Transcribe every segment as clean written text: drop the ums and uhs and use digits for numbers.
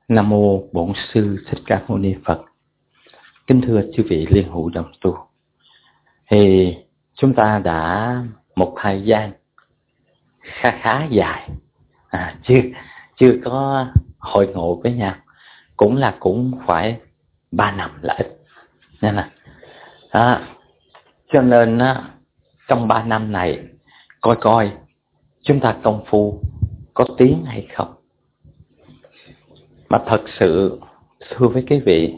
Nam mô Bổn Sư Thích Ca Mâu Ni Phật. Kính thưa chư vị liên hữu đồng tu. Thì chúng ta đã một thời gian khá dài chưa có hội ngộ với nhau, cũng phải 3 năm là ít, nên là cho nên trong 3 năm này coi chúng ta công phu có tiến hay không. Mà thật sự thưa với quý vị,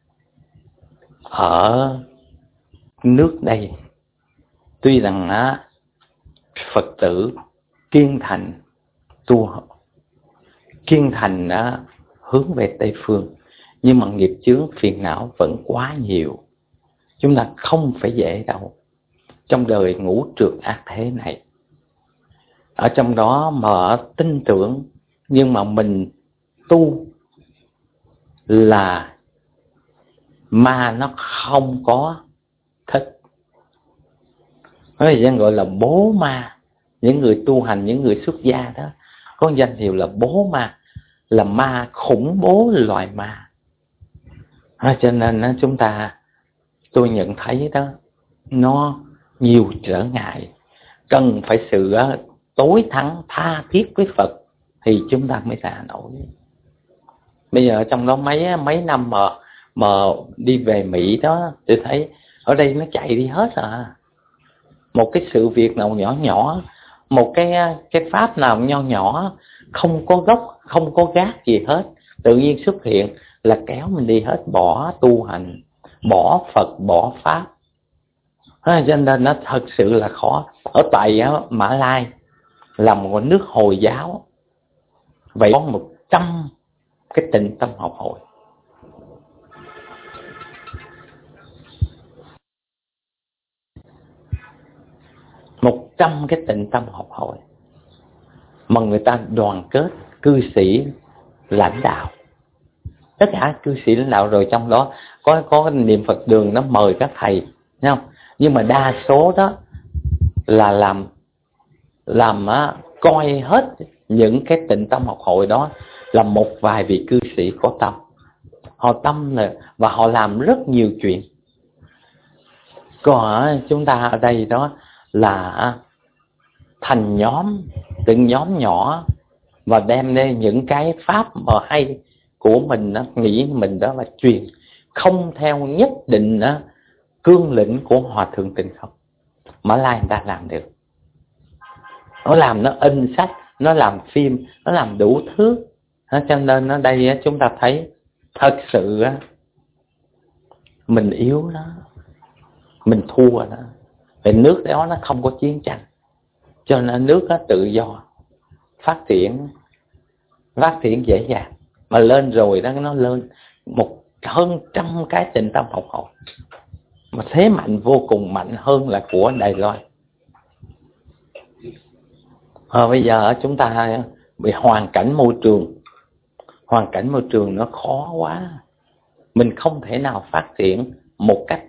ở nước đây tuy rằng Phật tử kiên thành tu, kiên thành hướng về Tây Phương, nhưng mà nghiệp chướng phiền não vẫn quá nhiều. Chúng ta không phải dễ đâu trong đời ngũ trược ác thế này. Ở trong đó mà tin tưởng, nhưng mà mình tu là ma nó không có thích. Nói gọi là bố ma. Những người tu hành, những người xuất gia đó có danh hiệu là bố ma, là ma khủng bố loài ma. Cho nên tôi nhận thấy đó, nó nhiều trở ngại, cần phải sự tối thắng tha thiết với Phật thì chúng ta mới ra nổi. Bây giờ trong đó mấy năm mà đi về Mỹ đó, tôi thấy ở đây nó chạy đi hết Một cái sự việc nào nhỏ, một cái pháp nào nhỏ, không có gốc, không có gác gì hết, tự nhiên xuất hiện là kéo mình đi hết, bỏ tu hành, bỏ Phật, bỏ pháp. Cho nên nó thật sự là khó. Ở tại Mã Lai là một nước Hồi giáo, vậy có 100 cái tịnh tâm học hội. Một trăm cái tịnh tâm học hội mà người ta đoàn kết cư sĩ lãnh đạo, tất cả cư sĩ lãnh đạo, rồi trong đó có niệm Phật đường nó mời các thầy, thấy không? Nhưng mà đa số đó là làm coi hết những cái tịnh tâm học hội đó là một vài vị cư sĩ có tâm. Họ tâm là, và họ làm rất nhiều chuyện. Còn chúng ta ở đây đó là thành nhóm, từng nhóm nhỏ, và đem lên những cái pháp mà hay của mình nghĩ mình đó là truyền, không theo nhất định cương lĩnh của Hòa Thượng Tịnh Không. Mã Lai người ta làm được. Nó làm, nó in sách, nó làm phim, nó làm đủ thứ. Cho nên ở đây chúng ta thấy thật sự mình yếu đó, mình thua đó. Vì nước đó nó không có chiến tranh, cho nên nước đó tự do phát triển dễ dàng. Mà lên rồi đó, nó lên hơn 100 cái tịnh tâm học hội, mà thế mạnh vô cùng, mạnh hơn là của Đài Loan. Bây giờ chúng ta bị hoàn cảnh môi trường nó khó quá, mình không thể nào phát triển một cách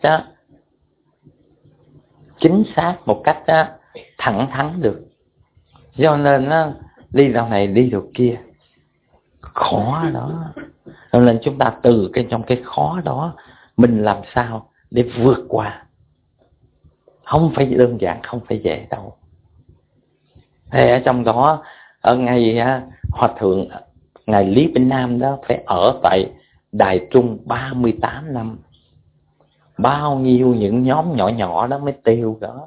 chính xác, một cách thẳng thắn được. Do nên đi đâu này đi đâu kia, khó đó. Cho nên chúng ta từ trong cái khó đó, mình làm sao để vượt qua. Không phải đơn giản, không phải dễ đâu. Thì ở trong đó, ở ngày Hòa Thượng ngài Lý Bỉnh Nam đó phải ở tại Đài Trung 38 năm. Bao nhiêu những nhóm nhỏ đó mới tiêu đó.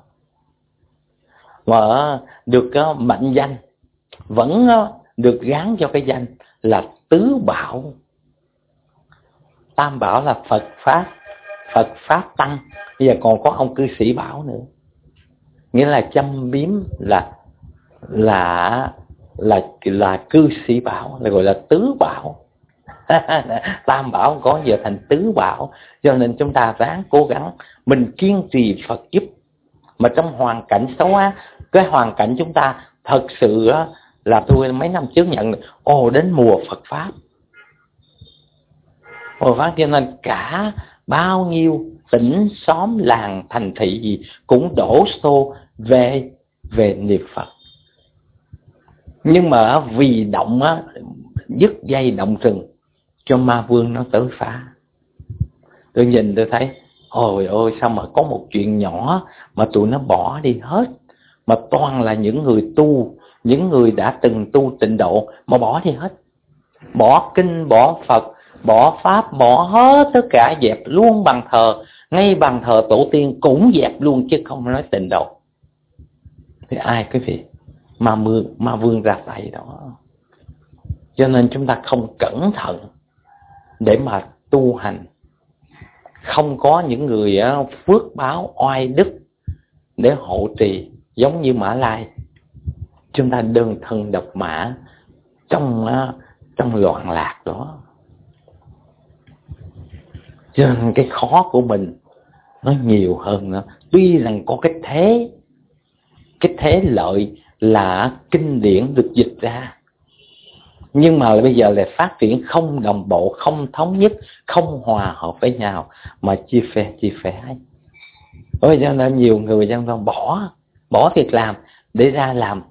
Mà được mệnh danh, vẫn được gán cho cái danh là tứ bảo. Tam bảo là Phật Pháp Tăng. Bây giờ còn có ông cư sĩ bảo nữa. Nghĩa là châm biếm là cư sĩ bảo, là gọi là tứ bảo. Tam bảo có giờ thành tứ bảo. Cho nên chúng ta ráng cố gắng, mình kiên trì Phật giúp. Mà trong hoàn cảnh xấu cái hoàn cảnh chúng ta thật sự là tôi mấy năm trước nhận đến mùa Phật Pháp. Cho nên cả bao nhiêu tỉnh, xóm, làng, thành thị gì cũng đổ xô về niệm Phật. Nhưng mà vì động dứt dây động rừng, cho ma vương nó tới phá. Tôi nhìn tôi thấy ôi ôi, sao mà có một chuyện nhỏ mà tụi nó bỏ đi hết, mà toàn là những người tu, những người đã từng tu tịnh độ mà bỏ đi hết. Bỏ kinh, bỏ Phật, bỏ Pháp, bỏ hết tất cả, dẹp luôn bàn thờ. Ngay bàn thờ tổ tiên cũng dẹp luôn, chứ không nói tịnh độ. Thì ai quý vị? Ma vương ra tay đó. Cho nên chúng ta không cẩn thận để mà tu hành, không có những người phước báo oai đức để hộ trì, giống như Mã Lai. Chúng ta đơn thân độc mã trong loạn lạc đó. Cho nên cái khó của mình nó nhiều hơn nữa. Tuy rằng có cái thế lợi là kinh điển được dịch ra, nhưng mà bây giờ là phát triển không đồng bộ, không thống nhất, không hòa hợp với nhau, mà chia phe. Cho nên nhiều người dân ta bỏ việc làm để ra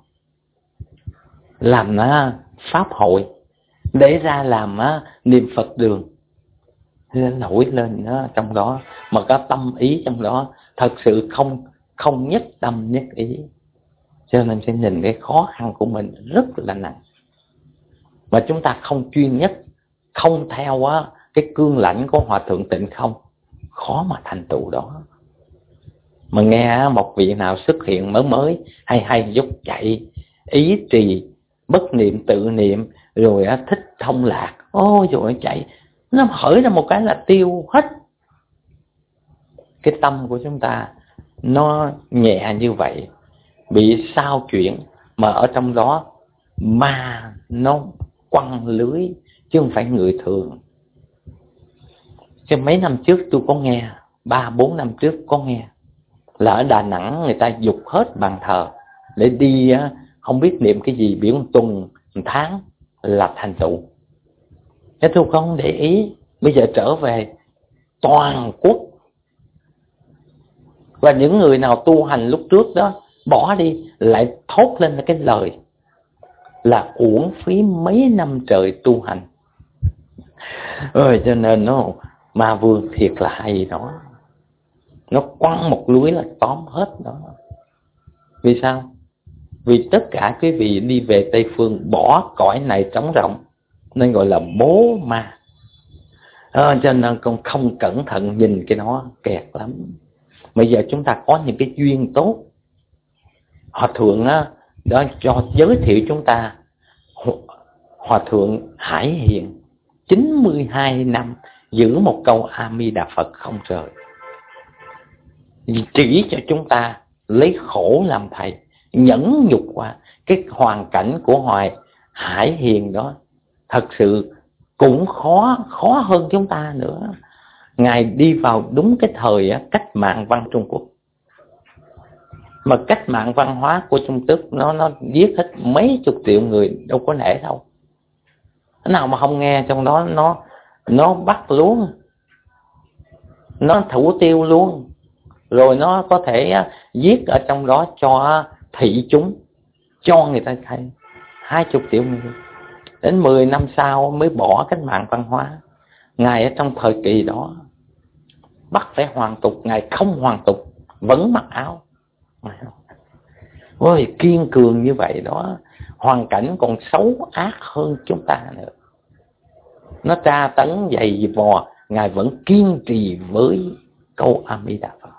làm pháp hội, để ra làm niệm Phật đường, nổi lên trong đó, mà có tâm ý trong đó thật sự không nhất tâm nhất ý. Cho nên sẽ nhìn cái khó khăn của mình rất là nặng. Mà chúng ta không chuyên nhất, không theo cái cương lãnh của Hòa Thượng Tịnh Không, khó mà thành tựu đó. Mà nghe một vị nào xuất hiện mới hay dốc chạy, ý trì, bất niệm tự niệm, rồi thích thông lạc, ôi rồi chạy, nó hởi ra một cái là tiêu hết. Cái tâm của chúng ta nó nhẹ như vậy, bị sao chuyển, mà ở trong đó ma nó quăng lưới, chứ không phải người thường. Chứ mấy năm trước tôi có nghe, 3-4 năm trước có nghe, là ở Đà Nẵng người ta dục hết bàn thờ để đi không biết niệm cái gì, biểu một tuần, một tháng là thành tựu. Thế tôi không để ý. Bây giờ trở về toàn quốc, và những người nào tu hành lúc trước đó bỏ đi, lại thốt lên cái lời là uổng phí mấy năm trời tu hành. Cho nên ma vương thiệt là hay đó. Nó quăng một lưới là tóm hết đó. Vì sao? Vì tất cả quý vị đi về Tây Phương bỏ cõi này trống rỗng, nên gọi là bố ma. Cho nên con không cẩn thận nhìn cái nó kẹt lắm. Bây giờ chúng ta có những cái duyên tốt. Hòa thượng đó cho giới thiệu chúng ta Hòa thượng Hải Hiền 92 năm giữ một câu A Di Đà Phật không rời, chỉ cho chúng ta lấy khổ làm thầy, nhẫn nhục qua. Cái hoàn cảnh của Hoài Hải Hiền đó thật sự cũng khó hơn chúng ta nữa. Ngài đi vào đúng cái thời cách mạng văn Trung Quốc, mà cách mạng văn hóa của Trung Quốc nó giết hết mấy chục triệu người, đâu có nể đâu. Cái nào mà không nghe trong đó nó bắt luôn, nó thủ tiêu luôn, rồi nó có thể giết ở trong đó cho thị chúng, cho người ta thấy 20 triệu người. Đến 10 năm sau mới bỏ cách mạng văn hóa. Ngài ở trong thời kỳ đó bắt phải hoàn tục, Ngài không hoàn tục vẫn mặc áo. Ôi, kiên cường như vậy đó. Hoàn cảnh còn xấu ác hơn chúng ta nữa, nó tra tấn dày vò, Ngài vẫn kiên trì với câu A Di Đà Phật.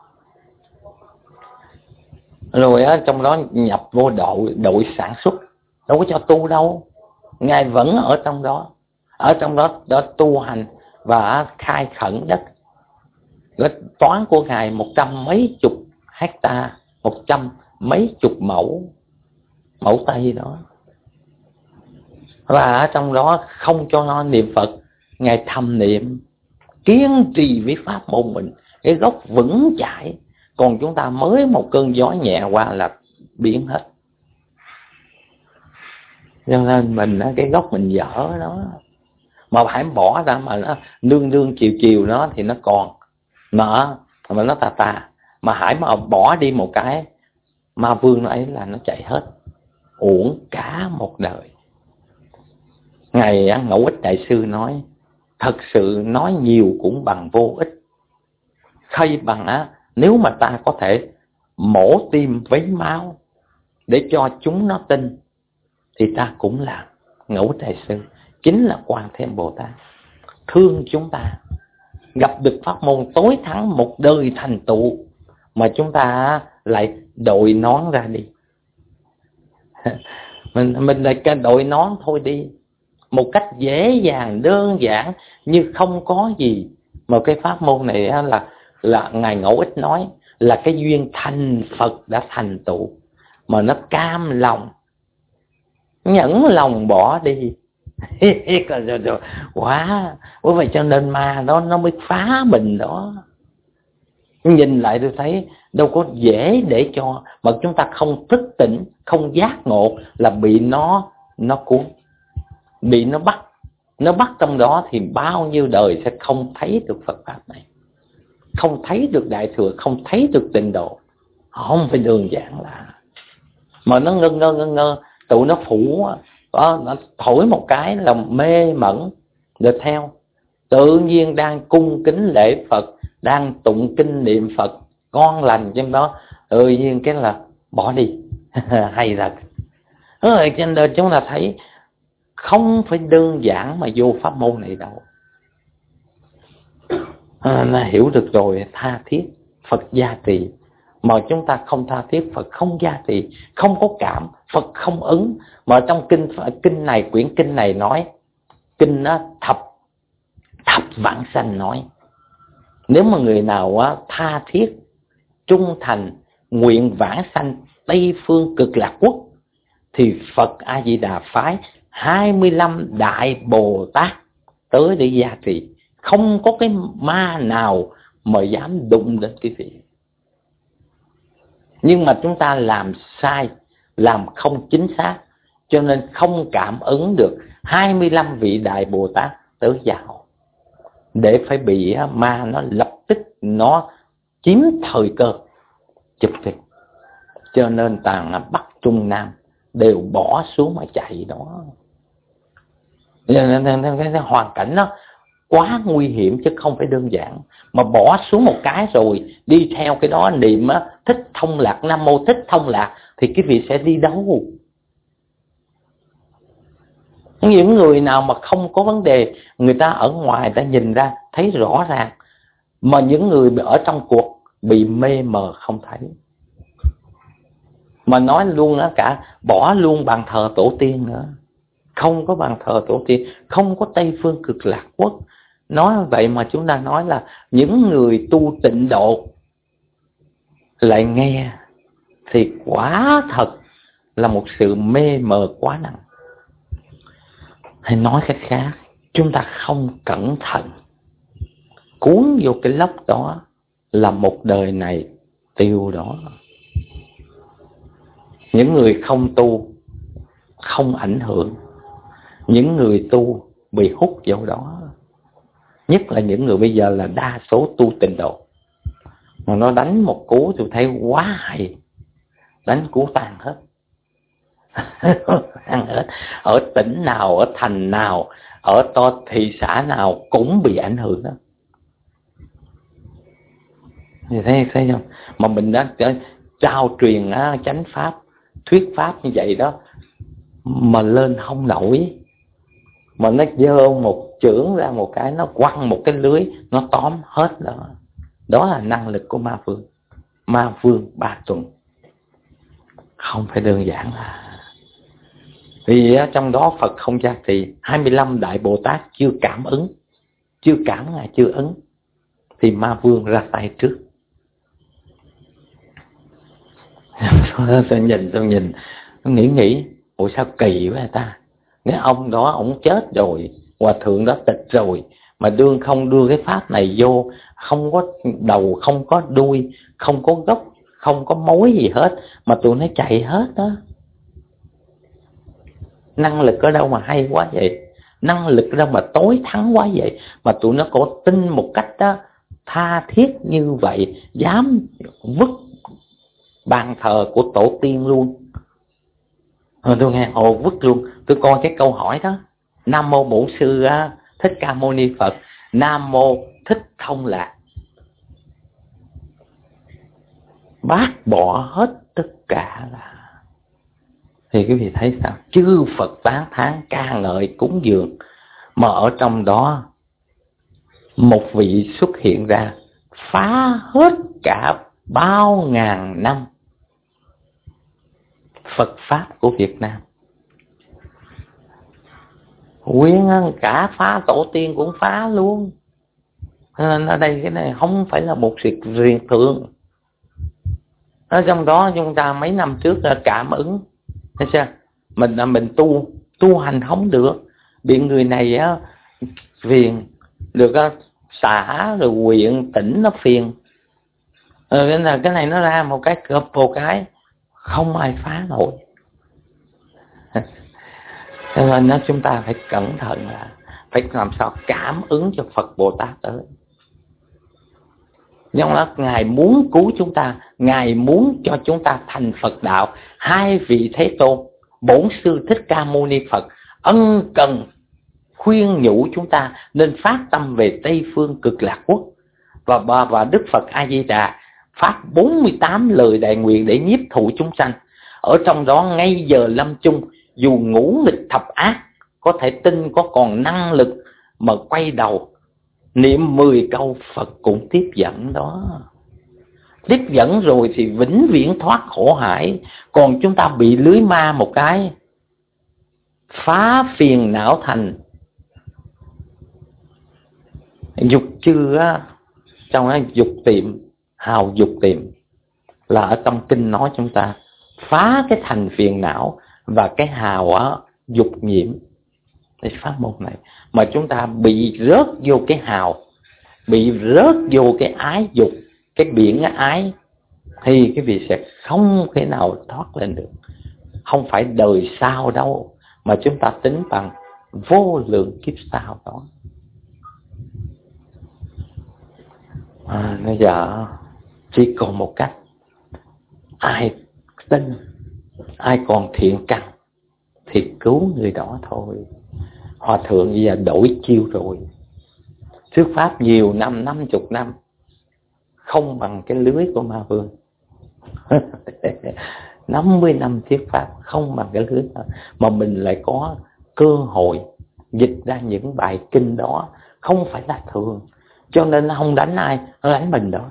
Rồi trong đó nhập vô đội sản xuất, đâu có cho tu đâu. Ngài vẫn ở trong đó tu hành và khai khẩn đất. Cái toán của Ngài 100 mấy chục hecta, 100 mấy chục mẫu Tây đó. Và ở trong đó không cho nó niệm Phật, Ngài thầm niệm, kiên trì với pháp môn mình, cái gốc vững chãi. Còn chúng ta mới một cơn gió nhẹ qua là biến hết. Cho nên mình cái gốc mình dở đó, mà phải bỏ ra, mà nó nương chiều nó thì nó còn, mà nó tà. Mà hãy mà bỏ đi một cái, ma vương nó ấy là nó chạy hết, uổng cả một đời. Ngài Ngẫu Ích Đại Sư nói, thật sự nói nhiều cũng bằng vô ích. Khơi bằng nếu mà ta có thể mổ tim vấy máu để cho chúng nó tin thì ta cũng làm. Ngũ Đại Sư chính là Quan Thế Âm Bồ Tát thương chúng ta, gặp được pháp môn tối thắng một đời thành tựu mà chúng ta lại đội nón ra đi. mình lại cái đội nón thôi đi, một cách dễ dàng đơn giản như không có gì. Mà cái pháp môn này là Ngài Ngẫu Ích nói là cái duyên thành Phật đã thành tựu, mà nó cam lòng nhẫn lòng bỏ đi. Quá bởi vậy cho nên ma nó mới phá mình đó. Nhìn lại tôi thấy đâu có dễ để cho mà chúng ta không thức tỉnh, không giác ngộ là bị nó cuốn, bị nó bắt trong đó thì bao nhiêu đời sẽ không thấy được Phật pháp này, không thấy được Đại Thừa, không thấy được Tịnh Độ. Không phải đơn giản là mà nó ngơ tụi nó phủ nó thổi một cái là mê mẩn rồi theo. Tự nhiên đang cung kính lễ Phật, đang tụng kinh niệm Phật ngon lành trong đó, tự nhiên cái là bỏ đi. Hay thật. Cho nên chúng ta thấy không phải đơn giản mà vô pháp môn này đâu. Nó hiểu được rồi, tha thiết Phật gia trì. Mà chúng ta không tha thiết, Phật không gia trì, không có cảm, Phật không ứng. Mà trong kinh này, quyển kinh này nói, kinh nó thập vãng sanh nói, nếu mà người nào tha thiết, trung thành, nguyện vãng sanh Tây Phương Cực Lạc Quốc, thì Phật A Di Đà phái 25 đại Bồ Tát tới để gia trì. Không có cái ma nào mà dám đụng đến cái vị. Nhưng mà chúng ta làm sai, làm không chính xác, cho nên không cảm ứng được 25 vị đại Bồ Tát tới vào, để phải bị ma nó lập tức nó chiếm thời cơ chụp việc. Cho nên toàn Bắc Trung Nam đều bỏ xuống mà chạy đó. Cái hoàn cảnh nó quá nguy hiểm chứ không phải đơn giản. Mà bỏ xuống một cái rồi đi theo cái đó niệm Thích Thông Lạc, Nam Mô Thích Thông Lạc, thì cái vị sẽ đi đâu? Những người nào mà không có vấn đề, người ta ở ngoài ta nhìn ra thấy rõ ràng, mà những người ở trong cuộc bị mê mờ không thấy. Mà nói luôn cả bỏ luôn bàn thờ tổ tiên nữa, không có bàn thờ tổ tiên, không có Tây Phương Cực Lạc Quốc. Nói vậy mà chúng ta nói là những người tu Tịnh Độ lại nghe thì quả thật là một sự mê mờ quá nặng. Hay nói cách khác, chúng ta không cẩn thận cuốn vô cái lốc đó là một đời này tiêu đó. Những người không tu không ảnh hưởng, những người tu bị hút vô đó. Nhất là những người bây giờ là đa số tu Tịnh Độ, mà nó đánh một cú tôi thấy quá hay, đánh cú tan hết. Ở tỉnh nào, ở thành nào, ở thị xã nào cũng bị ảnh hưởng đó. Thì thấy không? Mà mình đã trao truyền chánh pháp, thuyết pháp như vậy đó, mà lên không nổi, mà nó giơ một chưởng ra một cái, nó quăng một cái lưới, nó tóm hết đó. Đó là năng lực của ma vương. Ma vương 3 tuần không phải đơn giản là. Vì trong đó Phật không gia trì, 25 đại Bồ Tát chưa cảm ứng, chưa cảm Ngài chưa ứng, thì ma vương ra tay trước. Tôi nhìn nghĩ ủa sao kỳ quá ta. Cái ông đó ông chết rồi, hòa thượng đó tịch rồi, mà không đưa cái pháp này vô, không có đầu, không có đuôi, không có gốc, không có mối gì hết, mà tụi nó chạy hết đó. Năng lực ở đâu mà hay quá vậy, năng lực ở đâu mà tối thắng quá vậy, mà tụi nó có tin một cách đó tha thiết như vậy, dám vứt bàn thờ của tổ tiên luôn. Tôi nghe vứt luôn. Tôi coi cái câu hỏi đó, Nam Mô Bổn Sư Thích Ca Mâu Ni Phật, Nam Mô Thích Thông Lạc. Bác bỏ hết tất cả là, thì quý vị thấy sao? Chư Phật tán thán ca ngợi cúng dường, mà ở trong đó một vị xuất hiện ra phá hết cả bao ngàn năm Phật Pháp của Việt Nam. Nguyên cả phá tổ tiên cũng phá luôn. Nên ở đây cái này không phải là một sự riêng thường. Ở trong đó chúng ta mấy năm trước là cảm ứng, thấy chưa? Mình tu hành không được, bị người này á phiền, được xã rồi huyện tỉnh nó phiền, cái này nó ra một cái không ai phá nổi. Cho nên chúng ta phải cẩn thận, là phải làm sao cảm ứng cho Phật Bồ Tát tới. Nhưng đó Ngài muốn cứu chúng ta, Ngài muốn cho chúng ta thành Phật đạo. Hai vị Thế Tôn, Bổn Sư Thích Ca Mâu Ni Phật ân cần khuyên nhủ chúng ta nên phát tâm về Tây Phương Cực Lạc Quốc. Và Đức Phật A Di Đà phát 48 lời đại nguyện để nhiếp thụ chúng sanh. Ở trong đó ngay giờ lâm chung, dù ngũ nghịch thập ác, có thể tin có còn năng lực mà quay đầu niệm 10 câu, Phật cũng tiếp dẫn đó. Tiếp dẫn rồi thì vĩnh viễn thoát khổ hải. Còn chúng ta bị lưới ma một cái, phá phiền não thành dục chư á, trong đó dục tiệm, hào dục tiệm, là ở trong kinh nói chúng ta phá cái thành phiền não và cái hào á dục nhiễm. Cái pháp môn này mà chúng ta bị rớt vô cái hào, bị rớt vô cái ái dục, cái biển ái, thì cái vị sẽ không thể nào thoát lên được. Không phải đời sau đâu, mà chúng ta tính bằng vô lượng kiếp sau đó. Bây giờ chỉ còn một cách, ai tin, ai còn thiện căn thì cứu người đó thôi. Hòa thượng bây giờ đổi chiêu rồi, thuyết pháp nhiều năm, 50 năm, không bằng cái lưới của Ma Vương. 50 năm thuyết pháp không bằng cái lưới đó. Mà mình lại có cơ hội dịch ra những bài kinh đó, không phải là thường. Cho nên nó không đánh ai, nó đánh mình đó.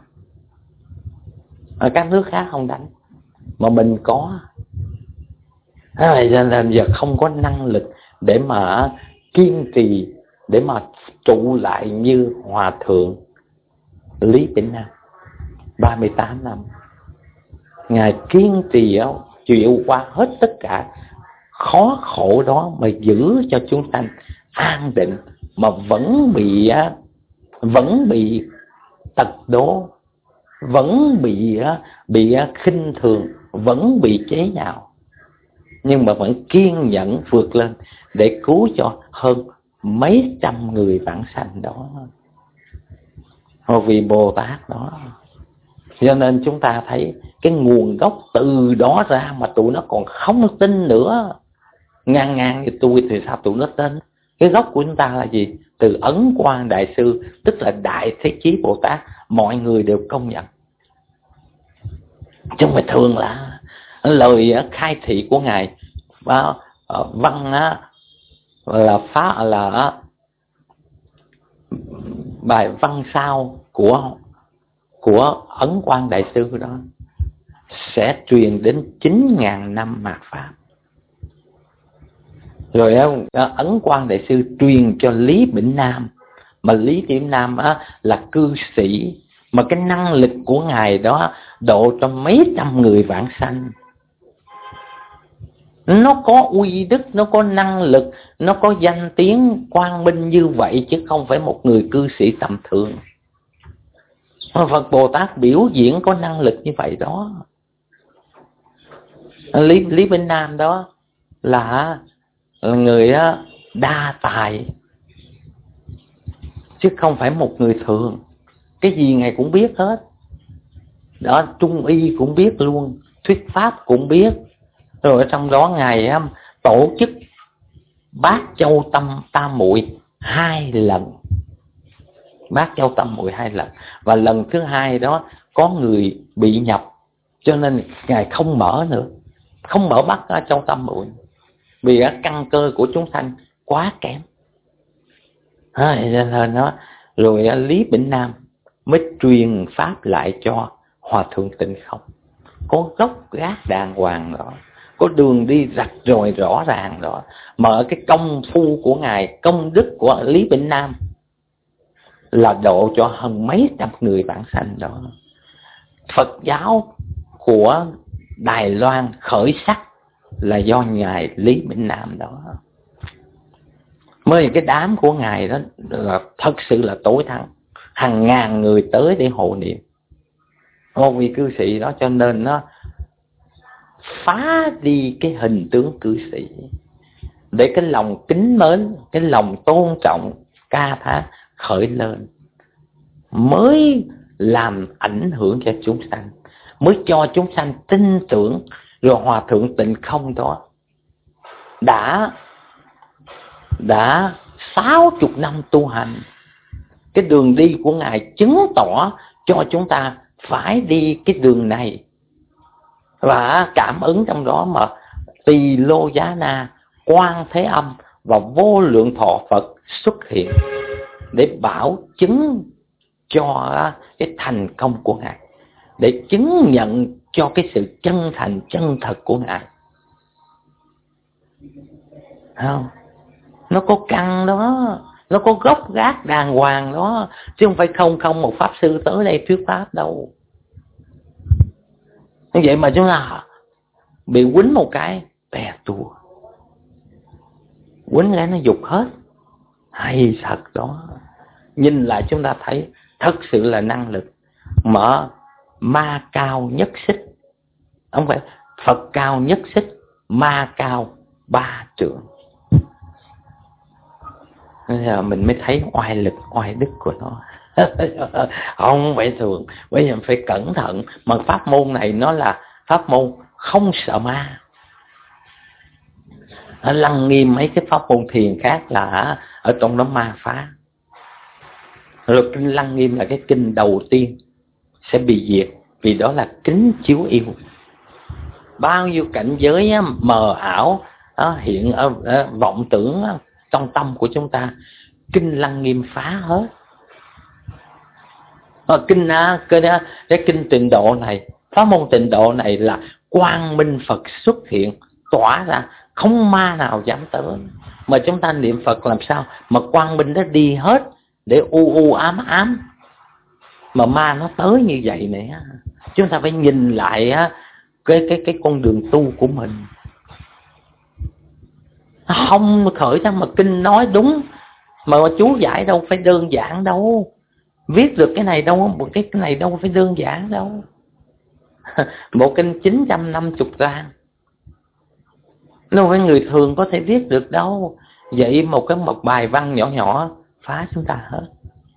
Ở các nước khác không đánh, mà mình có. Cho nên giờ không có năng lực để mà kiên trì, để mà trụ lại như Hòa thượng Lý Bỉnh Nam 38 năm. Ngài kiên trì chịu qua hết tất cả khó khổ đó mà giữ cho chúng sanh an định, mà vẫn bị tật đố, vẫn bị khinh thường, vẫn bị chế nhạo, nhưng mà vẫn kiên nhẫn vượt lên để cứu cho hơn mấy trăm người vãng sanh đó, vì Bồ Tát đó. Cho nên chúng ta thấy cái nguồn gốc từ đó ra mà tụi nó còn không tin nữa. Ngàn như tôi thì sao tụi nó tin? Cái gốc của chúng ta là gì? Từ Ấn Quang Đại Sư, tức là Đại Thế Chí Bồ Tát, mọi người đều công nhận. Chứ không phải thường là lời khai thị của Ngài văn là bài văn sao của Ấn Quang Đại Sư đó sẽ truyền đến 9.000 năm mạt Pháp. Rồi Ấn Quang Đại Sư truyền cho Lý Bỉnh Nam, mà Lý Bỉnh Nam là cư sĩ, mà cái năng lực của Ngài đó độ cho mấy trăm người vãng sanh. Nó có uy đức, nó có năng lực, nó có danh tiếng quang minh như vậy, chứ không phải một người cư sĩ tầm thường. Phật Bồ Tát biểu diễn có năng lực như vậy đó. Lý Bỉnh Nam đó là người đa tài, chứ không phải một người thường. Cái gì Ngài cũng biết hết đó, trung y cũng biết luôn, thuyết pháp cũng biết. Rồi ở trong đó Ngài tổ chức Bát Châu Tam Muội 2 lần, bác Châu Tâm Muội 2 lần. Và lần thứ 2 đó có người bị nhập, cho nên Ngài không mở nữa, không mở bác Châu Tâm Muội, vì căn cơ của chúng sanh quá kém. Nên nó rồi Lý Bỉnh Nam mới truyền pháp lại cho Hòa Thượng Tịnh Không, có gốc gác đàng hoàng đó, có đường đi rạch ròi rõ ràng đó. Mở cái công phu của Ngài, công đức của Lý Bỉnh Nam là độ cho hơn mấy trăm người vãng sanh đó. Phật giáo của Đài Loan khởi sắc là do Ngài Lý Bỉnh Nam đó. Mới cái đám của Ngài đó là thật sự là tối thắng, hàng ngàn người tới để hộ niệm một vị cư sĩ đó. Cho nên nó phá đi cái hình tướng cư sĩ, để cái lòng kính mến, cái lòng tôn trọng ca thán khởi lên, mới làm ảnh hưởng cho chúng sanh, mới cho chúng sanh tin tưởng. Rồi Hòa Thượng Tịnh Không đó đã 60 năm tu hành, cái đường đi của Ngài chứng tỏ cho chúng ta phải đi cái đường này. Và cảm ứng trong đó mà Tỳ Lô Giá Na, Quan Thế Âm và Vô Lượng Thọ Phật xuất hiện để bảo chứng cho cái thành công của Ngài, để chứng nhận cho cái sự chân thành chân thật của Ngài. Không? Nó có căn đó, nó có gốc gác đàng hoàng đó, chứ không phải không một pháp sư tới đây thuyết pháp đâu. Như vậy mà chúng ta bị quýnh một cái bè tua, quýnh cái nó dục hết. Hay thật đó. Nhìn lại chúng ta thấy thật sự là năng lực. Mở ma cao nhất xích, không phải Phật cao nhất xích, ma cao 3 trượng. Mình mới thấy oai lực, oai đức của nó. Không phải thường. Bây giờ phải cẩn thận. Mà pháp môn này nó là pháp môn không sợ ma. Lăng Nghiêm mấy cái pháp môn thiền khác là ở trong đó ma phá. Rồi kinh Lăng Nghiêm là cái kinh đầu tiên sẽ bị diệt, vì đó là kính chiếu yêu. Bao nhiêu cảnh giới mờ ảo hiện ở vọng tưởng trong tâm của chúng ta, kinh Lăng Nghiêm phá hết. Cái kinh Tịnh Độ này, pháp môn Tịnh Độ này là quang minh Phật xuất hiện tỏa ra, không ma nào dám tới. Mà chúng ta niệm Phật làm sao mà quang minh nó đi hết để u ám mà ma nó tới như vậy này. Chúng ta phải nhìn lại cái con đường tu của mình. Không khởi ra mà kinh nói đúng, mà chú giải đâu phải đơn giản đâu, viết được cái này đâu, cái này đâu phải đơn giản đâu. Bộ kinh 950 trang, đâu phải người thường có thể viết được đâu. Vậy một bài văn nhỏ nhỏ phá chúng ta hết.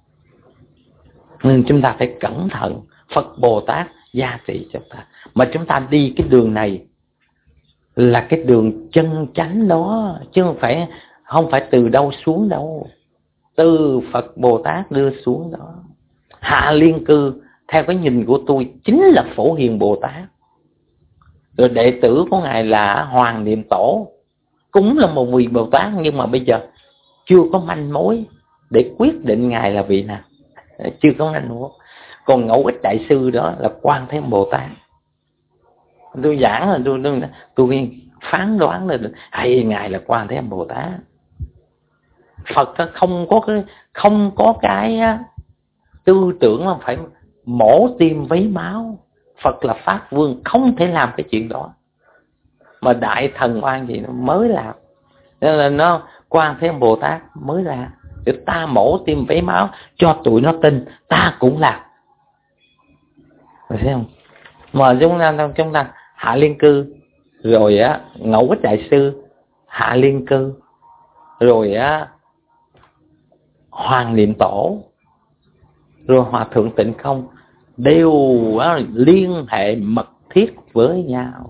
Nên chúng ta phải cẩn thận. Phật Bồ Tát gia trị cho ta. Mà chúng ta đi cái đường này là cái đường chân chánh đó, chứ không phải từ đâu xuống đâu. Từ Phật Bồ Tát đưa xuống đó. Hạ Liên Cư theo cái nhìn của tôi chính là Phổ Hiền Bồ Tát. Rồi đệ tử của Ngài là Hoàng Niệm Tổ, cũng là một vị Bồ Tát, nhưng mà bây giờ chưa có manh mối để quyết định Ngài là vị nào, chưa có manh mối. Còn Ngẫu Ích Đại Sư đó là Quan Thế Âm Bồ Tát. Tôi giảng là tôi phán đoán là hay Ngài là Quan Thế Âm Bồ Tát. Phật không có cái tư tưởng mà phải mổ tim vấy máu. Phật là Pháp Vương, không thể làm cái chuyện đó. Mà Đại Thần Oan gì nó mới làm. Nên là nó Quan Thế Âm Bồ Tát mới làm. Để ta mổ tim vấy máu cho tụi nó tin, ta cũng làm. Rồi thấy không? Mà chúng ta Hạ Liên Cư, rồi Ngẫu Ích Đại Sư, Hạ Liên Cư, rồi Hoàng Niệm Tổ, rồi Hòa Thượng Tịnh Không đều liên hệ mật thiết với nhau,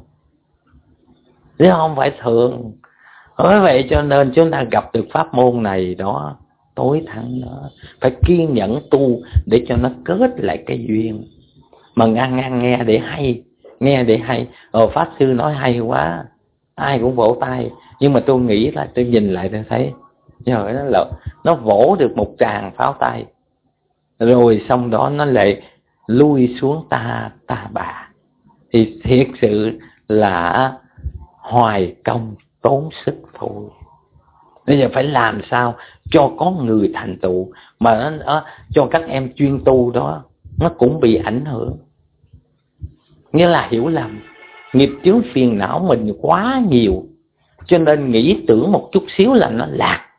chứ không phải thường. Bởi vậy cho nên chúng ta gặp được pháp môn này đó tối thắng nó. Phải kiên nhẫn tu để cho nó kết lại cái duyên. Mà ngang nghe để hay, nghe để hay. Pháp sư nói hay quá, ai cũng vỗ tay. Nhưng mà tôi nghĩ là tôi nhìn lại tôi thấy nó vỗ được một tràng pháo tay, rồi xong đó nó lại lui xuống ta bà. Thì thiệt sự là hoài công tốn sức thôi. Bây giờ phải làm sao cho có người thành tựu, mà nó cho các em chuyên tu đó nó cũng bị ảnh hưởng. Nghĩa là hiểu lầm, nghiệp chướng phiền não mình quá nhiều, cho nên nghĩ tưởng một chút xíu là nó lạc.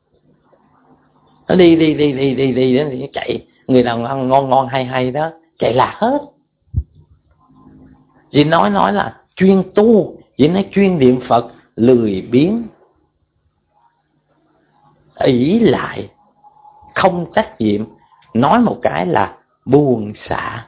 Nó đi chạy. Người nào ngon hay đó chạy lạc hết. Vì nói là chuyên tu, vì nói chuyên niệm Phật, lười biếng, ỷ lại, không trách nhiệm. Nói một cái là buông xả.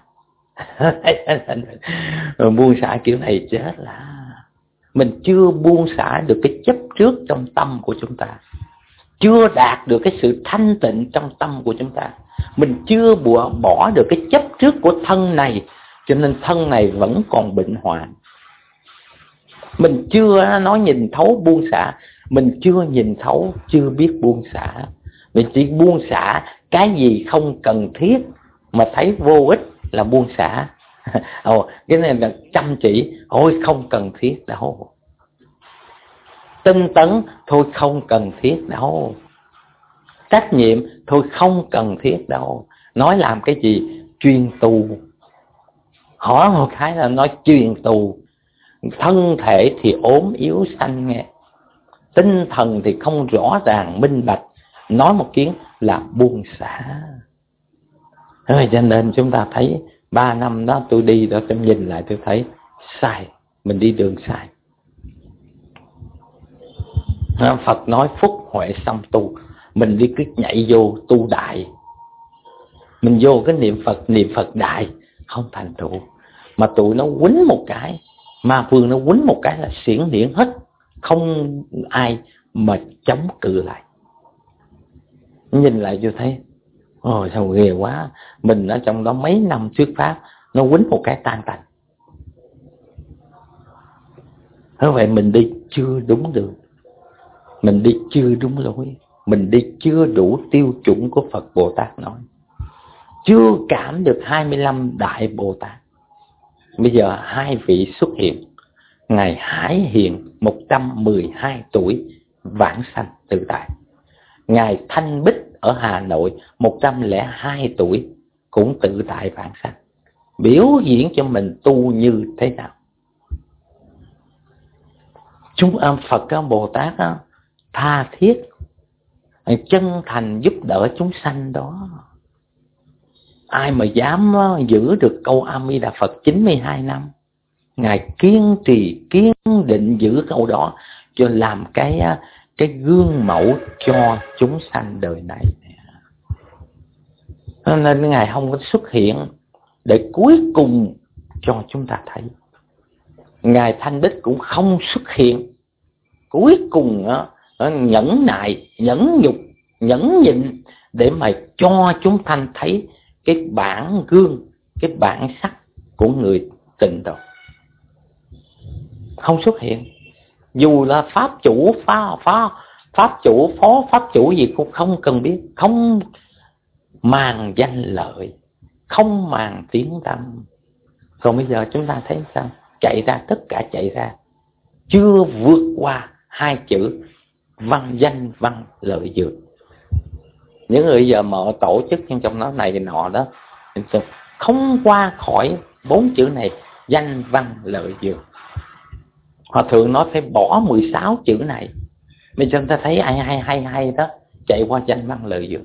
Buông xả kiểu này chết là mình chưa buông xả được cái chấp trước trong tâm của chúng ta, chưa đạt được cái sự thanh tịnh trong tâm của chúng ta. Mình chưa bỏ được cái chấp trước của thân này, cho nên thân này vẫn còn bệnh hoạn. Mình chưa nói nhìn thấu buông xả, mình chưa nhìn thấu, chưa biết buông xả. Mình chỉ buông xả cái gì không cần thiết mà thấy vô ích là buông xả. Cái này là chăm chỉ, ôi không cần thiết đâu. Tinh tấn, thôi không cần thiết đâu. Trách nhiệm, thôi không cần thiết đâu. Nói làm cái gì? Chuyên tu. Hỏi một cái là nói chuyên tu. Thân thể thì ốm yếu xanh nghe, tinh thần thì không rõ ràng minh bạch. Nói một tiếng là buông xả. Cho nên chúng ta thấy 3 năm đó tôi đi đó, tôi nhìn lại tôi thấy sai. Mình đi đường sai. Phật nói phúc huệ xong tu, mình đi cứ nhảy vô tu đại. Mình vô cái niệm Phật đại không thành tựu. Mà tụi nó quýnh một cái, ma vương nó quýnh một cái là xiển điển hết, không ai mà chống cự lại. Nhìn lại tôi thấy sao ghê quá. Mình ở trong đó mấy năm thuyết pháp, nó quýnh một cái tan tành. Thế vậy mình đi chưa đúng đường, mình đi chưa đúng lối, mình đi chưa đủ tiêu chuẩn của Phật Bồ Tát nói, chưa cảm được 25 Đại Bồ Tát. Bây giờ 2 vị xuất hiện. Ngài Hải Hiền 112 tuổi vãng sanh tự tại. Ngài Thanh Bích ở Hà Nội 102 tuổi cũng tự tại vãng sanh. Biểu diễn cho mình tu như thế nào. Chúng Phật Bồ Tát tha thiết, chân thành giúp đỡ chúng sanh đó. Ai mà dám giữ được câu A Di Đà Phật 92 năm. Ngài kiên trì kiên định giữ câu đó, cho làm cái gương mẫu cho chúng sanh đời này. Nên Ngài không có xuất hiện để cuối cùng cho chúng ta thấy. Ngài Thanh Bích cũng không xuất hiện cuối cùng nhẫn nại, nhẫn nhục, nhẫn nhịn để mà cho chúng sanh thấy cái bản gương, cái bản sắc của người tịnh độ. Không xuất hiện. Dù là pháp chủ, pháp chủ, phó pháp chủ gì cũng không cần biết. Không màng danh lợi, không màng tiếng tâm. Còn bây giờ chúng ta thấy sao? Chạy ra, tất cả chạy ra, chưa vượt qua 2 chữ văn danh văn lợi dưỡng. Những người giờ mà tổ chức trong nó này nọ đó, không qua khỏi 4 chữ này, danh văn lợi dưỡng. Họ thường nói phải bỏ 16 chữ này. Bây giờ chúng ta thấy ai hay đó, chạy qua danh văn lợi dưỡng.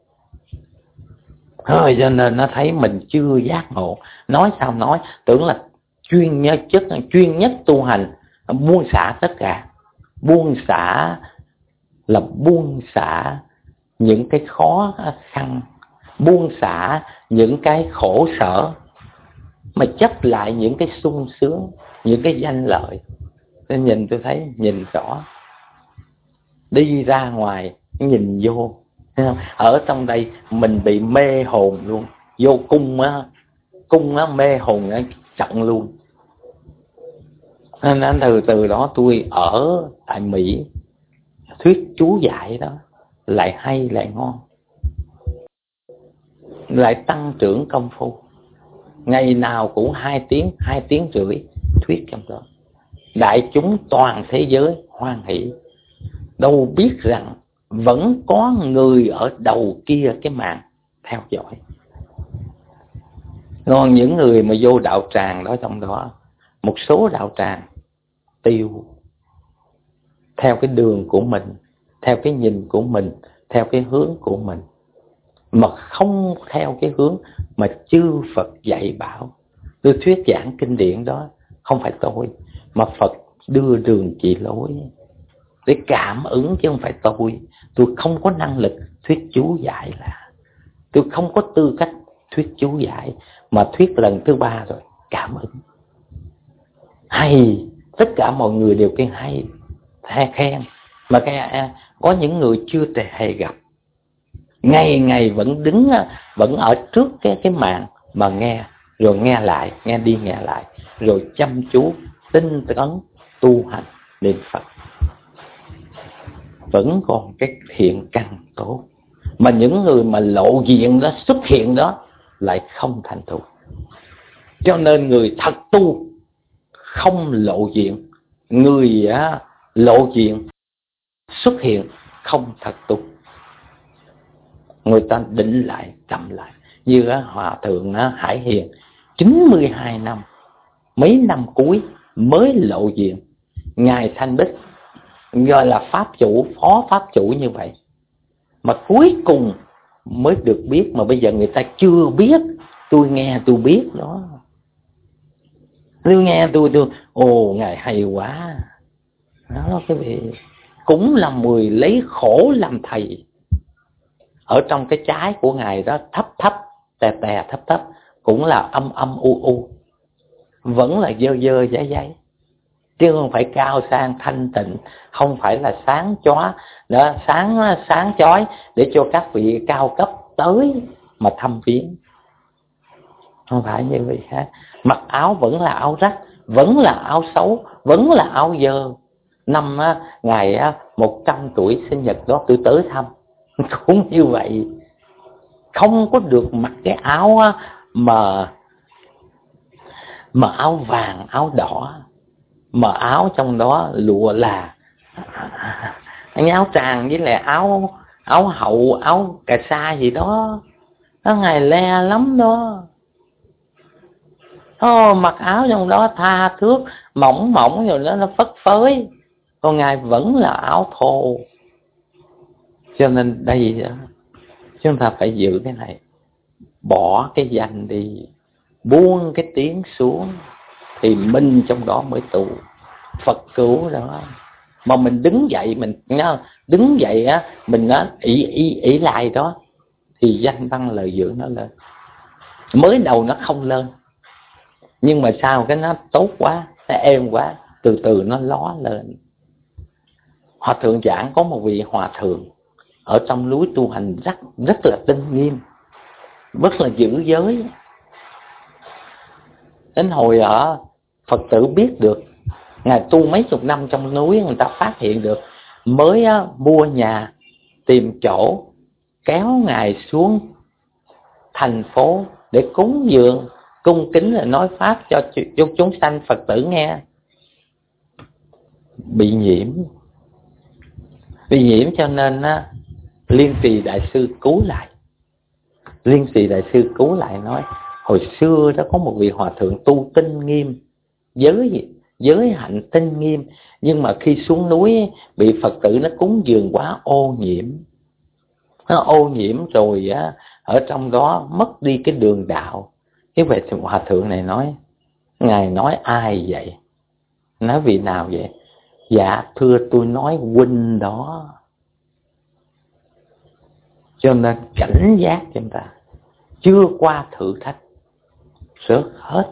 Thôi cho nên nó thấy mình chưa giác ngộ. Nói sao nói, tưởng là chuyên nhất tu hành, buông xả tất cả. Buông xả là buông xả những cái khó khăn, buông xả những cái khổ sở, mà chấp lại những cái sung sướng, những cái danh lợi. Nên nhìn tôi thấy, nhìn rõ. Đi ra ngoài, nhìn vô, Ở trong đây mình bị mê hồn luôn, vô cung á mê hồn á trận luôn. Nên từ đó tôi ở tại Mỹ, thuyết chú dạy đó lại hay lại ngon, lại tăng trưởng công phu. Ngày nào cũng 2 tiếng rưỡi thuyết trong đó. Đại chúng toàn thế giới hoan hỷ, đâu biết rằng vẫn có người ở đầu kia cái màn theo dõi. Còn những người mà vô đạo tràng đó, trong đó một số đạo tràng tiêu theo cái đường của mình, theo cái nhìn của mình, theo cái hướng của mình, mà không theo cái hướng mà chư Phật dạy bảo. Tôi thuyết giảng kinh điển đó không phải tôi, mà Phật đưa đường chỉ lối để cảm ứng, chứ không phải tôi. Tôi không có năng lực thuyết chú giải, là tôi không có tư cách thuyết chú giải, mà thuyết lần thứ 3 rồi cảm ứng hay, tất cả mọi người đều khen hay, khen. Mà có những người chưa hề gặp, ngày ngày vẫn đứng, vẫn ở trước cái màn mà nghe, rồi nghe lại, nghe đi nghe lại, rồi chăm chú tinh tấn tu hành niệm Phật, vẫn còn cái thiện căn tốt. Mà những người mà lộ diện đó, xuất hiện đó lại không thành thục. Cho nên người thật tu không lộ diện, người lộ diện xuất hiện không thật tu. Người ta định lại, chậm lại. Như Hòa Thượng Hải Hiền 92 năm, mấy năm cuối mới lộ diện. Ngài Thanh Bích gọi là pháp chủ, phó pháp chủ như vậy, mà cuối cùng mới được biết. Mà bây giờ người ta chưa biết, tôi nghe tôi biết đó. Tôi nghe tôi ồ, Ngài hay quá đó. Cái vị cũng là 10 lấy khổ làm thầy. Ở trong cái trái của Ngài đó, thấp thấp, tè tè, thấp thấp, cũng là âm âm u u, vẫn là dơ dơ giấy giấy, chứ không phải cao sang thanh tịnh, không phải là sáng chói đó, sáng chói để cho các vị cao cấp tới mà thăm viếng. Không phải như vậy khác. Mặc áo vẫn là áo rách, vẫn là áo xấu, vẫn là áo dơ. Năm Ngài 100 tuổi sinh nhật đó, tôi tới thăm cũng như vậy. Không có được mặc cái áo mà áo vàng, áo đỏ, mà áo trong đó lụa là áo tràng với lại áo hậu, áo cà sa gì đó. Nó Ngài le lắm đó. Mặc áo trong đó tha thước, mỏng mỏng rồi đó, nó phất phới. Còn Ngài vẫn là áo thô. Cho nên đây đó, chúng ta phải giữ cái này, bỏ cái danh đi, buông cái tiếng xuống, thì mình trong đó mới tu. Phật cứu đó. Mà mình đứng dậy, mình đứng dậy á, mình ỷ lại đó, thì danh văn lời dưỡng nó lên. Mới đầu nó không lên, nhưng mà sao cái nó tốt quá, nó êm quá, từ từ nó ló lên. Hòa Thượng giảng có một vị hòa thượng ở trong núi tu hành rất là tinh nghiêm, rất là giữ giới. Đến hồi Phật tử biết được Ngài tu mấy chục năm trong núi, người ta phát hiện được, mới mua nhà, tìm chỗ, kéo Ngài xuống thành phố để cúng dường, cung kính là nói pháp cho chúng sanh Phật tử nghe. Bị nhiễm cho nên Liên Trì Đại Sư cứu lại. Liên Trì Đại Sư cứu lại nói, hồi xưa đó có một vị hòa thượng tu tinh nghiêm, giới hạnh tinh nghiêm, nhưng mà khi xuống núi bị Phật tử nó cúng dường quá ô nhiễm. Nó ô nhiễm rồi ở trong đó mất đi cái đường đạo. Cái vậy thì hòa thượng này nói, Ngài nói ai vậy? Nói vị nào vậy? Dạ thưa tôi nói huynh đó. Cho nên cảnh giác chúng ta, chưa qua thử thách rớt hết.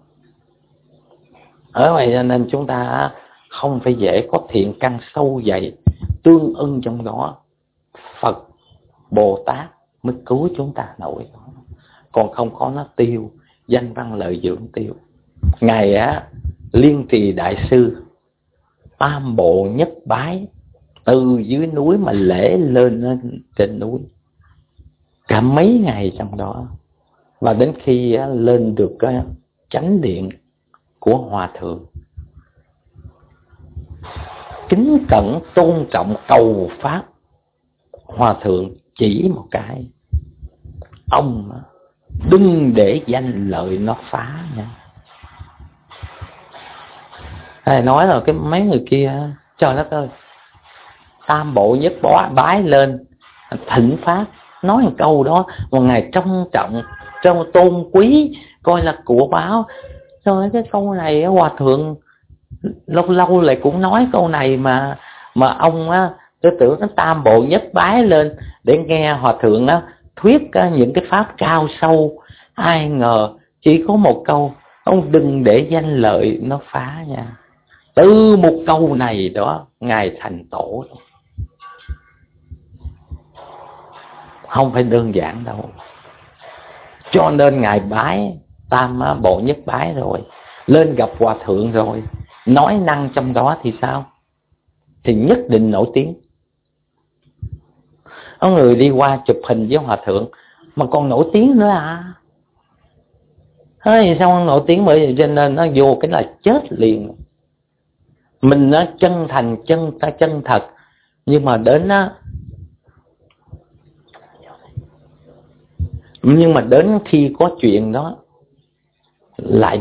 Ở vậy cho nên chúng ta không phải dễ có thiện căn sâu dày, tương ưng trong đó. Phật Bồ Tát mới cứu chúng ta nổi. Còn không có nó tiêu, danh văn lợi dưỡng tiêu. Ngài Liên Trì Đại Sư tam bộ nhất bái, từ dưới núi mà lễ lên trên núi cả mấy ngày trong đó. Và đến khi lên được chánh điện của Hòa Thượng, kính cẩn tôn trọng cầu pháp, Hòa Thượng chỉ một cái: ông đừng để danh lợi nó phá nha. Thầy nói là cái mấy người kia, trời đất ơi, tam bộ nhất bái lên thịnh pháp, nói một câu đó một ngày trân trọng, trong tôn quý, coi là của báo. Rồi cái câu này Hòa Thượng lâu lâu lại cũng nói câu này, mà ông tôi tưởng nó tam bộ nhất bái lên để nghe Hòa Thượng thuyết những cái pháp cao sâu. Ai ngờ chỉ có một câu: ông đừng để danh lợi nó phá nha. Từ một câu này đó Ngài thành tổ, không phải đơn giản đâu. Cho nên Ngài bái tam bộ nhất bái rồi, lên gặp Hòa Thượng rồi, nói năng trong đó thì sao? Thì nhất định nổi tiếng. Có người đi qua chụp hình với Hòa Thượng mà còn nổi tiếng nữa à? Thế sao không nổi tiếng? Bởi vì cho nên nó vô cái là chết liền. Mình nó chân thành, chân thật, nhưng mà đến khi có chuyện đó lại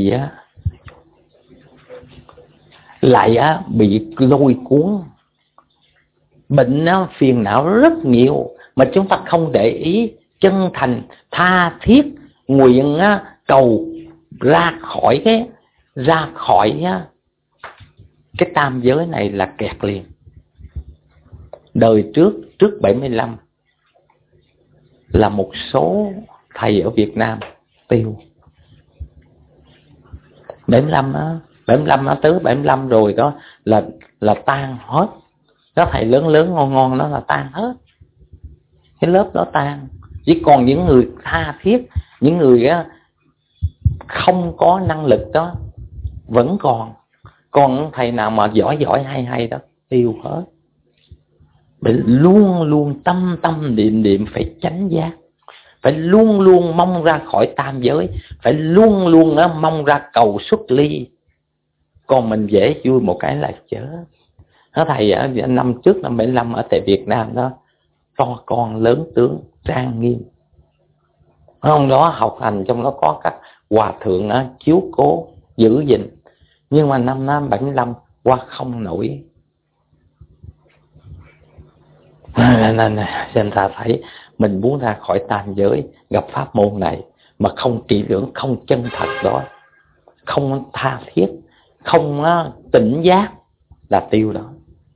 bị lôi cuốn, bệnh phiền não rất nhiều mà chúng ta không để ý. Chân thành tha thiết nguyện cầu ra khỏi cái tam giới này là kẹt liền. Đời trước 75 là một số thầy ở Việt Nam tiêu. 75 tới 75 rồi đó là tan hết. Các thầy lớn ngon đó là tan hết. Cái lớp đó tan. Chỉ còn những người tha thiết, những người không có năng lực đó vẫn còn. Còn thầy nào mà giỏi hay đó tiêu hết. Phải luôn tâm niệm phải chánh giác, phải luôn mong ra khỏi tam giới, phải luôn mong ra cầu xuất ly. Còn mình dễ vui một cái là chết. Thầy năm trước năm 75 ở tại Việt Nam đó, to con lớn tướng trang nghiêm. Hôm đó học hành trong đó có các hòa thượng chiếu cố giữ gìn. Nhưng mà năm 75 qua không nổi. Nên ta thấy mình muốn ra khỏi tam giới, gặp pháp môn này mà không kỹ lưỡng, không chân thật đó, không tha thiết, không tỉnh giác là tiêu đó.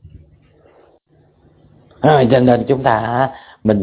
Cho nên chúng ta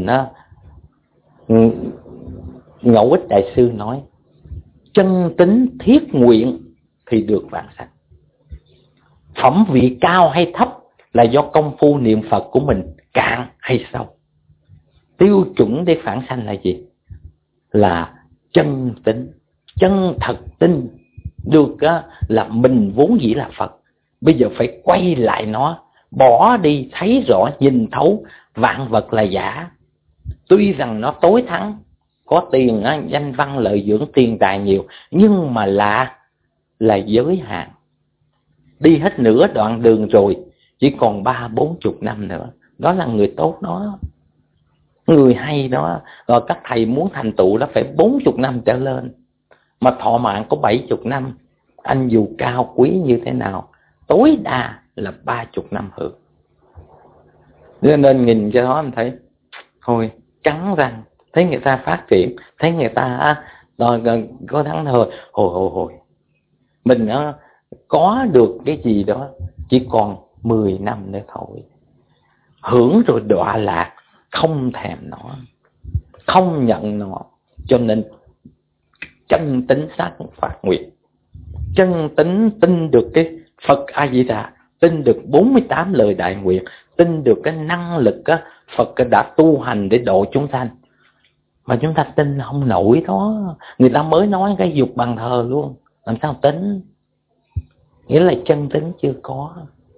Ngẫu Ích Đại Sư nói: chân tính thiết nguyện thì được vãng sanh. Phẩm vị cao hay thấp là do công phu niệm Phật của mình cạn hay sâu. Tiêu chuẩn để vãng sanh là gì? Là chân tính, chân thật tin được là mình vốn dĩ là Phật. Bây giờ phải quay lại nó, bỏ đi, thấy rõ, nhìn thấu vạn vật là giả. Tuy rằng nó tối thắng, có tiền danh văn lợi dưỡng, tiền tài nhiều, nhưng mà là giới hạn. Đi hết nửa đoạn đường rồi, chỉ còn 30-40 năm nữa. Đó là người tốt đó, người hay đó. Rồi các thầy muốn thành tựu đó phải 40 năm trở lên. Mà thọ mạng có 70 năm, anh dù cao quý như thế nào, tối đa là 30 năm hưởng. Nên nhìn cho đó anh thấy thôi cắn răng. Thấy người ta phát triển, thấy người ta có thắng thôi, hồi mình có được cái gì đó chỉ còn 10 năm nữa thôi. Hưởng rồi đọa lạc, không thèm nó, không nhận nó. Cho nên chân tính xác phát nguyện, chân tính tin được cái Phật A Di Đà tin được 48 lời đại nguyện, tin được cái năng lực á, Phật đã tu hành để độ chúng sanh. Mà chúng ta tin không nổi đó. Người ta mới nói cái dục bàn thờ luôn, làm sao tính? Nghĩa là chân tính chưa có.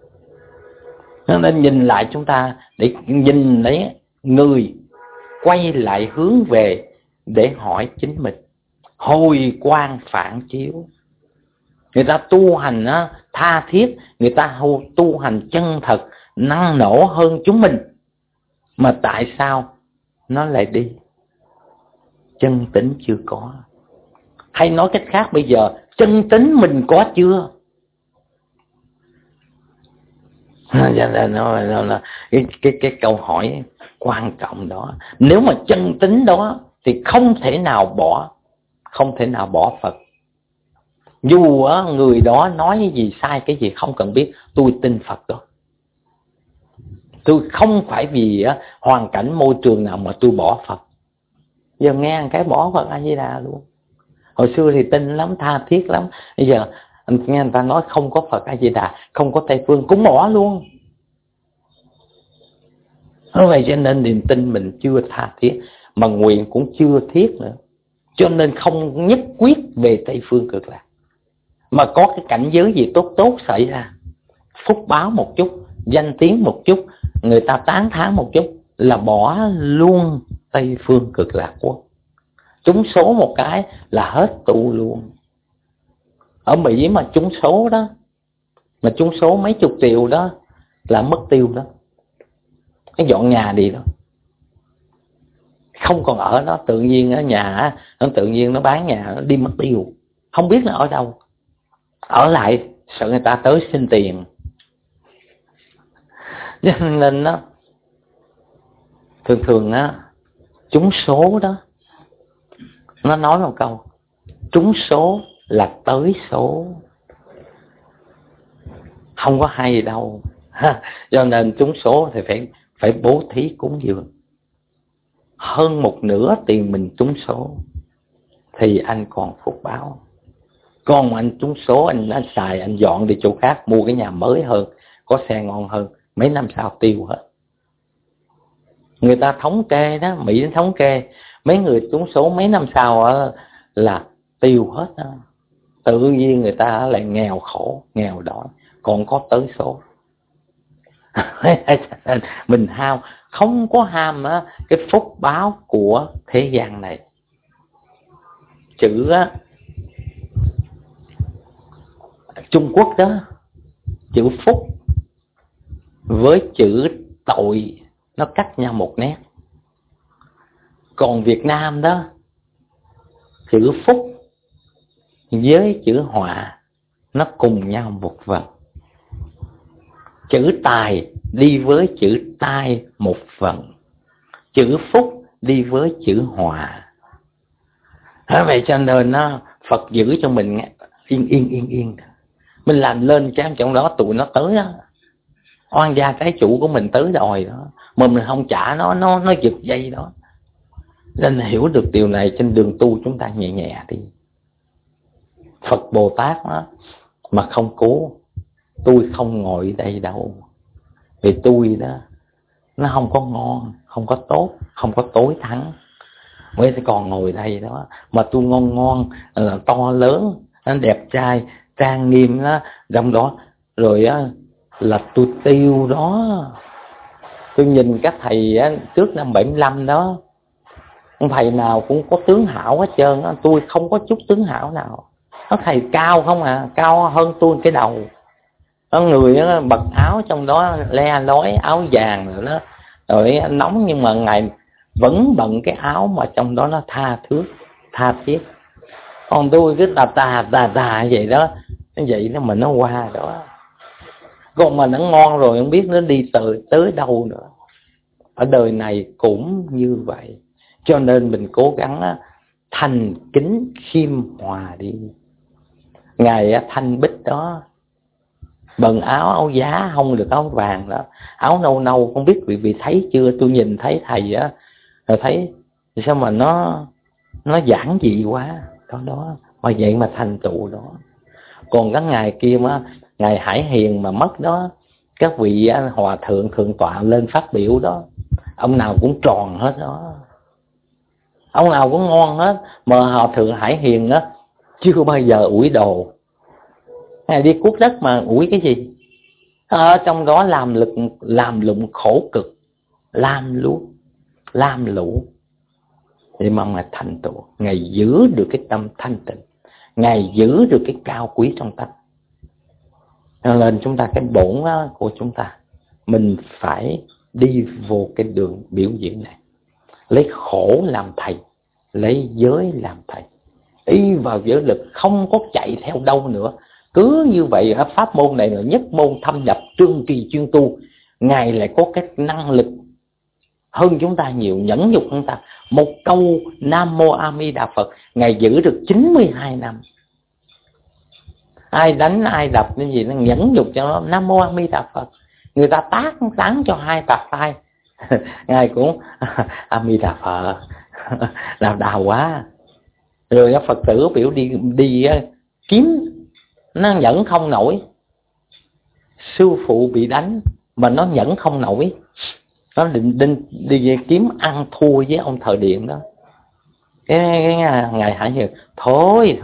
Nên nhìn lại chúng ta, để nhìn lấy người quay lại hướng về để hỏi chính mình, hồi quang phản chiếu. Người ta tu hành á, tha thiết, người ta tu hành chân thật, năng nổ hơn chúng mình, mà tại sao nó lại đi? Chân tính chưa có. Hay nói cách khác, bây giờ chân tính mình có chưa? Cái câu hỏi quan trọng đó. Nếu mà chân tính đó thì không thể nào bỏ Phật. Dù người đó nói cái gì sai cái gì không cần biết, tôi tin Phật đó. Tôi không phải vì hoàn cảnh môi trường nào mà tôi bỏ Phật. Giờ nghe cái bỏ Phật A Di Đà luôn. Hồi xưa thì tin lắm, tha thiết lắm. Bây giờ nghe người ta nói không có Phật A Di Đà, không có Tây Phương, cũng bỏ luôn. Vậy cho nên niềm tin mình chưa tha thiết, mà nguyện cũng chưa thiết nữa. Cho nên không nhất quyết về Tây Phương Cực Lạc. Mà có cái cảnh giới gì tốt tốt xảy ra, phúc báo một chút, danh tiếng một chút, người ta tán thán một chút, là bỏ luôn Tây Phương Cực Lạc Quốc. Trúng số một cái là hết tu luôn. Ở Mỹ mà trúng số đó, mà trúng số mấy chục triệu đó là mất tiêu đó. Cái dọn nhà đi đó, không còn ở đó, tự nhiên ở nhà nó tự nhiên nó bán nhà, nó đi mất tiêu, không biết là ở đâu. Ở lại sợ người ta tới xin tiền. Nên đó, thường trúng số đó, nó nói một câu, trúng số là tới số, không có hay đâu. Cho nên trúng số thì phải bố thí cúng dường. Hơn một nửa tiền mình trúng số thì anh còn phúc báo. Còn anh trúng số, anh xài, anh dọn đi chỗ khác, mua cái nhà mới hơn, có xe ngon hơn, mấy năm sau tiêu hết. Người ta thống kê đó, Mỹ thống kê, mấy người trúng số mấy năm sau là tiêu hết đó. Tự nhiên người ta lại nghèo khổ, nghèo đói, còn có tới số. Mình ham, không có ham cái phúc báo của thế gian này. Chữ Trung Quốc đó, chữ phúc với chữ tội nó cách nhau một nét. Còn Việt Nam đó, chữ phúc với chữ họa nó cùng nhau một vần. Chữ tài đi với chữ tai một vần, chữ phúc đi với chữ họa. Vậy cho nên Phật giữ cho mình yên. Mình làm lên cái trong đó tụi nó tới đó, oan gia trái chủ của mình tới đòi đó, mà mình không trả nó giật dây đó. Nên hiểu được điều này, trên đường tu chúng ta nhẹ nhẹ đi. Phật Bồ Tát đó, mà không cố, tôi không ngồi ở đây đâu. Vì tôi đó, nó không có ngon, không có tốt, không có tối thắng. Mới còn ngồi đây đó, mà tôi ngon, to lớn, đẹp trai, trang nghiêm đó, trong đó. Rồi là tôi tiêu đó. Tôi nhìn các thầy trước năm 75 đó, ông thầy nào cũng có tướng hảo hết trơn á. Tôi không có chút tướng hảo nào. Nó thầy cao không cao hơn tôi cái đầu. Có người bật áo trong đó le lói, áo vàng rồi đó, rồi nóng, nhưng mà ngài vẫn bận cái áo mà trong đó nó tha thiết. Còn tôi cứ tà vậy đó, vậy đó mà nó qua đó. Còn mà nó ngon rồi không biết nó đi tới đâu nữa. Ở đời này cũng như vậy. Cho nên mình cố gắng thành kính khiêm hòa đi. Ngài Thanh Bích đó, bận áo giá không được áo vàng đó, áo nâu không biết vì thấy chưa. Tôi nhìn thấy thầy rồi thấy sao mà nó giản dị quá đó mà vậy mà thành tựu đó. Còn các ngài kia Ngài Hải Hiền mà mất đó, các vị hòa thượng thượng tọa lên phát biểu đó, ông nào cũng tròn hết đó, ông nào cũng ngon hết. Mà hòa thượng Hải Hiền đó chưa bao giờ ủi đồ. Ngài đi cuốc đất mà ủi cái gì? Ở trong đó làm lụng khổ cực, làm lũ để mong Ngài thành tựu. Ngài giữ được cái tâm thanh tịnh, Ngài giữ được cái cao quý trong tâm. Nên chúng ta, cái bổn của chúng ta, mình phải đi vô cái đường biểu diễn này, lấy khổ làm thầy, lấy giới làm thầy, đi vào giới lực, không có chạy theo đâu nữa. Cứ như vậy pháp môn này là nhất môn thâm nhập, trương kỳ chuyên tu. Ngài lại có cái năng lực hơn chúng ta nhiều, nhẫn nhục hơn ta. Một câu Nam Mô A Di Đà Phật Ngài giữ được 92 năm. Ai đánh ai đập cái gì nó nhẫn nhục cho nó Nam Mô A Di Đà Phật. Người ta tán cho 2 bạt tay Ngài cũng A Di Đà Phật nào đào quá. Rồi Phật tử biểu đi kiếm, nó nhẫn không nổi. Sư phụ bị đánh mà nó nhẫn không nổi, nó định đi kiếm ăn thua với ông thợ điện đó. Cái Ngài Hải Hiền thôi,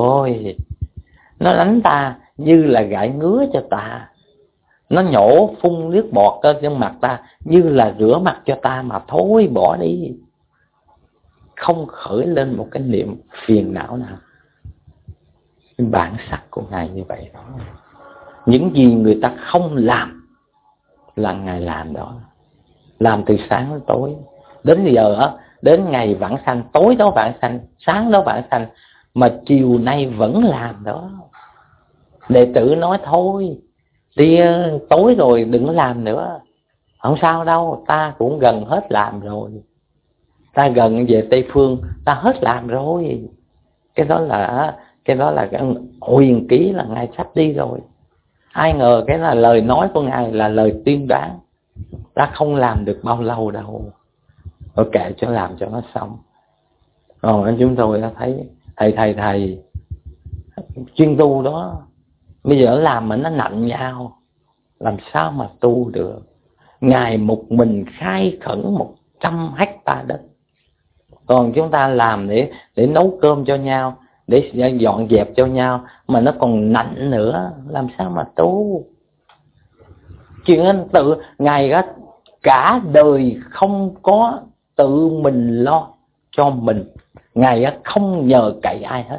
nó đánh ta như là gãi ngứa cho ta, nó nhổ phun nước bọt trên mặt ta như là rửa mặt cho ta, mà thôi bỏ đi. Không khởi lên một cái niệm phiền não nào. Cái bản sắc của Ngài như vậy đó. Những gì người ta không làm là Ngài làm đó. Làm từ sáng đến tối. Đến giờ đến ngày vãng sanh, tối đó vãng sanh, sáng đó vãng sanh, mà chiều nay vẫn làm đó. Đệ tử nói thôi, đi tối rồi đừng làm nữa. Không sao đâu, ta cũng gần hết làm rồi. Ta gần về Tây Phương, ta hết làm rồi. Cái đó là cái huyền ký là Ngài sắp đi rồi. Ai ngờ cái là lời nói của Ngài là lời tiên đoán. Ta không làm được bao lâu đâu. Rồi kệ cho làm cho nó xong. Rồi chúng tôi đã thấy thầy chuyên tu đó, bây giờ làm mà nó nặng nhau, làm sao mà tu được. Ngài một mình khai khẩn 100 hectare đất. Còn chúng ta làm để nấu cơm cho nhau, để dọn dẹp cho nhau, mà nó còn nặng nữa, làm sao mà tu. Chuyện tự Ngài cả đời không có tự mình lo cho mình. Ngài không nhờ cậy ai hết.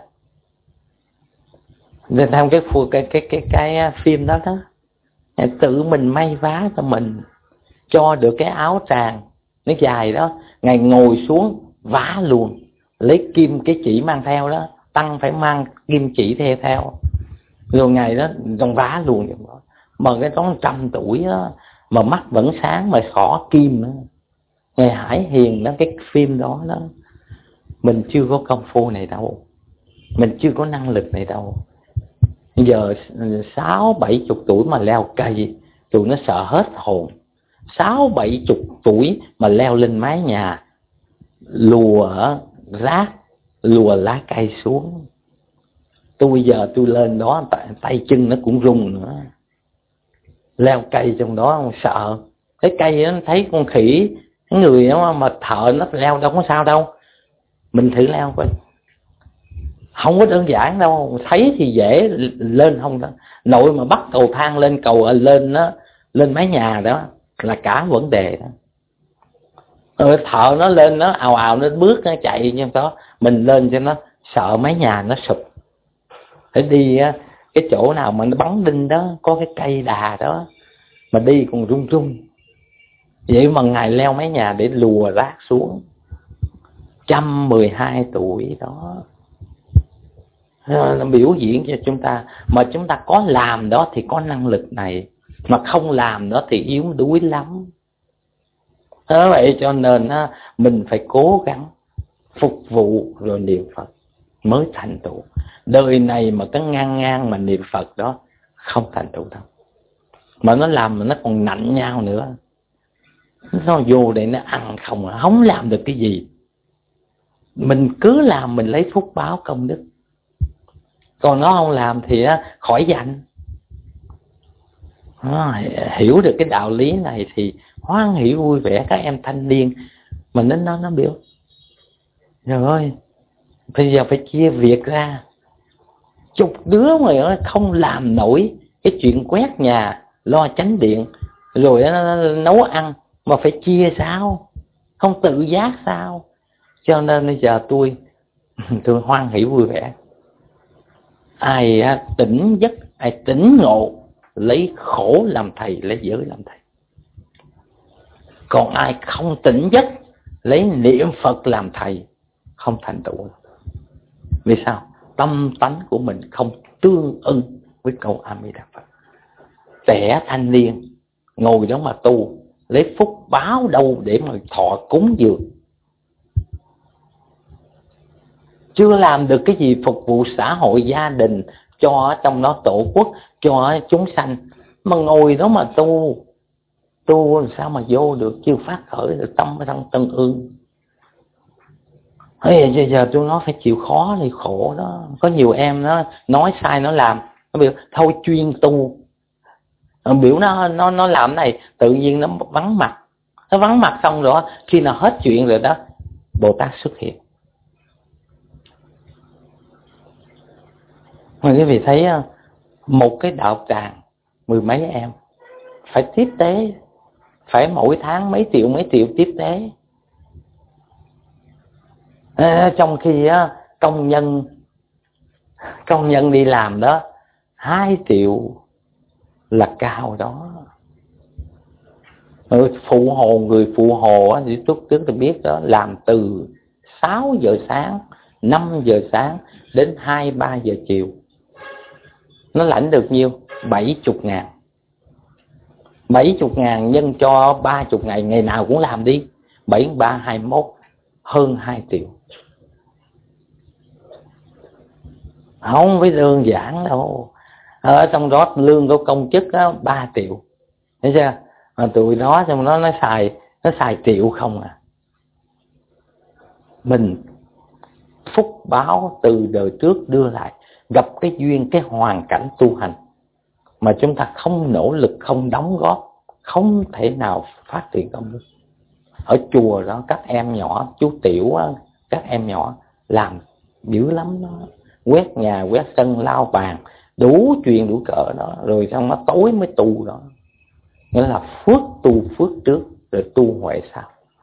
Nên theo cái phim đó đó, Ngài tự mình may vá cho mình, cho được cái áo tràng nó dài đó, Ngài ngồi xuống vá luôn, lấy kim cái chỉ mang theo đó, tăng phải mang kim chỉ theo, rồi Ngài đó trong vá luôn. Mà cái đó 100 tuổi đó, mà mắt vẫn sáng, mà xỏ kim nữa. Ngài Hải Hiền đó, cái phim đó đó, mình chưa có công phu này đâu, mình chưa có năng lực này đâu. Giờ 60-70 tuổi mà leo cây, tụi nó sợ hết hồn. 60-70 tuổi mà leo lên mái nhà, lùa lá cây xuống. Tôi giờ tôi lên đó tay chân nó cũng rung nữa. Leo cây trong đó sợ. Cái cây nó thấy con khỉ, cái người mà thợ nó leo đâu có sao đâu. Mình thử leo coi, không có đơn giản đâu. Thấy thì dễ, lên không đó. Nội mà bắt cầu thang lên cầu lên đó, lên mái nhà đó là cả vấn đề đó. Rồi thợ nó lên, nó ào nó bước, nó chạy như đó, mình lên cho nó sợ mái nhà nó sụp. Phải đi cái chỗ nào mà nó bắn đinh đó, có cái cây đà đó, mà đi còn run run. Vậy mà Ngài leo mái nhà để lùa rác xuống. 112 tuổi đó, nó biểu diễn cho chúng ta. Mà chúng ta có làm đó thì có năng lực này, mà không làm đó thì yếu đuối lắm. Thế vậy cho nên mình phải cố gắng phục vụ rồi niệm Phật mới thành tựu. Đời này mà có ngang mà niệm Phật đó không thành tựu đâu. Mà nó làm mà nó còn nặng nhau nữa. Nó vô đây nó ăn không làm được cái gì. Mình cứ làm mình lấy phúc báo công đức. Còn nó không làm thì khỏi dành. hiểu được cái đạo lý này thì hoan hỷ vui vẻ. Các em thanh niên mình đến nó biểu trời ơi, bây giờ phải chia việc ra, chục đứa mà không làm nổi cái chuyện quét nhà, lo chánh điện, rồi nấu ăn, mà phải chia sao? Không tự giác sao? Cho nên bây giờ tôi hoan hỷ vui vẻ. Ai tỉnh giấc, ai tỉnh ngộ, lấy khổ làm thầy, lấy giới làm thầy. Còn ai không tỉnh giấc, lấy niệm Phật làm thầy, không thành tựu. Vì sao? Tâm tánh của mình không tương ưng với câu A Di Đà Phật. Trẻ thanh niên ngồi đó mà tu, lấy phúc báo đâu để mà thọ cúng dường? Chưa làm được cái gì phục vụ xã hội, gia đình, cho trong đó tổ quốc, cho chúng sanh, mà ngồi đó mà tu làm sao mà vô được, chưa phát khởi được tâm ở trong tân ương. Bây giờ tôi nói phải chịu khó thì khổ đó. Có nhiều em nó nói sai nó làm, nó biểu thôi chuyên tu, biểu nó làm này, tự nhiên nó vắng mặt. Nó vắng mặt xong rồi khi nào hết chuyện rồi đó, Bồ Tát xuất hiện. Mà quý vị thấy một cái đạo tràng mười mấy em phải tiếp tế, phải mỗi tháng mấy triệu tiếp tế. Trong khi công nhân đi làm đó 2 triệu là cao đó. Người phụ hồ thì trước tôi biết đó, làm từ 6 giờ sáng, 5 giờ sáng đến 2-3 giờ chiều. Nó lãnh được nhiêu? 70.000. 70.000 nhân cho 30 ngày, ngày nào cũng làm đi, 73, 21, hơn 2 triệu. Không phải đơn giản đâu. Ở trong đó lương của công chức đó 3 triệu. Thấy chưa? Mà tụi nó trong đó nó xài triệu không à. Mình phúc báo từ đời trước đưa lại, gặp cái duyên, cái hoàn cảnh tu hành mà chúng ta không nỗ lực, không đóng góp, không thể nào phát triển công đức. Ở chùa đó các em nhỏ, chú Tiểu á, các em nhỏ làm dữ lắm đó, quét nhà, quét sân, lau bàn, đủ chuyện đủ cỡ đó, rồi xong nó tối mới tu đó. Nghĩa là phước tu phước trước rồi tu huệ sau.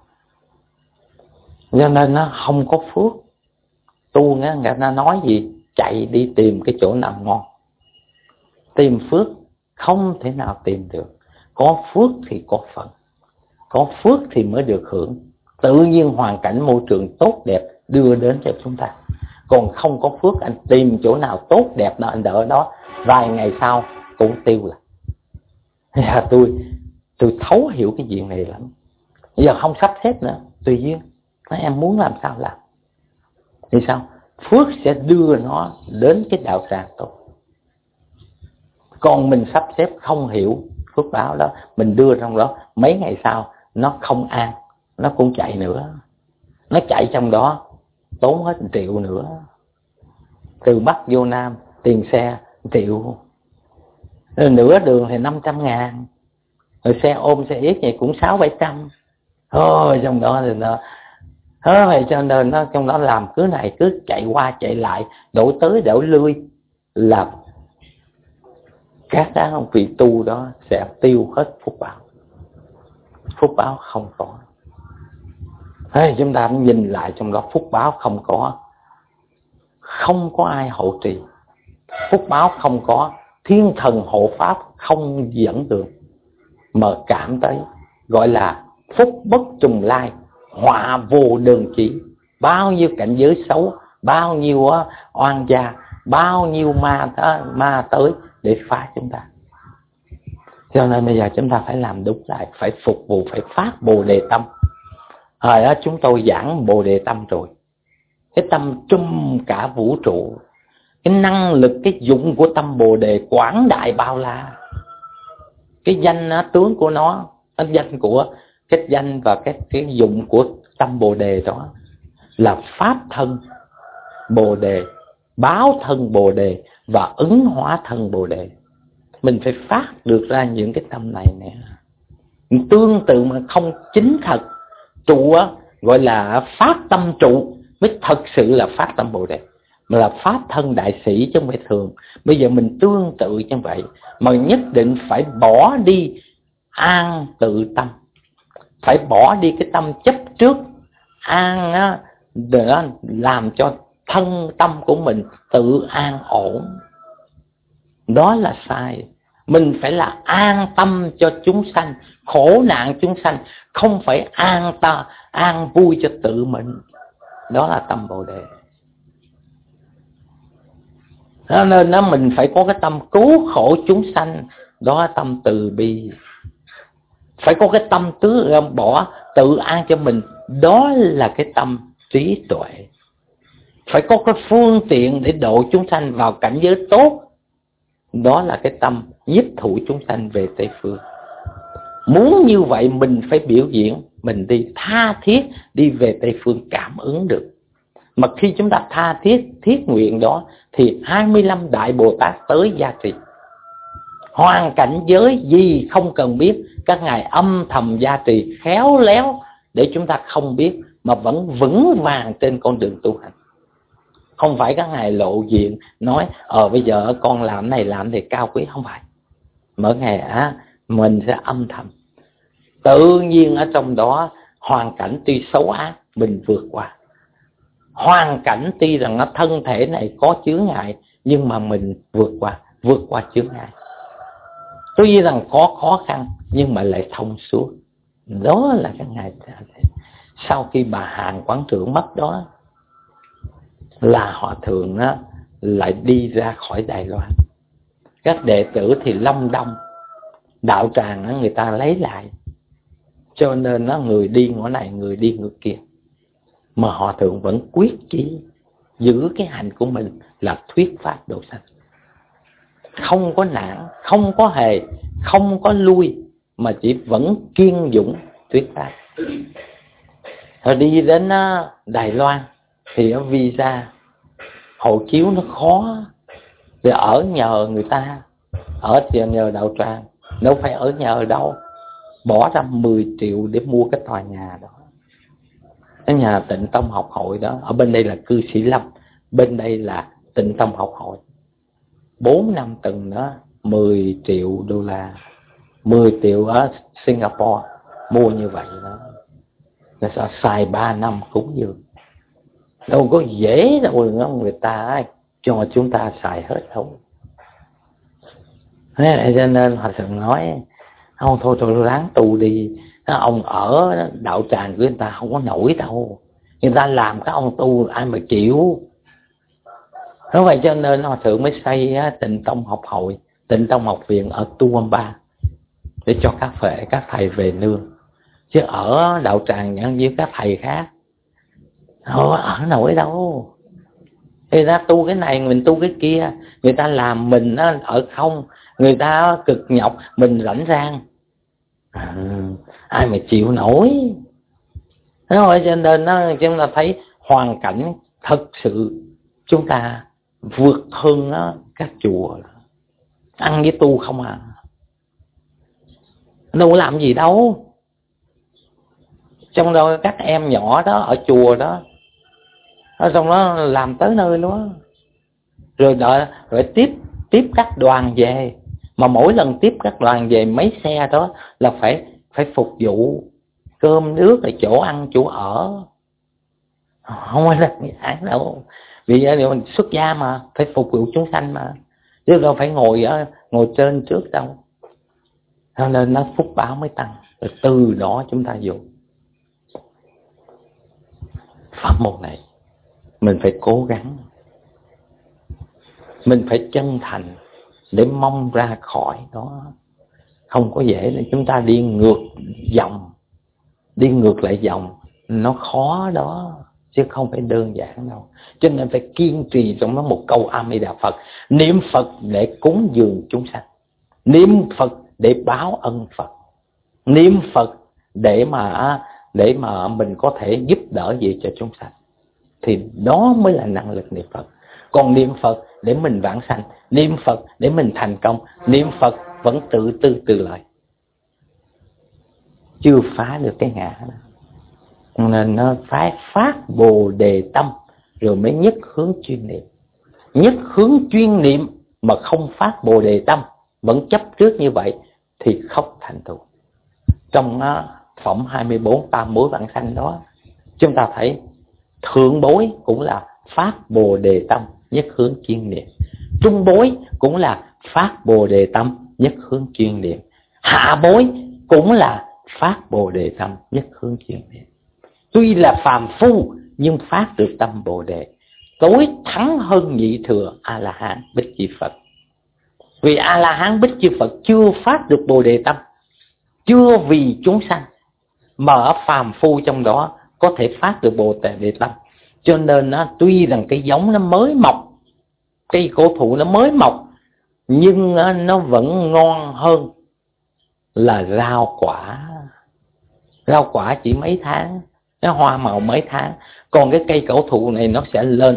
Cho nên nó không có phước tu, người ta nói gì chạy đi tìm cái chỗ nào ngon. Tìm phước không thể nào tìm được. Có phước thì có phận, có phước thì mới được hưởng. Tự nhiên hoàn cảnh môi trường tốt đẹp đưa đến cho chúng ta. Còn không có phước, anh tìm chỗ nào tốt đẹp đó, anh đỡ đó, vài ngày sau cũng tiêu là. Tôi thấu hiểu cái chuyện này lắm. Bây giờ không sắp xếp nữa, tùy duyên. Nói em muốn làm sao làm. Thì sao? Phước sẽ đưa nó đến cái đạo tràng tốt. Còn mình sắp xếp không hiểu phước báo đó, mình đưa trong đó, mấy ngày sau nó không an, nó cũng chạy nữa. Nó chạy trong đó tốn hết 1 triệu nữa. Từ Bắc vô Nam tiền xe 1 triệu, rồi nửa đường thì 500.000, rồi xe ôm xe yết vậy cũng 600-700. Thôi trong đó thì nó cho nên nó trong đó làm cứ này cứ chạy qua chạy lại, đổi tới đổi lui, là các ông vị tu đó sẽ tiêu hết phúc báo. Phúc báo không có. Chúng ta nhìn lại trong đó phúc báo không có ai hộ trì, phúc báo không có, thiên thần hộ pháp không dẫn đường, mà cảm tới gọi là phúc bất trùng lai, họa vô đơn chỉ. Bao nhiêu cảnh giới xấu, bao nhiêu oan gia, bao nhiêu ma tới để phá chúng ta. Cho nên bây giờ chúng ta phải làm đúng lại, phải phục vụ, phải phát Bồ Đề tâm. Hồi đó chúng tôi giảng Bồ Đề tâm rồi, cái tâm trùm cả vũ trụ, cái năng lực, cái dụng của tâm Bồ Đề quảng đại bao la. Cái danh tướng của nó, cái danh của cái danh và cái dụng của tâm Bồ Đề đó là pháp thân Bồ Đề, báo thân Bồ Đề và ứng hóa thân Bồ Đề. mình phải phát được ra những cái tâm này nè. Tương tự mà không chính thật trụ á, gọi là phát tâm trụ mới thật sự là phát tâm Bồ Đề, mà là phát thân đại sĩ chứ không phải thường. Bây giờ mình tương tự như vậy mà nhất định phải bỏ đi an tự tâm, phải bỏ đi cái tâm chấp trước an á, để làm cho thân tâm của mình tự an ổn. Đó là sai. Mình phải là an tâm cho chúng sanh, khổ nạn chúng sanh, không phải an vui cho tự mình. Đó là tâm Bồ Đề. Đó nên mình phải có cái tâm cứu khổ chúng sanh, đó là tâm từ bi. Phải có cái tâm bỏ tự an cho mình, đó là cái tâm trí tuệ. Phải có cái phương tiện để độ chúng sanh vào cảnh giới tốt, đó là cái tâm nhiếp thụ chúng sanh về Tây Phương. Muốn như vậy mình phải biểu diễn, mình đi tha thiết đi về Tây Phương cảm ứng được. Mà khi chúng ta tha thiết nguyện đó thì 25 Đại Bồ Tát tới gia trì. Hoàn cảnh giới gì không cần biết, các ngài âm thầm gia trì khéo léo để chúng ta không biết mà vẫn vững vàng trên con đường tu hành. Không phải các ngài lộ diện nói bây giờ con làm này làm thì cao quý, không phải. Mỗi ngày mình sẽ âm thầm. Tự nhiên ở trong đó hoàn cảnh tuy xấu ác mình vượt qua. Hoàn cảnh tuy rằng nó thân thể này có chướng ngại, nhưng mà mình vượt qua chướng ngại. Tuy rằng có khó khăn nhưng mà lại thông suốt. Đó là cái ngày sau khi bà Hàn quán trưởng mất đó, là họ thường lại đi ra khỏi Đài Loan. Các đệ tử thì long đong, đạo tràng người ta lấy lại, cho nên người đi ngõ này, người đi ngõ kia. Mà họ thường vẫn quyết chí giữ cái hành của mình là thuyết pháp độ sanh. Không có nản, không có hề, không có lui, mà chỉ vẫn kiên dũng thuyết pháp. Rồi đi đến Đài Loan thì visa hộ chiếu nó khó, thì ở nhờ người ta, ở thì nhờ đạo tràng, đâu phải ở nhờ đâu. Bỏ ra 10 triệu để mua cái tòa nhà đó, cái nhà Tịnh Tông Học Hội đó. Ở bên đây là cư sĩ Lâm, bên đây là Tịnh Tông Học Hội. 4-5 tầng đó, 10 triệu đô la, 10 triệu ở Singapore mua như vậy đó. Rồi sao xài 3 năm cúng dường. Đâu có dễ đâu, người ta cho chúng ta xài hết đâu. Thế cho nên họ thường nói thôi ráng tu đi. Ông ở đạo tràng của người ta không có nổi đâu, người ta làm các ông tu ai mà chịu. Nói vậy cho nên họ thường mới xây Tịnh Tông Học Hội, Tịnh Tông Học Viện ở Tuamba để cho các thầy về nương. Chứ ở đạo tràng nhận với các thầy khác không ở nổi đâu. Người ta tu cái này mình tu cái kia, người ta làm mình ở không, người ta cực nhọc mình rảnh rang. Ai mà chịu nổi. Nói vậy cho nên chúng ta thấy hoàn cảnh thật sự chúng ta vượt hơn các chùa. Ăn với tu không à, đâu có làm gì đâu. Trong đó các em nhỏ đó ở chùa đó, ở trong đó làm tới nơi luôn. Rồi đợi rồi tiếp các đoàn về, mà mỗi lần tiếp các đoàn về mấy xe đó là phải phục vụ cơm nước, rồi chỗ ăn chỗ ở, không phải là người ăn đâu. Vì vậy mình xuất gia mà phải phục vụ chúng sanh mà, chứ đâu phải ngồi trên trước đâu. Cho nên nó phúc báo mới tăng, rồi từ đó chúng ta dùng pháp môn này. Mình phải cố gắng, mình phải chân thành để mong ra khỏi đó. Không có dễ để chúng ta đi ngược lại dòng, nó khó đó, chứ không phải đơn giản đâu. Cho nên phải kiên trì trong đó một câu A Di Đà Phật, niệm Phật để cúng dường chúng sanh, niệm Phật để báo ân Phật, niệm Phật để mà mình có thể giúp đỡ gì cho chúng sanh. Thì đó mới là năng lực niệm Phật. Còn niệm Phật để mình vãng sanh, niệm Phật để mình thành công, niệm Phật vẫn tự tư tự lợi, chưa phá được cái ngã đó. Nên nó phải phát Bồ Đề tâm rồi mới nhất hướng chuyên niệm. Nhất hướng chuyên niệm mà không phát Bồ Đề tâm, vẫn chấp trước như vậy thì không thành tựu. Trong phẩm 24 tam bối vãng sanh đó, chúng ta thấy thượng bối cũng là phát Bồ Đề tâm nhất hướng chuyên niệm, trung bối cũng là phát Bồ Đề tâm nhất hướng chuyên niệm, hạ bối cũng là phát Bồ Đề tâm nhất hướng chuyên niệm. Tuy là phàm phu nhưng phát được tâm Bồ Đề, tối thắng hơn nhị thừa A La Hán Bích Chi Phật. Vì A La Hán Bích Chi Phật chưa phát được Bồ Đề tâm, chưa vì chúng sanh, mà ở phàm phu trong đó có thể phát được Bồ Đề tâm. Cho nên tuy rằng cái giống nó mới mọc, cây cổ thụ nó mới mọc, nhưng nó vẫn ngon hơn là rau quả. Rau quả chỉ mấy tháng, nó hoa màu mấy tháng, còn cái cây cổ thụ này nó sẽ lên.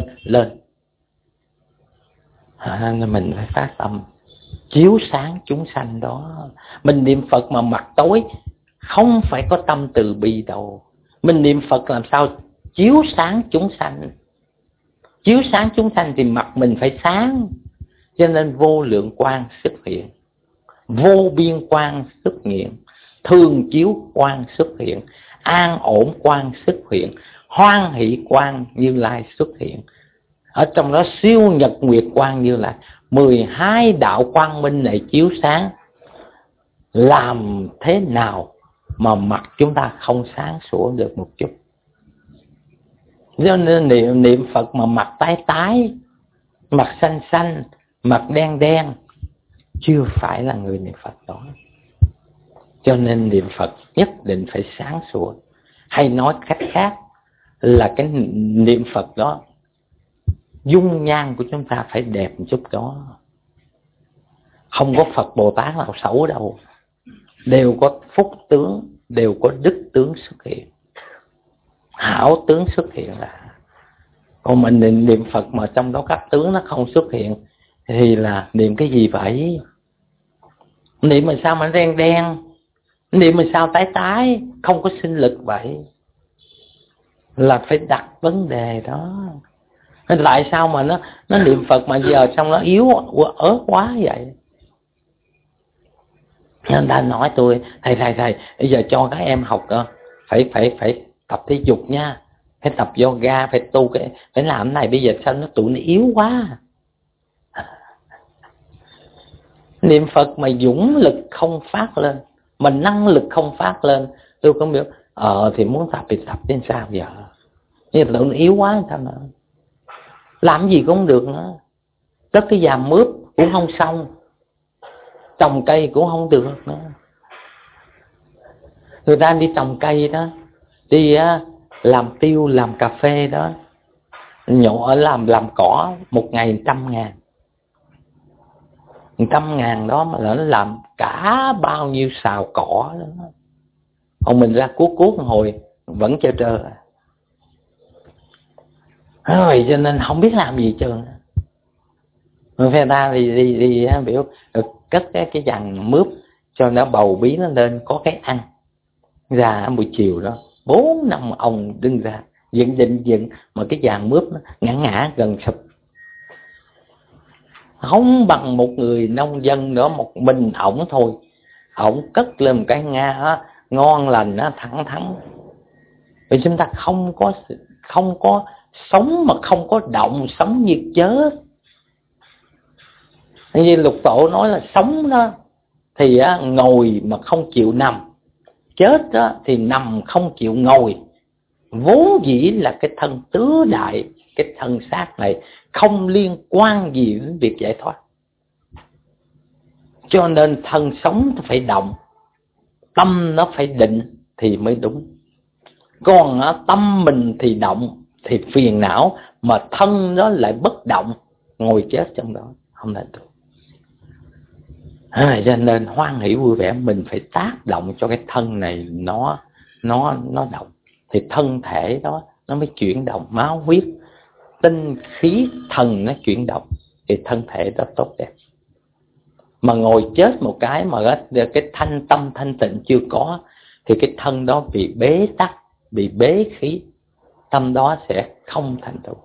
Nên mình phải phát tâm chiếu sáng chúng sanh đó. Mình niệm Phật mà mặt tối, không phải có tâm từ bi đâu. Mình niệm Phật làm sao chiếu sáng chúng sanh. Chiếu sáng chúng sanh thì mặt mình phải sáng. Cho nên vô lượng quang xuất hiện, vô biên quang xuất hiện, thường chiếu quang xuất hiện, an ổn quang xuất hiện, hoan hỷ quang Như Lai xuất hiện. Ở trong đó siêu nhật nguyệt quang Như Lai, 12 đạo quang minh này chiếu sáng. Làm thế nào mà mặt chúng ta không sáng sủa được một chút? Nên niệm Phật mà mặt tái tái, mặt xanh xanh, mặt đen đen, chưa phải là người niệm Phật đó. Cho nên niệm Phật nhất định phải sáng sủa. Hay nói cách khác là cái niệm Phật đó, dung nhan của chúng ta phải đẹp một chút đó. Không có Phật Bồ Tát nào xấu đâu, đều có phúc tướng, đều có đức tướng xuất hiện, hảo tướng xuất hiện là. Còn mình niệm Phật mà trong đó các tướng nó không xuất hiện thì là niệm cái gì vậy? Niệm mà sao mà đen đen, niệm mà sao tái tái, không có sinh lực vậy? Là phải đặt vấn đề đó. Tại sao mà nó niệm Phật mà giờ xong nó yếu ớt quá vậy? Nên ta nói tôi, thầy bây giờ cho các em học phải tập thể dục nha, phải tập yoga, phải tu phải làm cái này. Bây giờ sao tụi nó yếu quá? Niệm Phật mà dũng lực không phát lên, mà năng lực không phát lên, tôi không biết thì muốn tập thì tập đến sao giờ? Nhưng tụi nó yếu quá sao nữa? Làm gì cũng không được nữa. Tất cái giàm mướp cũng không xong, trồng cây cũng không được nữa. Người ta đi trồng cây đó, đi làm tiêu, làm cà phê đó, nhổ làm cỏ, một ngày 100.000. 100.000 đó mà nó làm cả bao nhiêu xào cỏ đó. Còn mình ra cuốc một hồi vẫn trơ trơ. Rồi cho nên không biết làm gì trơn. Người ta đi biểu cất cái dàn mướp cho nó bầu bí nó lên có cái ăn. Ra buổi chiều đó 4-5 ông đứng ra dựng mà cái dàn mướp nó ngã gần sụp. Không bằng một người nông dân nữa, một mình ổng thôi, ổng cất lên một cái ngon lành thẳng thắn. Vì chúng ta không có sống mà không có động, sống như chết. Như Lục Tổ nói là sống đó thì ngồi mà không chịu nằm, chết đó thì nằm không chịu ngồi. Vốn dĩ là cái thân tứ đại, cái thân xác này không liên quan gì đến việc giải thoát. Cho nên thân sống nó phải động, tâm nó phải định thì mới đúng. Còn tâm mình thì động thì phiền não, mà thân nó lại bất động, ngồi chết trong đó không nên được. Cho nên hoan hỷ vui vẻ mình phải tác động cho cái thân này nó động, thì thân thể đó nó mới chuyển động, máu huyết tinh khí thần nó chuyển động thì thân thể đó tốt đẹp. Mà ngồi chết một cái mà cái thanh tâm thanh tịnh chưa có thì cái thân đó bị bế tắc, bị bế khí, tâm đó sẽ không thành tựu.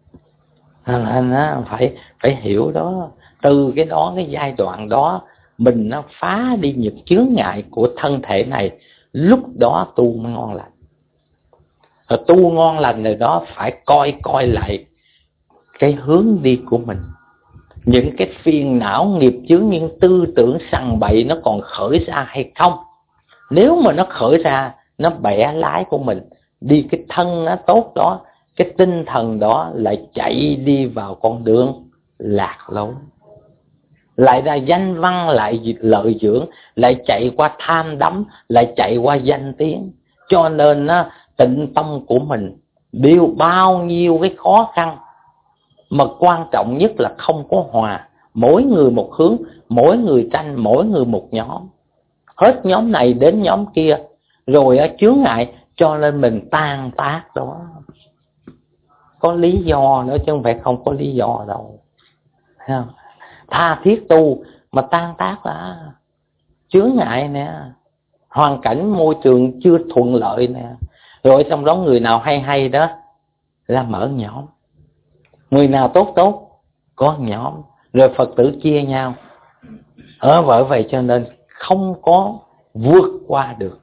Phải hiểu đó. Từ cái đó, cái giai đoạn đó mình nó phá đi những chướng ngại của thân thể này, lúc đó tu mới ngon lành. Rồi tu ngon lành rồi đó phải coi lại cái hướng đi của mình. Những cái phiền não nghiệp chướng, những tư tưởng sằng bậy nó còn khởi ra hay không. Nếu mà nó khởi ra, nó bẻ lái của mình đi, cái thân nó tốt đó, cái tinh thần đó lại chạy đi vào con đường lạc lối, lại ra danh văn, lại lợi dưỡng, lại chạy qua tham đắm, lại chạy qua danh tiếng. Cho nên tịnh tâm của mình đều bao nhiêu cái khó khăn, mà quan trọng nhất là không có hòa. Mỗi người một hướng, mỗi người tranh, mỗi người một nhóm, hết nhóm này đến nhóm kia, rồi chướng ngại, cho nên mình tan tác đó. Có lý do nữa chứ không phải không có lý do đâu. Tha thiết tu mà tan tác là chướng ngại nè, hoàn cảnh môi trường chưa thuận lợi nè. Rồi trong đó người nào hay đó là mở nhóm, người nào tốt có nhóm, rồi Phật tử chia nhau. Bởi vậy cho nên không có vượt qua được.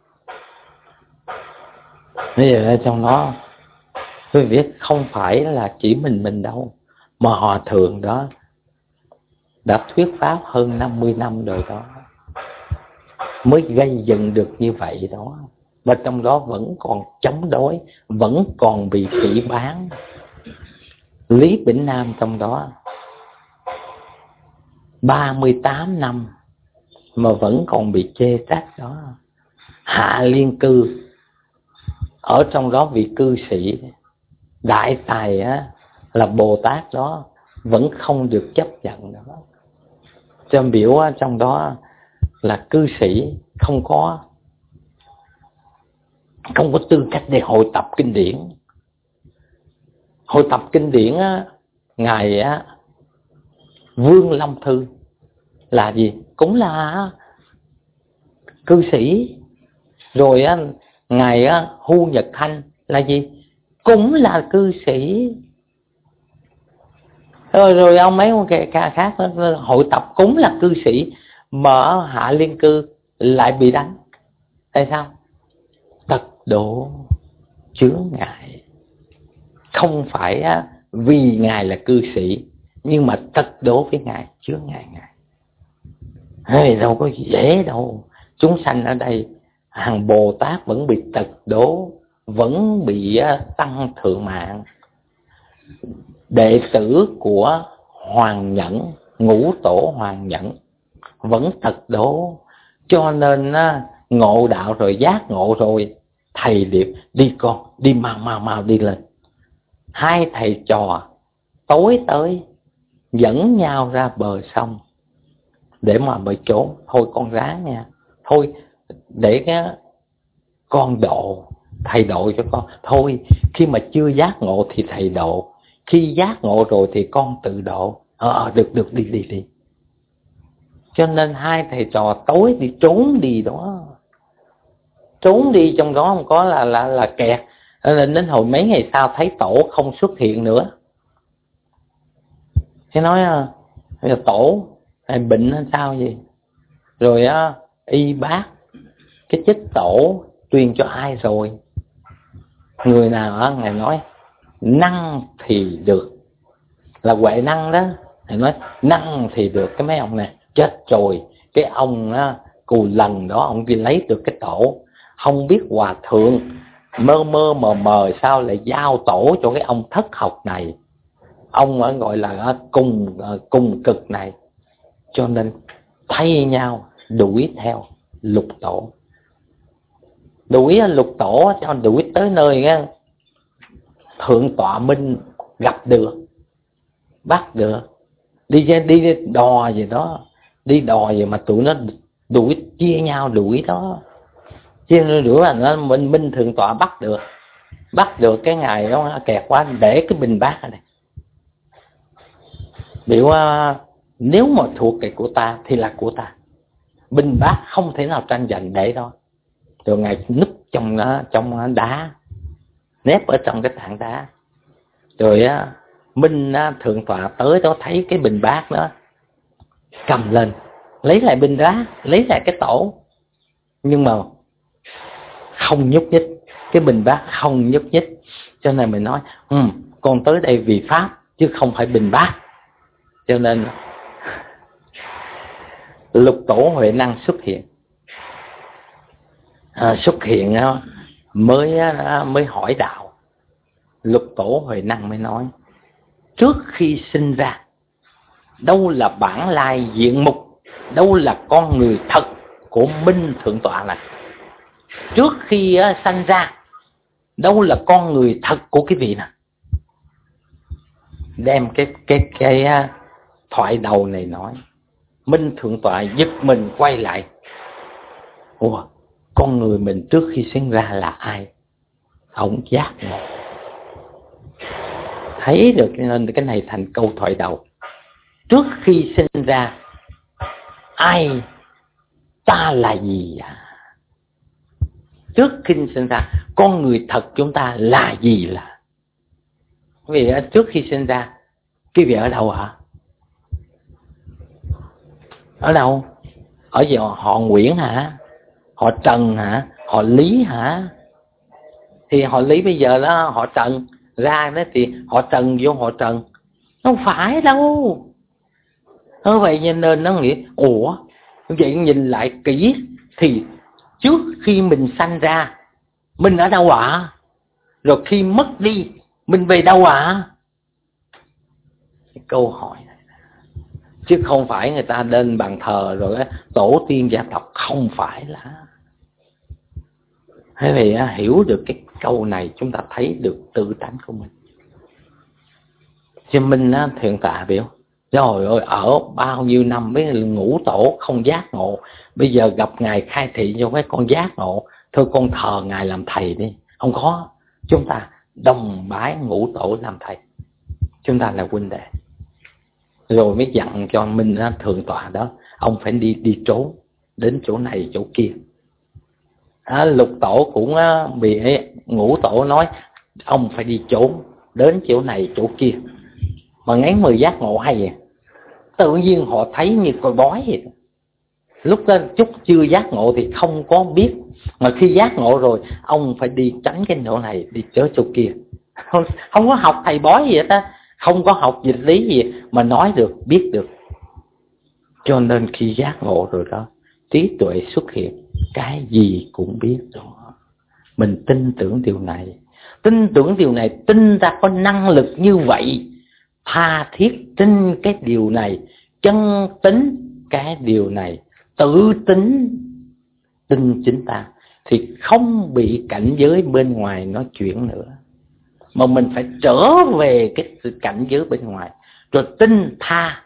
Bây giờ trong đó tôi biết không phải là chỉ mình đâu, mà Hòa Thượng đó đã thuyết pháp hơn 50 năm rồi đó, mới gây dựng được như vậy đó. Mà trong đó vẫn còn chống đối, vẫn còn bị phỉ báng. Lý Bỉnh Nam trong đó 38 năm mà vẫn còn bị chê trách đó. Hạ Liên Cư, ở trong đó vị cư sĩ đại tài là Bồ Tát đó, vẫn không được chấp nhận đó. Cho biểu trong đó là cư sĩ không có tư cách để hội tập kinh điển. Hội tập kinh điển ngài Vương Long Thư là gì? Cũng là cư sĩ. Rồi ngài Hu Nhật Thanh là gì? Cũng là cư sĩ. Rồi ông mấy ca khác hội tập cũng là cư sĩ, mà ở Hạ Liên Cư lại bị đánh. Tại sao? Tật độ chướng ngại. Không phải vì ngài là cư sĩ, nhưng mà tật độ với ngài, chướng ngại ngài. Đâu có dễ đâu. Chúng sanh ở đây, hàng Bồ Tát vẫn bị tật đố, vẫn bị tăng thượng mạng. Đệ tử của Hoàng Nhẫn, Ngũ Tổ Hoàng Nhẫn vẫn tật đố. Cho nên ngộ đạo rồi, giác ngộ rồi, thầy điệp đi con, đi mau đi lên. Hai thầy trò tối tới dẫn nhau ra bờ sông để mà trốn. Thôi con ráng nha, thôi để con độ, thầy độ cho con. Thôi khi mà chưa giác ngộ thì thầy độ, khi giác ngộ rồi thì con tự độ. Được đi. Cho nên hai thầy trò tối đi trốn đi đó, trốn đi trong đó không có là kẹt. Nên đến hồi mấy ngày sau thấy tổ không xuất hiện nữa. Thế nói tổ này bệnh hay sao gì? Rồi y bác cái chích tổ truyền cho ai rồi? Người nào ngài nói năng thì được, là Huệ Năng đó. Ngài nói năng thì được. Cái mấy ông này chết rồi. Cái ông Cù Lần đó, ông đi lấy được cái tổ. Không biết Hòa Thượng mơ mờ sao lại giao tổ cho cái ông thất học này, ông gọi là cùng cực này. Cho nên thay nhau đuổi theo lục tổ. Đuổi lục tổ cho đuổi tới nơi Thượng Tọa Minh gặp được, bắt được. Đi đò gì đó, đi đò gì mà tụi nó đuổi, chia nhau đuổi đó. Chia nhau đuổi là nó Minh Thượng Tọa bắt được cái ngày đó kẹt quá, để cái bình bát này Biểu nếu mà thuộc cái của ta thì là của ta. Binh bát không thể nào tranh giành để đó. Rồi Ngài núp trong đá, nép ở trong cái tảng đá. Rồi Minh Thượng Tọa tới đó thấy cái bình bát đó, cầm lên, lấy lại bình bát, lấy lại cái tổ. Nhưng mà không nhúc nhích, cái bình bát không nhúc nhích. Cho nên mình nói con tới đây vì Pháp chứ không phải bình bát. Cho nên Lục Tổ Huệ Năng xuất hiện. Xuất hiện mới hỏi đạo. Lục Tổ Huệ Năng mới nói, trước khi sinh ra, đâu là bản lai diện mục, đâu là con người thật của Minh Thượng Tọa này. Trước khi sanh ra, đâu là con người thật của cái vị này. Đem cái thoại đầu này nói, Minh Thượng Tọa giật mình quay lại. Ủa, con người mình trước khi sinh ra là ai? Ông giác ngộ. Thấy được nên cái này thành câu thoại đầu. Trước khi sinh ra, ai, ta là gì à? Trước khi sinh ra, con người thật chúng ta là gì là? Vì trước khi sinh ra, cái vị ở đâu hả? Ở đâu? Ở gì họ Nguyễn hả? Họ Trần hả? Họ Lý hả? Thì họ Lý bây giờ đó họ Trần ra đó thì họ Trần vô họ Trần. Không phải đâu. Vậy cho nên nó nghĩ, ủa, vậy nhìn lại kỹ thì trước khi mình sanh ra, mình ở đâu ạ? Rồi khi mất đi, mình về đâu ạ? Câu hỏi này. Chứ không phải người ta lên bàn thờ rồi tổ tiên gia tộc, không phải là. Thế vì hiểu được cái câu này chúng ta thấy được tự tánh của mình. Chứ mình Thượng Tọa biểu, trời ơi, ở bao nhiêu năm với ngũ tổ không giác ngộ, bây giờ gặp Ngài khai thị cho mấy con giác ngộ, thôi con thờ Ngài làm thầy đi. Không có, chúng ta đồng bái ngũ tổ làm thầy, chúng ta là huynh đệ. Rồi mới dặn cho mình Thượng Tọa đó, ông phải đi trốn, đến chỗ này chỗ kia. Lục tổ cũng bị ngũ tổ nói ông phải đi trốn, đến chỗ này chỗ kia. Mà ngán 10 giác ngộ hay vậy, tự nhiên họ thấy như coi bói vậy. Lúc đó chút chưa giác ngộ thì không có biết, mà khi giác ngộ rồi ông phải đi tránh cái chỗ này, đi tới chỗ kia. Không có học thầy bói gì hết á, không có học dịch lý gì mà nói được, biết được. Cho nên khi giác ngộ rồi đó, trí tuệ xuất hiện, cái gì cũng biết đó. Mình tin tưởng điều này, tin ta có năng lực như vậy, tha thiết tin cái điều này, chân tính cái điều này, tự tính tin chính ta, thì không bị cảnh giới bên ngoài nói chuyện nữa, mà mình phải trở về cái sự cảnh giới bên ngoài. Rồi tin tha,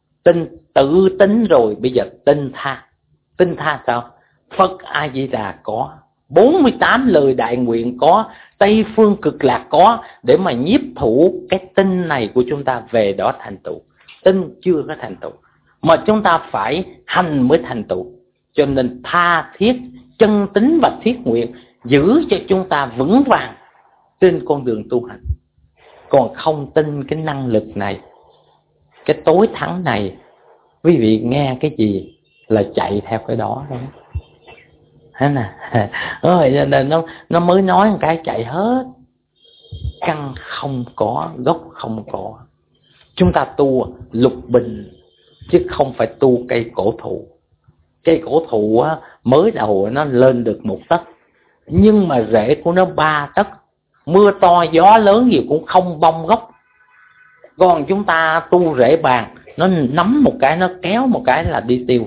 tự tính rồi bây giờ tin tha. Tin tha sao? Phật A Di Đà có, 48 lời đại nguyện có, Tây phương cực lạc có, để mà nhiếp thủ cái tin này của chúng ta về đó thành tựu. Tin chưa có thành tựu, mà chúng ta phải hành mới thành tựu. Cho nên tha thiết, chân tính và thiết nguyện giữ cho chúng ta vững vàng trên con đường tu hành. Còn không tin cái năng lực này, cái tối thắng này, quý vị nghe cái gì là chạy theo cái đó thôi. Thế nè, rồi nên nó mới nói một cái chạy hết. Căn không có, gốc không có. Chúng ta tu lục bình chứ không phải tu cây cổ thụ. Cây cổ thụ mới đầu nó lên được 1 tấc, nhưng mà rễ của nó 3 tấc, mưa to gió lớn gì cũng không bong gốc. Còn chúng ta tu rễ bàn, nó nắm một cái, nó kéo một cái là đi tiêu.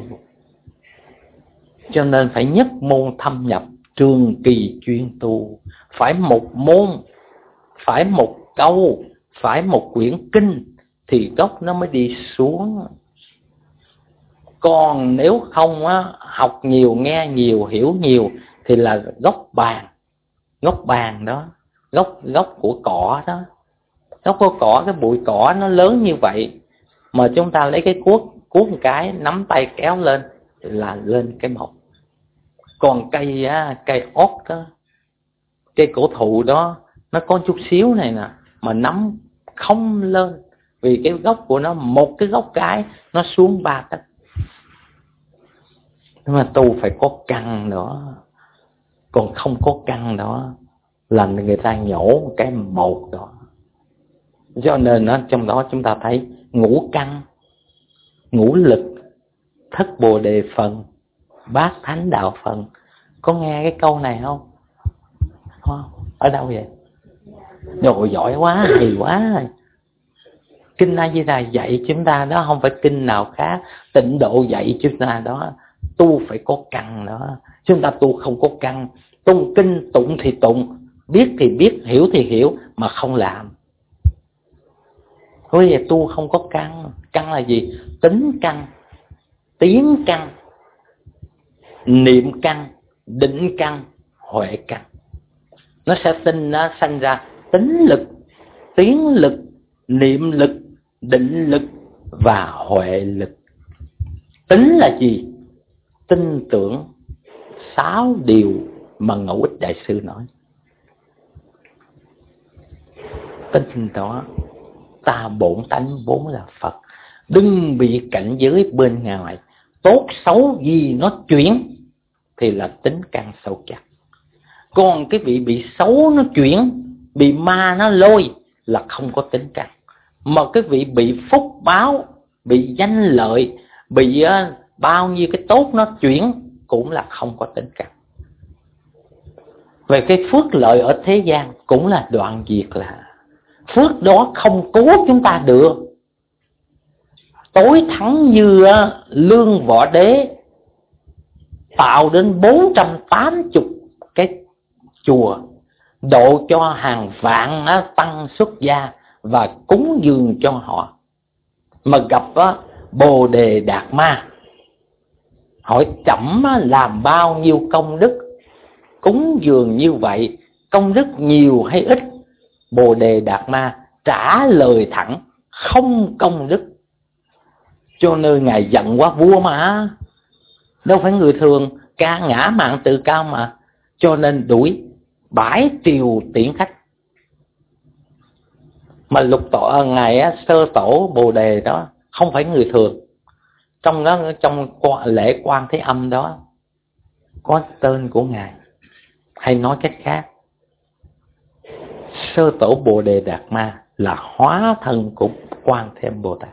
Cho nên phải nhất môn thâm nhập, trường kỳ chuyên tu. Phải một môn, phải một câu, phải một quyển kinh thì gốc nó mới đi xuống. Còn nếu không học nhiều, nghe nhiều, hiểu nhiều thì là gốc bàn. Gốc bàn đó, gốc của cỏ đó. Gốc của cỏ, cái bụi cỏ nó lớn như vậy, mà chúng ta lấy cái cuốc một cái, nắm tay kéo lên là lên cái một. Còn cây ốt đó, cây cổ thụ đó, nó có chút xíu này nè, mà nắm không lên, vì cái gốc của nó, một cái gốc cái nó xuống 3 tấc. Nhưng mà tu phải có căn nữa, còn không có căn đó là người ta nhổ cái một đó. Cho nên trong đó chúng ta thấy ngũ căn, ngũ lực, thất bồ đề phần, bát thánh đạo phần. Có nghe cái câu này không? Ở đâu vậy? Đồ giỏi quá, hay quá. Kinh A Di Đà dạy chúng ta đó, không phải kinh nào khác. Tịnh độ dạy chúng ta đó, tu phải có căn đó. Chúng ta tu không có căn, tung kinh tụng thì tụng, biết thì biết, hiểu thì hiểu, mà không làm. Bây giờ tu không có căn. Căn là gì? Tính căn, tiến căn, niệm căn, định căn, huệ căn. Nó sẽ sanh ra tính lực, tiến lực, niệm lực, định lực và huệ lực. Tính là gì? Tin tưởng 6 điều mà Ngẫu Ích Đại Sư nói. Tin đó, ta bổn tánh vốn là Phật, đừng bị cảnh giới bên ngoài tốt xấu gì nó chuyển, thì là tính căn sâu chắc. Còn cái vị bị xấu nó chuyển, bị ma nó lôi là không có tính căn. Mà cái vị bị phúc báo, bị danh lợi, bị bao nhiêu cái tốt nó chuyển cũng là không có tính căn. Về cái phước lợi ở thế gian cũng là đoạn diệt, là phước đó không cố chúng ta được. Tối thắng như Lương Võ Đế tạo đến 480 cái chùa, độ cho hàng vạn tăng xuất gia và cúng dường cho họ. Mà gặp Bồ Đề Đạt Ma, hỏi chậm làm bao nhiêu công đức, cúng dường như vậy công đức nhiều hay ít? Bồ Đề Đạt Ma trả lời thẳng, không công đức. Cho nên Ngài giận quá, vua mà, đâu phải người thường, ca ngã mạn tự cao mà. Cho nên đuổi bãi triều tiễn khách. Mà Ngài Sơ Tổ Bồ Đề đó không phải người thường. Trong đó, trong lễ Quan Thế Âm đó có tên của Ngài. Hay nói cách khác, Sơ Tổ Bồ Đề Đạt Ma là hóa thân của Quan Thế Âm Bồ Tát.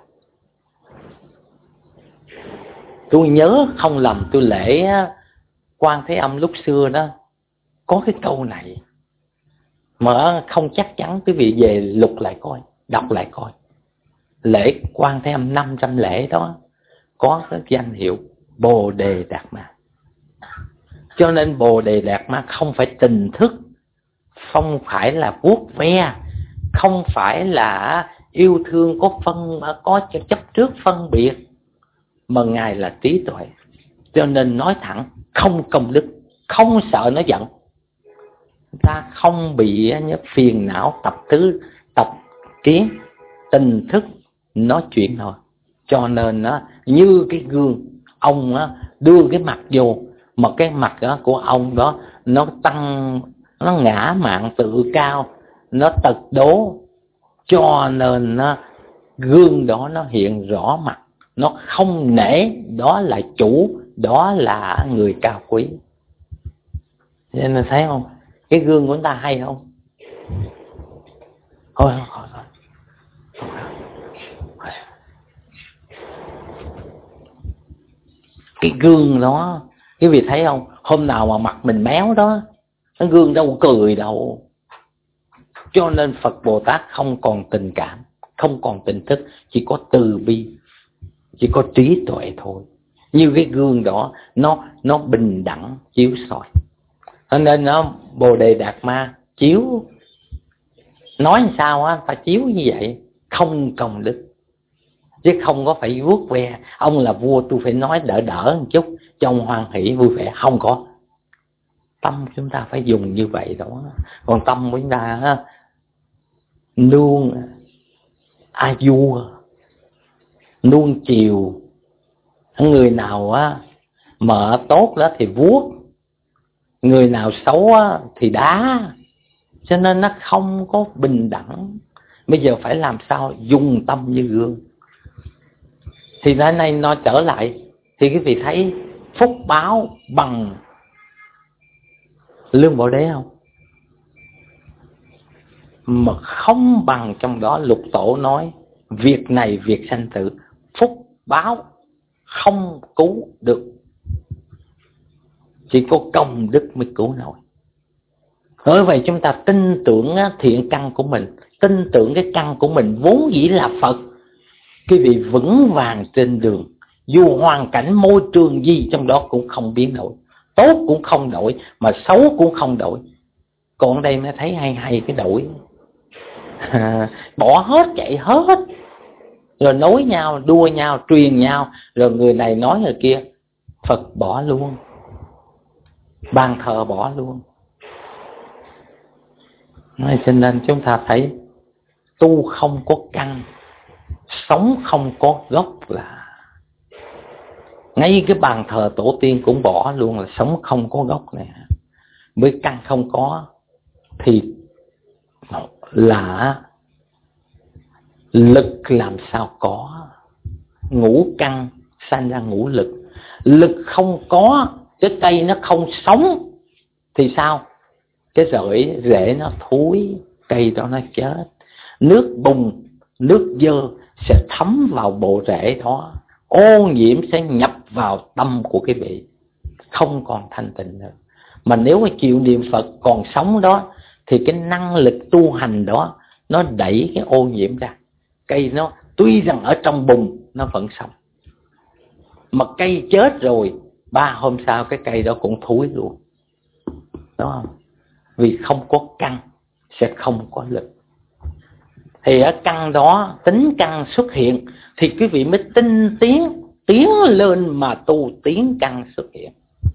Tôi nhớ không lầm, tôi lễ Quan Thế Âm lúc xưa đó có cái câu này, mà không chắc chắn, quý vị về lục lại coi, đọc lại coi. Lễ Quan Thế Âm 500 lễ đó có cái danh hiệu Bồ Đề Đạt Ma. Cho nên Bồ Đề Đạt Ma không phải tình thức, không phải là vuốt ve, không phải là yêu thương có chấp trước phân biệt, mà Ngài là trí tuệ. Cho nên nói thẳng, không công đức, không sợ nó giận. Ta không bị phiền não tập kiến, tình thức nói chuyện thôi. Cho nên như cái gương, ông đưa cái mặt vô, mà cái mặt của ông đó nó ngã mạn tự cao, nó tật đố. Cho nên gương đó nó hiện rõ mặt, nó không nể đó là chủ, đó là người cao quý. Nên là thấy không, cái gương của chúng ta hay không? Thôi. Cái gương đó, quý vị thấy không? Hôm nào mà mặt mình méo đó, cái gương đâu cười đâu. Cho nên Phật Bồ Tát không còn tình cảm, không còn tình thức, chỉ có từ bi, chỉ có trí tuệ thôi. Như cái gương đó nó bình đẳng chiếu soi. Cho nên Bồ Đề Đạt Ma chiếu, nói sao phải chiếu như vậy, không công đức, chứ không có phải vuốt ve. Ông là vua, tôi phải nói đỡ một chút cho ông hoan hỷ vui vẻ, không có. Tâm chúng ta phải dùng như vậy đó. Còn tâm của chúng ta nương a vua, nuông chiều. Người nào á mà tốt đó thì vuốt, người nào xấu á thì đá. Cho nên nó không có bình đẳng. Bây giờ phải làm sao dùng tâm như gương. Thì nay nay nó trở lại, thì quý vị thấy phúc báo bằng lương Bồ Đề không? Mà không bằng. Trong đó Lục Tổ nói việc này việc sanh tử, phúc báo không cứu được, chỉ có công đức mới cứu nổi. Bởi vậy chúng ta tin tưởng thiện căn của mình, tin tưởng cái căn của mình vốn dĩ là Phật. Quý vị vững vàng trên đường, dù hoàn cảnh môi trường gì trong đó cũng không biến đổi, tốt cũng không đổi, mà xấu cũng không đổi. Còn đây mới thấy hay cái đổi. Bỏ hết, chạy hết, rồi nối nhau, đua nhau, truyền nhau, rồi người này nói người kia. Phật bỏ luôn, bàn thờ bỏ luôn. Cho nên chúng ta thấy tu không có căn, sống không có gốc là ngay cái bàn thờ tổ tiên cũng bỏ luôn, là sống không có gốc này. Với căn không có thì là lực làm sao có. Ngũ căn sanh ra ngũ lực. Lực không có, cái cây nó không sống thì sao? Cái rễ nó thúi, cây đó nó chết. Nước bùn, nước dơ sẽ thấm vào bộ rễ đó, ô nhiễm sẽ nhập vào tâm của cái vị, không còn thanh tịnh nữa. Mà nếu mà chịu niệm Phật còn sống đó, thì cái năng lực tu hành đó nó đẩy cái ô nhiễm ra. Cây nó tuy rằng ở trong bùn nó vẫn sống, mà cây chết rồi 3 hôm sau cái cây đó cũng thúi luôn, đúng không? Vì không có căn sẽ không có lực. Thì ở căn đó, tính căn xuất hiện, thì quý vị mới tinh tiến lên mà tu tiến căn xuất hiện.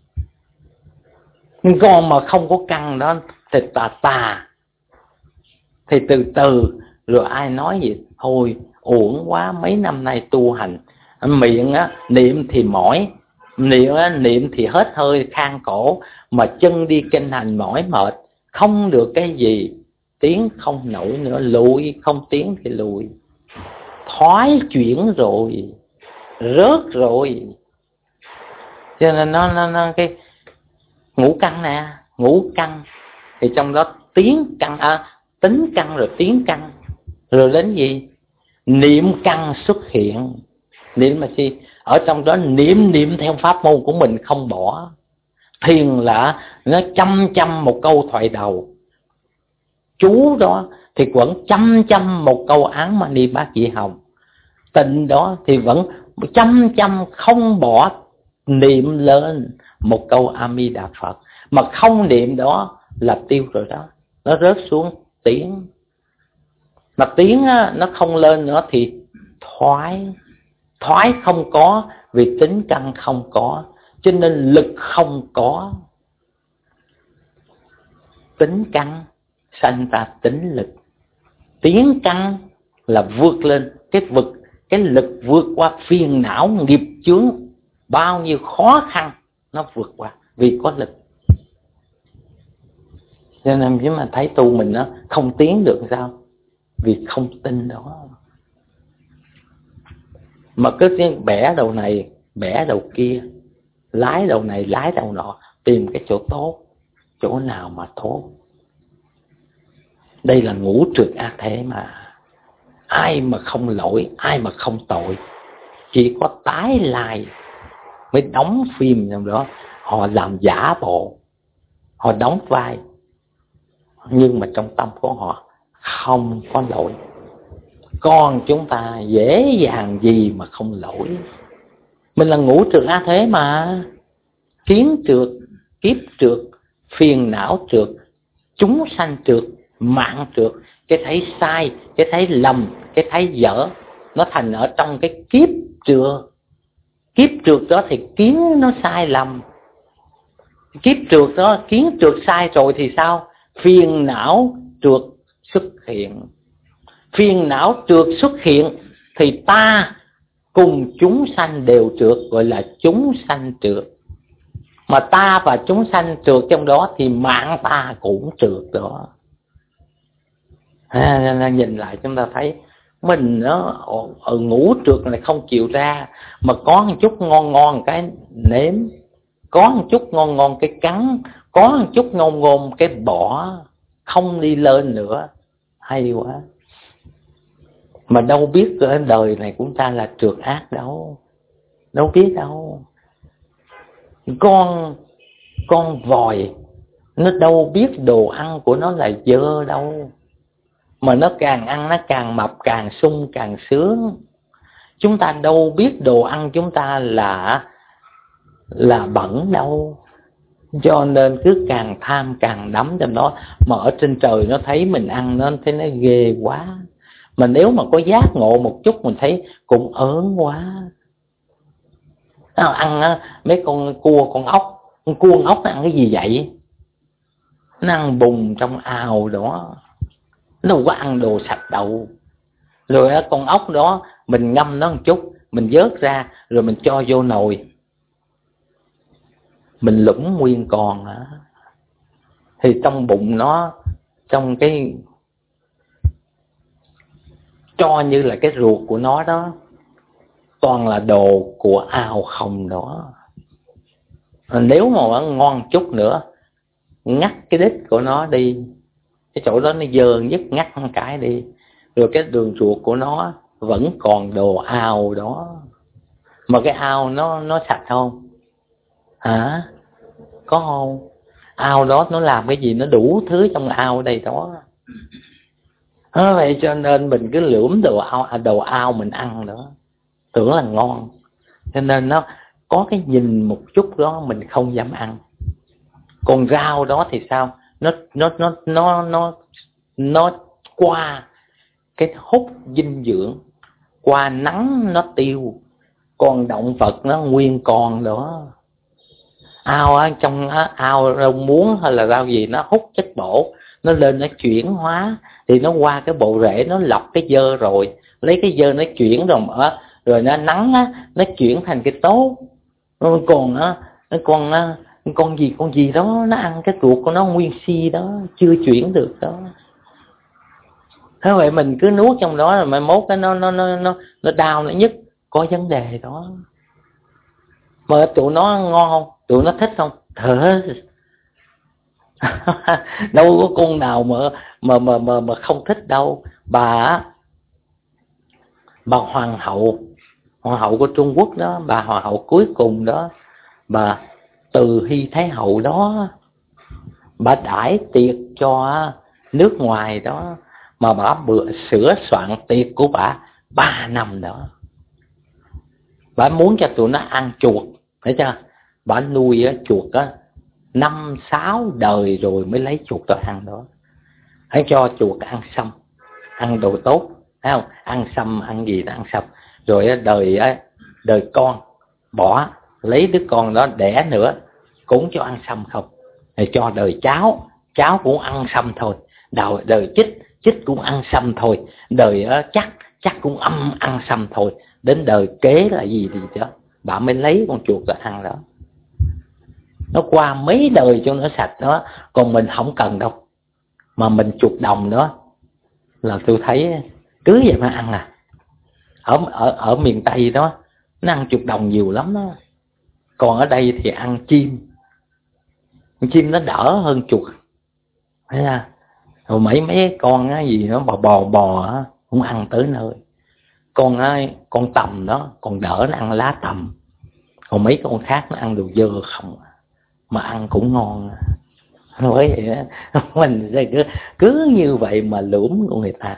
Còn mà không có căn đó thì tà thì từ từ rồi ai nói gì thôi uổng quá, mấy năm nay tu hành miệng á niệm thì mỏi, niệm thì hết hơi khan cổ, mà chân đi kinh hành mỏi mệt, không được cái gì, tiến không nổi nữa, lùi, không tiến thì lùi, thoái chuyển rồi, rớt rồi. Cho nên nó cái ngũ căn nè, ngũ căn thì trong đó tiến căn, tính căn rồi tiến căn, rồi đến gì? Niệm căn xuất hiện. Niệm mà chi? Ở trong đó niệm theo pháp môn của mình không bỏ. Thiền là nó chăm một câu thoại đầu, chú đó thì vẫn chăm một câu Án Mani Bát Nhĩ Hồng. Tịnh đó thì vẫn chăm không bỏ, niệm lên một câu A Di Đà Phật. Mà không niệm đó là tiêu rồi đó, nó rớt xuống tiếng. Mà tiếng nó không lên nữa thì thoái không có, vì tính căn không có, cho nên lực không có. Tính căn sanh ra tính lực, tiến căn là vượt lên cái lực vượt qua phiền não nghiệp chướng, bao nhiêu khó khăn nó vượt qua vì có lực. Cho nên nếu mà thấy tu mình nó không tiến được sao? Vì không tin đó. Mà cứ bẻ đầu này bẻ đầu kia, lái đầu này lái đầu nọ, tìm cái chỗ tốt, chỗ nào mà tốt. Đây là ngũ trược ác thế mà. Ai mà không lỗi, ai mà không tội, chỉ có tái lai mới đóng phim trong đó. Họ làm giả bộ, họ đóng vai, nhưng mà trong tâm của họ không có lỗi. Còn chúng ta dễ dàng gì mà không lỗi. Mình là ngũ trược ác thế mà. Kiến trược, kiếp trược, phiền não trược, chúng sanh trược, mạng trược. Cái thấy sai, cái thấy lầm, cái thấy dở, nó thành ở trong cái kiếp trược. Kiếp trược đó thì kiến nó sai lầm. Kiếp trược đó, kiến trược sai rồi thì sao? Phiền não trược xuất hiện. Phiền não trược xuất hiện thì ta cùng chúng sanh đều trượt, gọi là chúng sanh trượt. Mà ta và chúng sanh trượt trong đó thì mạng ta cũng trượt đó. Nhìn lại chúng ta thấy mình nó ở ngủ trượt này không chịu ra, mà có một chút ngon ngon cái nếm, có một chút ngon ngon cái cắn, có một chút ngon ngon cái bỏ, không đi lên nữa. Hay quá. Mà đâu biết ở đời này của ta là trượt ác đâu, đâu biết đâu. Con vòi nó đâu biết đồ ăn của nó là dơ đâu, mà nó càng ăn nó càng mập, càng sung càng sướng. Chúng ta đâu biết đồ ăn chúng ta là bẩn đâu, cho nên cứ càng tham càng đắm trong đó. Mà ở trên trời nó thấy mình ăn nó thấy nó ghê quá, mà nếu mà có giác ngộ một chút mình thấy cũng ớn quá. Nó ăn mấy con cua con ốc, con cua con ốc nó ăn cái gì vậy? Nó ăn bùn trong ao đó, nó đâu có ăn đồ sạch đâu. Rồi con ốc đó mình ngâm nó một chút, mình vớt ra rồi mình cho vô nồi, mình lũng nguyên con đó. Thì trong bụng nó, trong cái cho như là cái ruột của nó đó, toàn là đồ của ao không đó. Nếu mà nó ngon chút nữa, ngắt cái đít của nó đi, cái chỗ đó nó dơ nhất, ngắt một cái đi, rồi cái đường ruột của nó vẫn còn đồ ao đó. Mà cái ao nó sạch không? Hả? Có không? Ao đó nó làm cái gì? Nó đủ thứ trong ao đây đó. Vậy cho nên mình cứ lượm đồ ao mình ăn nữa, tưởng là ngon. Cho nên nó có cái nhìn một chút đó mình không dám ăn. Còn rau đó thì sao? Nó qua cái hút dinh dưỡng, qua nắng nó tiêu. Còn động vật nó nguyên còn đó. Ao trong ao rau muống hay là rau gì nó hút chất bổ, nó lên nó chuyển hóa, thì nó qua cái bộ rễ nó lọc cái dơ rồi, lấy cái dơ nó chuyển rồi nó nắng nó chuyển thành cái tốt. Còn con gì đó nó ăn cái ruột của nó nguyên si đó, chưa chuyển được đó. Thế vậy mình cứ nuốt trong đó rồi mai mốt cái nó đau nó nhức, có vấn đề đó. Mà tụi nó ngon không? Tụi nó thích không? Thở. Đâu có con nào mà không thích đâu. Bà hoàng hậu của Trung Quốc đó, bà hoàng hậu cuối cùng đó, bà Từ Hy Thái hậu đó, bà đãi tiệc cho nước ngoài đó, mà bà sửa soạn tiệc của bà 3 năm đó. Bà muốn cho tụi nó ăn chuột, thấy chưa? Bà nuôi chuột 5-6 đời rồi mới lấy chuột ra ăn đó. Hãy cho chuột ăn sâm, ăn đồ tốt, thấy không? Ăn sâm, ăn gì đó ăn sâm. Rồi đời con bỏ, lấy đứa con đó đẻ nữa cũng cho ăn sâm không. Rồi cho đời cháu cũng ăn sâm thôi. Đời chích cũng ăn sâm thôi. Đời chắc cũng ăn sâm thôi. Đến đời kế là gì thì đó, bà mới lấy con chuột ra ăn đó. Nó qua mấy đời cho nó sạch đó. Còn mình không cần đâu. Mà mình chuột đồng đó là tôi thấy cứ vậy mà ăn à. Ở miền Tây đó nó ăn chuột đồng nhiều lắm đó. Còn ở đây thì ăn chim. Chim nó đỡ hơn chuột. Thấy là rồi mấy con gì nó bò không ăn tới nơi. Con tầm đó còn đỡ, nó ăn lá tầm. Còn mấy con khác nó ăn đồ dơ không, mà ăn cũng ngon. Bởi vậy đó, mình cứ như vậy mà lủm của người ta.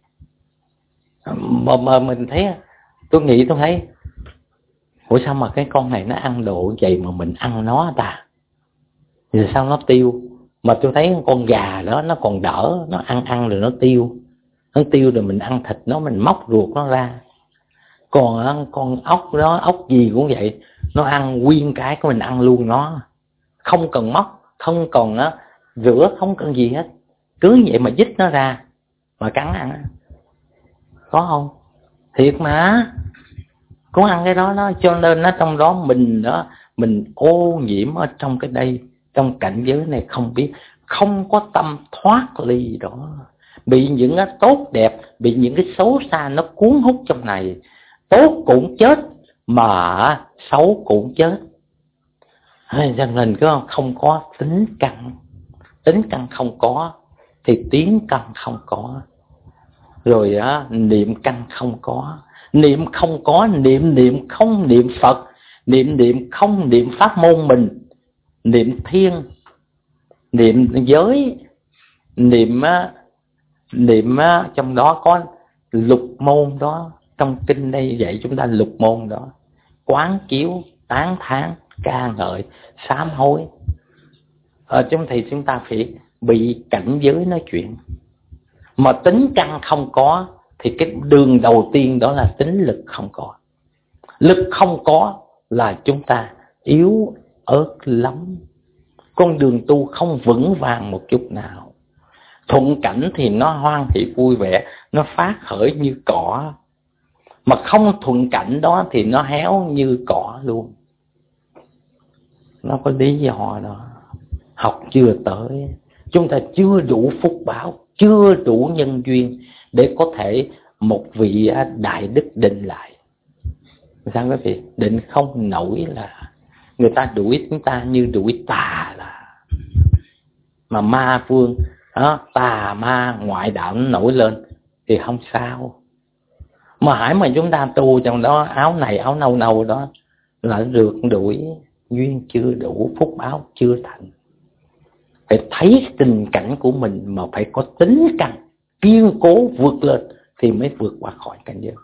Mà mình thấy, tôi thấy ủa sao mà cái con này nó ăn đồ vậy mà mình ăn nó ta, thì sao nó tiêu? Mà tôi thấy con gà đó nó còn đỡ, nó ăn rồi nó tiêu rồi mình ăn thịt nó, mình móc ruột nó ra. Còn con ốc đó, ốc gì cũng vậy, nó ăn nguyên cái của mình ăn luôn nó, không cần móc, không cần rửa, không cần gì hết, cứ vậy mà dít nó ra mà cắn ăn. Có không? Thiệt mà. cũng ăn cái đó. Cho nên nó trong đó mình ô nhiễm ở trong cái đây, trong cảnh giới này không biết, không có tâm thoát ly đó, bị những cái tốt đẹp, bị những cái xấu xa nó cuốn hút trong này. Tốt cũng chết mà xấu cũng chết. Cho nên không có tính căn không có thì tiến căn không có, rồi niệm căn không có, niệm không có, niệm không niệm Phật, niệm không niệm pháp môn mình, niệm thiên, niệm giới, niệm trong đó có lục môn đó. Trong kinh đây dạy chúng ta lục môn đó: quán chiếu, tán thán, ca ngợi, sám hối. Chúng ta phải bị cảnh giới nói chuyện. Mà tính căn không có thì cái đường đầu tiên đó là tính lực không có. Lực không có là chúng ta yếu ớt lắm. Con đường tu không vững vàng một chút nào. Thuận cảnh thì nó hoan hỷ vui vẻ, nó phát khởi như cỏ. Mà không thuận cảnh đó thì nó héo như cỏ luôn. Nó có lý do đó. Học chưa tới, chúng ta chưa đủ phúc báo, chưa đủ nhân duyên để có thể một vị đại đức định lại. Sao quý vị? Định không nổi là người ta đuổi chúng ta như đuổi tà là. Mà ma vương, tà ma ngoại đạo nó nổi lên thì không sao. Mà hãy mà chúng ta tu trong đó áo này áo nâu nâu đó là rượt đuổi, duyên chưa đủ, phúc báo chưa thành. Phải thấy tình cảnh của mình mà phải có tính căn kiên cố vượt lên thì mới vượt qua khỏi cảnh giới.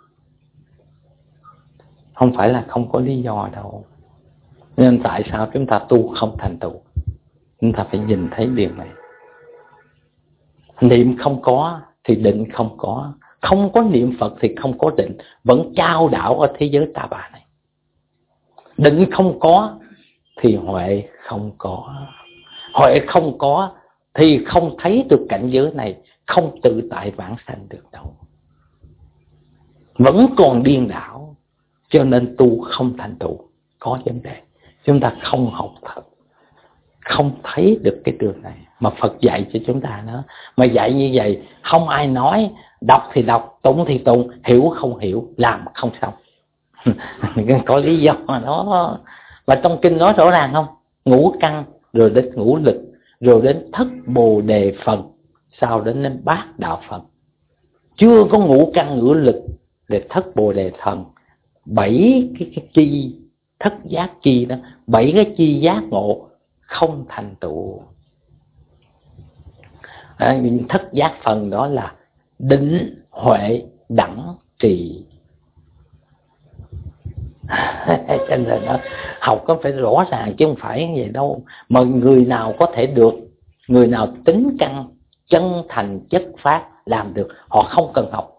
Không phải là không có lý do đâu. Nên tại sao chúng ta tu không thành tựu? Chúng ta phải nhìn thấy điều này. Niệm không có thì định không có. Không có niệm Phật thì không có định. Vẫn chao đảo ở thế giới ta bà này. Định không có thì huệ không có. Huệ không có thì không thấy được cảnh giới này, không tự tại vãng sanh được đâu. Vẫn còn điên đảo. Cho nên tu không thành tựu có vấn đề. Chúng ta không học thật, không thấy được cái đường này. Mà Phật dạy cho chúng ta nữa. Mà dạy như vậy không ai nói. Đọc thì đọc, tụng thì tụng, hiểu không hiểu, làm không xong. Có lý do mà đó. Và trong kinh nói rõ ràng không? Ngũ căn, rồi đến ngũ lực, rồi đến thất bồ đề phần, sau đến bát đạo phần. Chưa có ngũ căn ngũ lực để thất bồ đề thần. 7 cái chi, thất giác chi đó, 7 cái chi giác ngộ không thành tựu. Thất giác phần đó là định, huệ, đẳng, trì. Cho nên đó, học có phải rõ ràng chứ không phải như vậy đâu. Mà người nào có thể được, người nào tính căn, chân thành, chất phát làm được, họ không cần học.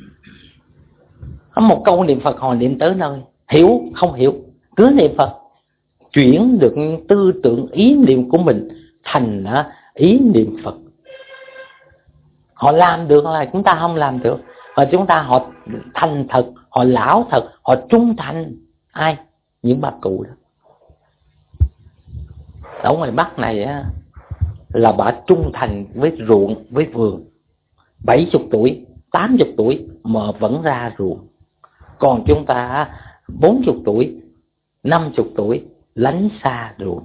Một câu niệm Phật họ niệm tới nơi. Hiểu không hiểu, cứ niệm Phật. Chuyển được tư tưởng ý niệm của mình thành ý niệm Phật. Họ làm được là chúng ta không làm được. Và chúng ta họ thành thật, họ lão thật, họ trung thành. Ai? Những bà cụ đó. Ở ngoài Bắc này á, là bà trung thành với ruộng, với vườn. 70 tuổi, 80 tuổi mà vẫn ra ruộng. Còn chúng ta 40 tuổi, 50 tuổi lánh xa ruộng.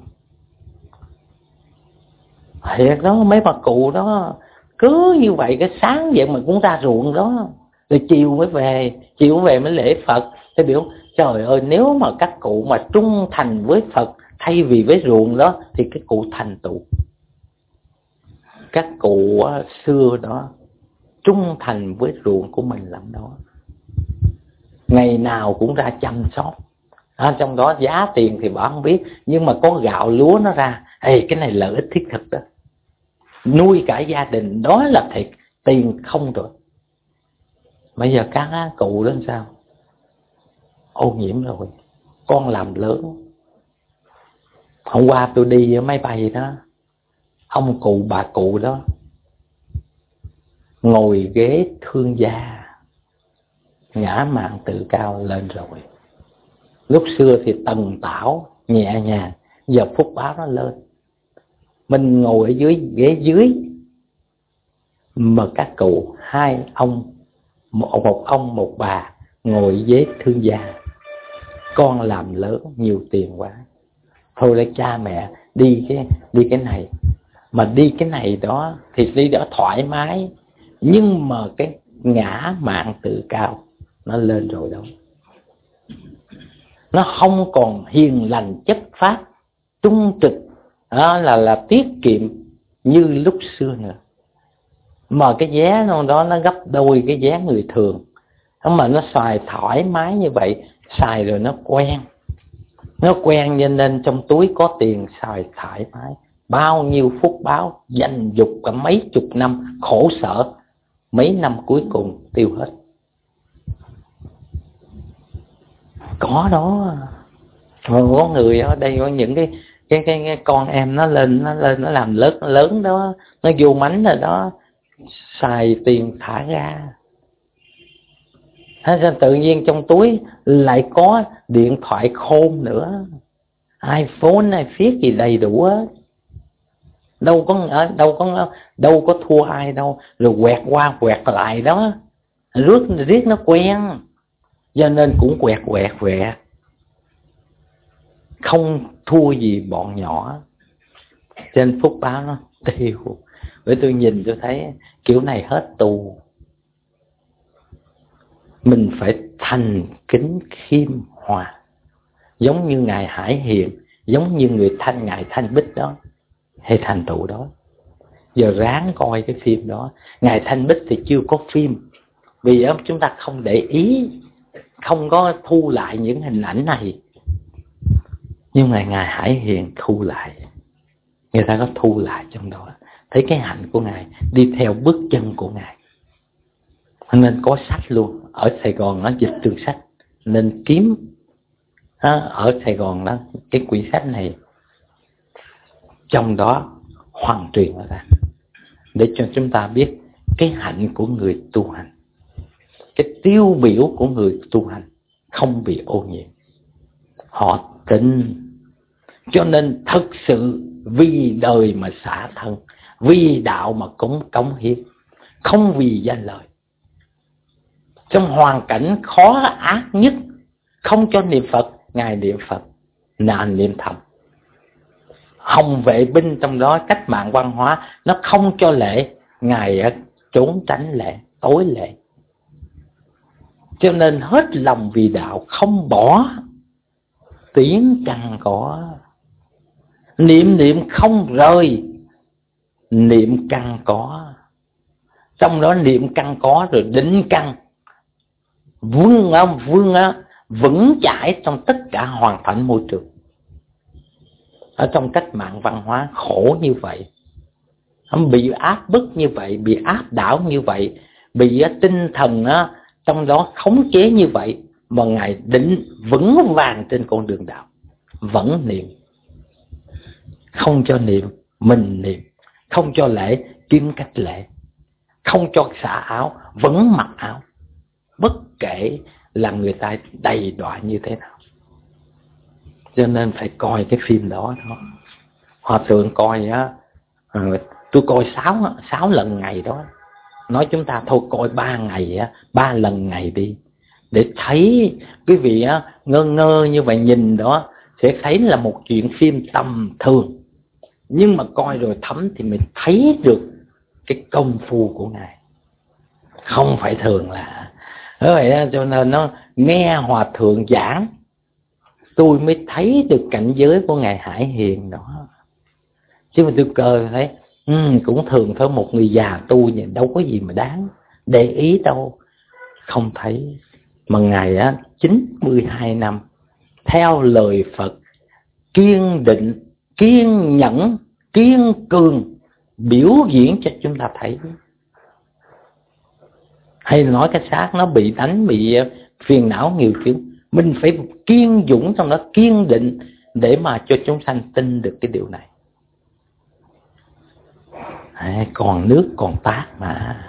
Thiệt đó, mấy bà cụ đó cứ như vậy, cái sáng vậy mà cũng ra ruộng đó. Rồi chiều mới về, chiều về mới lễ Phật. Thế biểu trời ơi, nếu mà các cụ mà trung thành với Phật thay vì với ruộng đó thì cái cụ thành tựu. Các cụ xưa đó trung thành với ruộng của mình lắm đó. Ngày nào cũng ra chăm sóc. Trong đó giá tiền thì bà không biết, nhưng mà có gạo lúa nó ra. Cái này lợi ích thiết thực đó. Nuôi cả gia đình, đó là thiệt, tiền không được. Bây giờ các cụ đó sao? Ô nhiễm rồi. Con làm lớn. Hôm qua tôi đi ở máy bay đó, ông cụ bà cụ đó ngồi ghế thương gia, ngã mạn tự cao lên rồi. Lúc xưa thì tần tảo nhẹ nhàng, giờ phúc báo nó lên. Mình ngồi ở dưới ghế dưới, mà các cụ hai ông, một ông một bà ngồi ghế thương gia. Con làm lớn nhiều tiền quá, thôi để cha mẹ đi cái này. Mà đi cái này đó thì đi đó thoải mái, nhưng mà cái ngã mạn tự cao nó lên rồi đâu. Nó không còn hiền lành chất phát, trung trực, đó là tiết kiệm như lúc xưa nữa. Mà cái vé đó nó gấp đôi cái vé người thường. Mà nó xài thoải mái như vậy, xài rồi nó quen. Nó quen cho nên trong túi có tiền xài thoải mái. Bao nhiêu phúc báo, danh dục cả mấy chục năm, khổ sở, mấy năm cuối cùng tiêu hết. Có đó. Có người ở đây, có những cái con em nó lên nó làm lớn đó, nó vô mánh rồi đó, xài tiền thả ra. Thế tự nhiên trong túi lại có điện thoại khôn nữa, iPhone, iPhone gì đầy đủ hết. Đâu có thua ai đâu. Rồi quẹt qua quẹt lại đó, riết nó quen, cho nên cũng quẹt, không thua gì bọn nhỏ. Trên phúc báo nó tiêu. Bởi tôi nhìn tôi thấy kiểu này hết tù. Mình phải thành kính khiêm hòa, giống như ngài Hải Hiền, giống như ngài Thanh Bích đó, hay thành tựu đó. Giờ ráng coi cái phim đó. Ngài Thanh Bích thì chưa có phim, vì chúng ta không để ý, không có thu lại những hình ảnh này. Nhưng mà ngài Hải Hiền thu lại, người ta có thu lại trong đó, thấy cái hạnh của ngài, đi theo bước chân của ngài. Nên có sách luôn. Ở Sài Gòn nó dịch từ sách, nên kiếm ở Sài Gòn đó cái quyển sách này, trong đó hoàn truyền ra để cho chúng ta biết cái hạnh của người tu hành, cái tiêu biểu của người tu hành không bị ô nhiễm. Họ tin, cho nên thực sự vì đời mà xả thân, vì đạo mà cống hiến, không vì danh lợi. Trong hoàn cảnh khó ác nhất, không cho niệm Phật, ngài niệm Phật, nạn niệm thầm. Hồng vệ binh trong đó, cách mạng văn hóa, nó không cho lễ, ngài trốn tránh lễ, tối lễ. Cho nên hết lòng vì đạo, không bỏ, tiếng căng có, niệm không rời, niệm căng có. Trong đó niệm căng có rồi định căng, vững chãi trong tất cả hoàn cảnh môi trường. Ở trong cách mạng văn hóa khổ như vậy, bị áp bức như vậy, bị áp đảo như vậy, bị tinh thần trong đó khống chế như vậy, mà ngài định vững vàng trên con đường đạo, vẫn niệm, không cho niệm, mình niệm, không cho lễ, kiếm cách lễ, không cho xả áo, vẫn mặc áo, bất kể là người ta đầy đọa như thế nào. Cho nên phải coi cái phim đó. Hòa thượng coi tôi coi 6 lần ngày đó. Nói chúng ta thôi coi 3 ngày 3 lần ngày đi, để thấy quý vị ngơ như vậy nhìn đó sẽ thấy là một chuyện phim tầm thường, nhưng mà coi rồi thấm thì mình thấy được cái công phu của ngài không phải thường là. Vậy cho nên nó nghe hòa thượng giảng, tôi mới thấy được cảnh giới của ngài Hải Hiền đó. Chứ mà tôi cơ thấy cũng thường thôi, một người già tu vậy đâu có gì mà đáng để ý đâu. Không thấy. Mà ngài 92 năm theo lời Phật, kiên định, kiên nhẫn, kiên cường, biểu diễn cho chúng ta thấy. Hay nói cái xác nó bị đánh, bị phiền não nhiều chuyện, mình phải kiên dũng trong đó, kiên định để mà cho chúng sanh tin được cái điều này. Còn nước còn tát mà,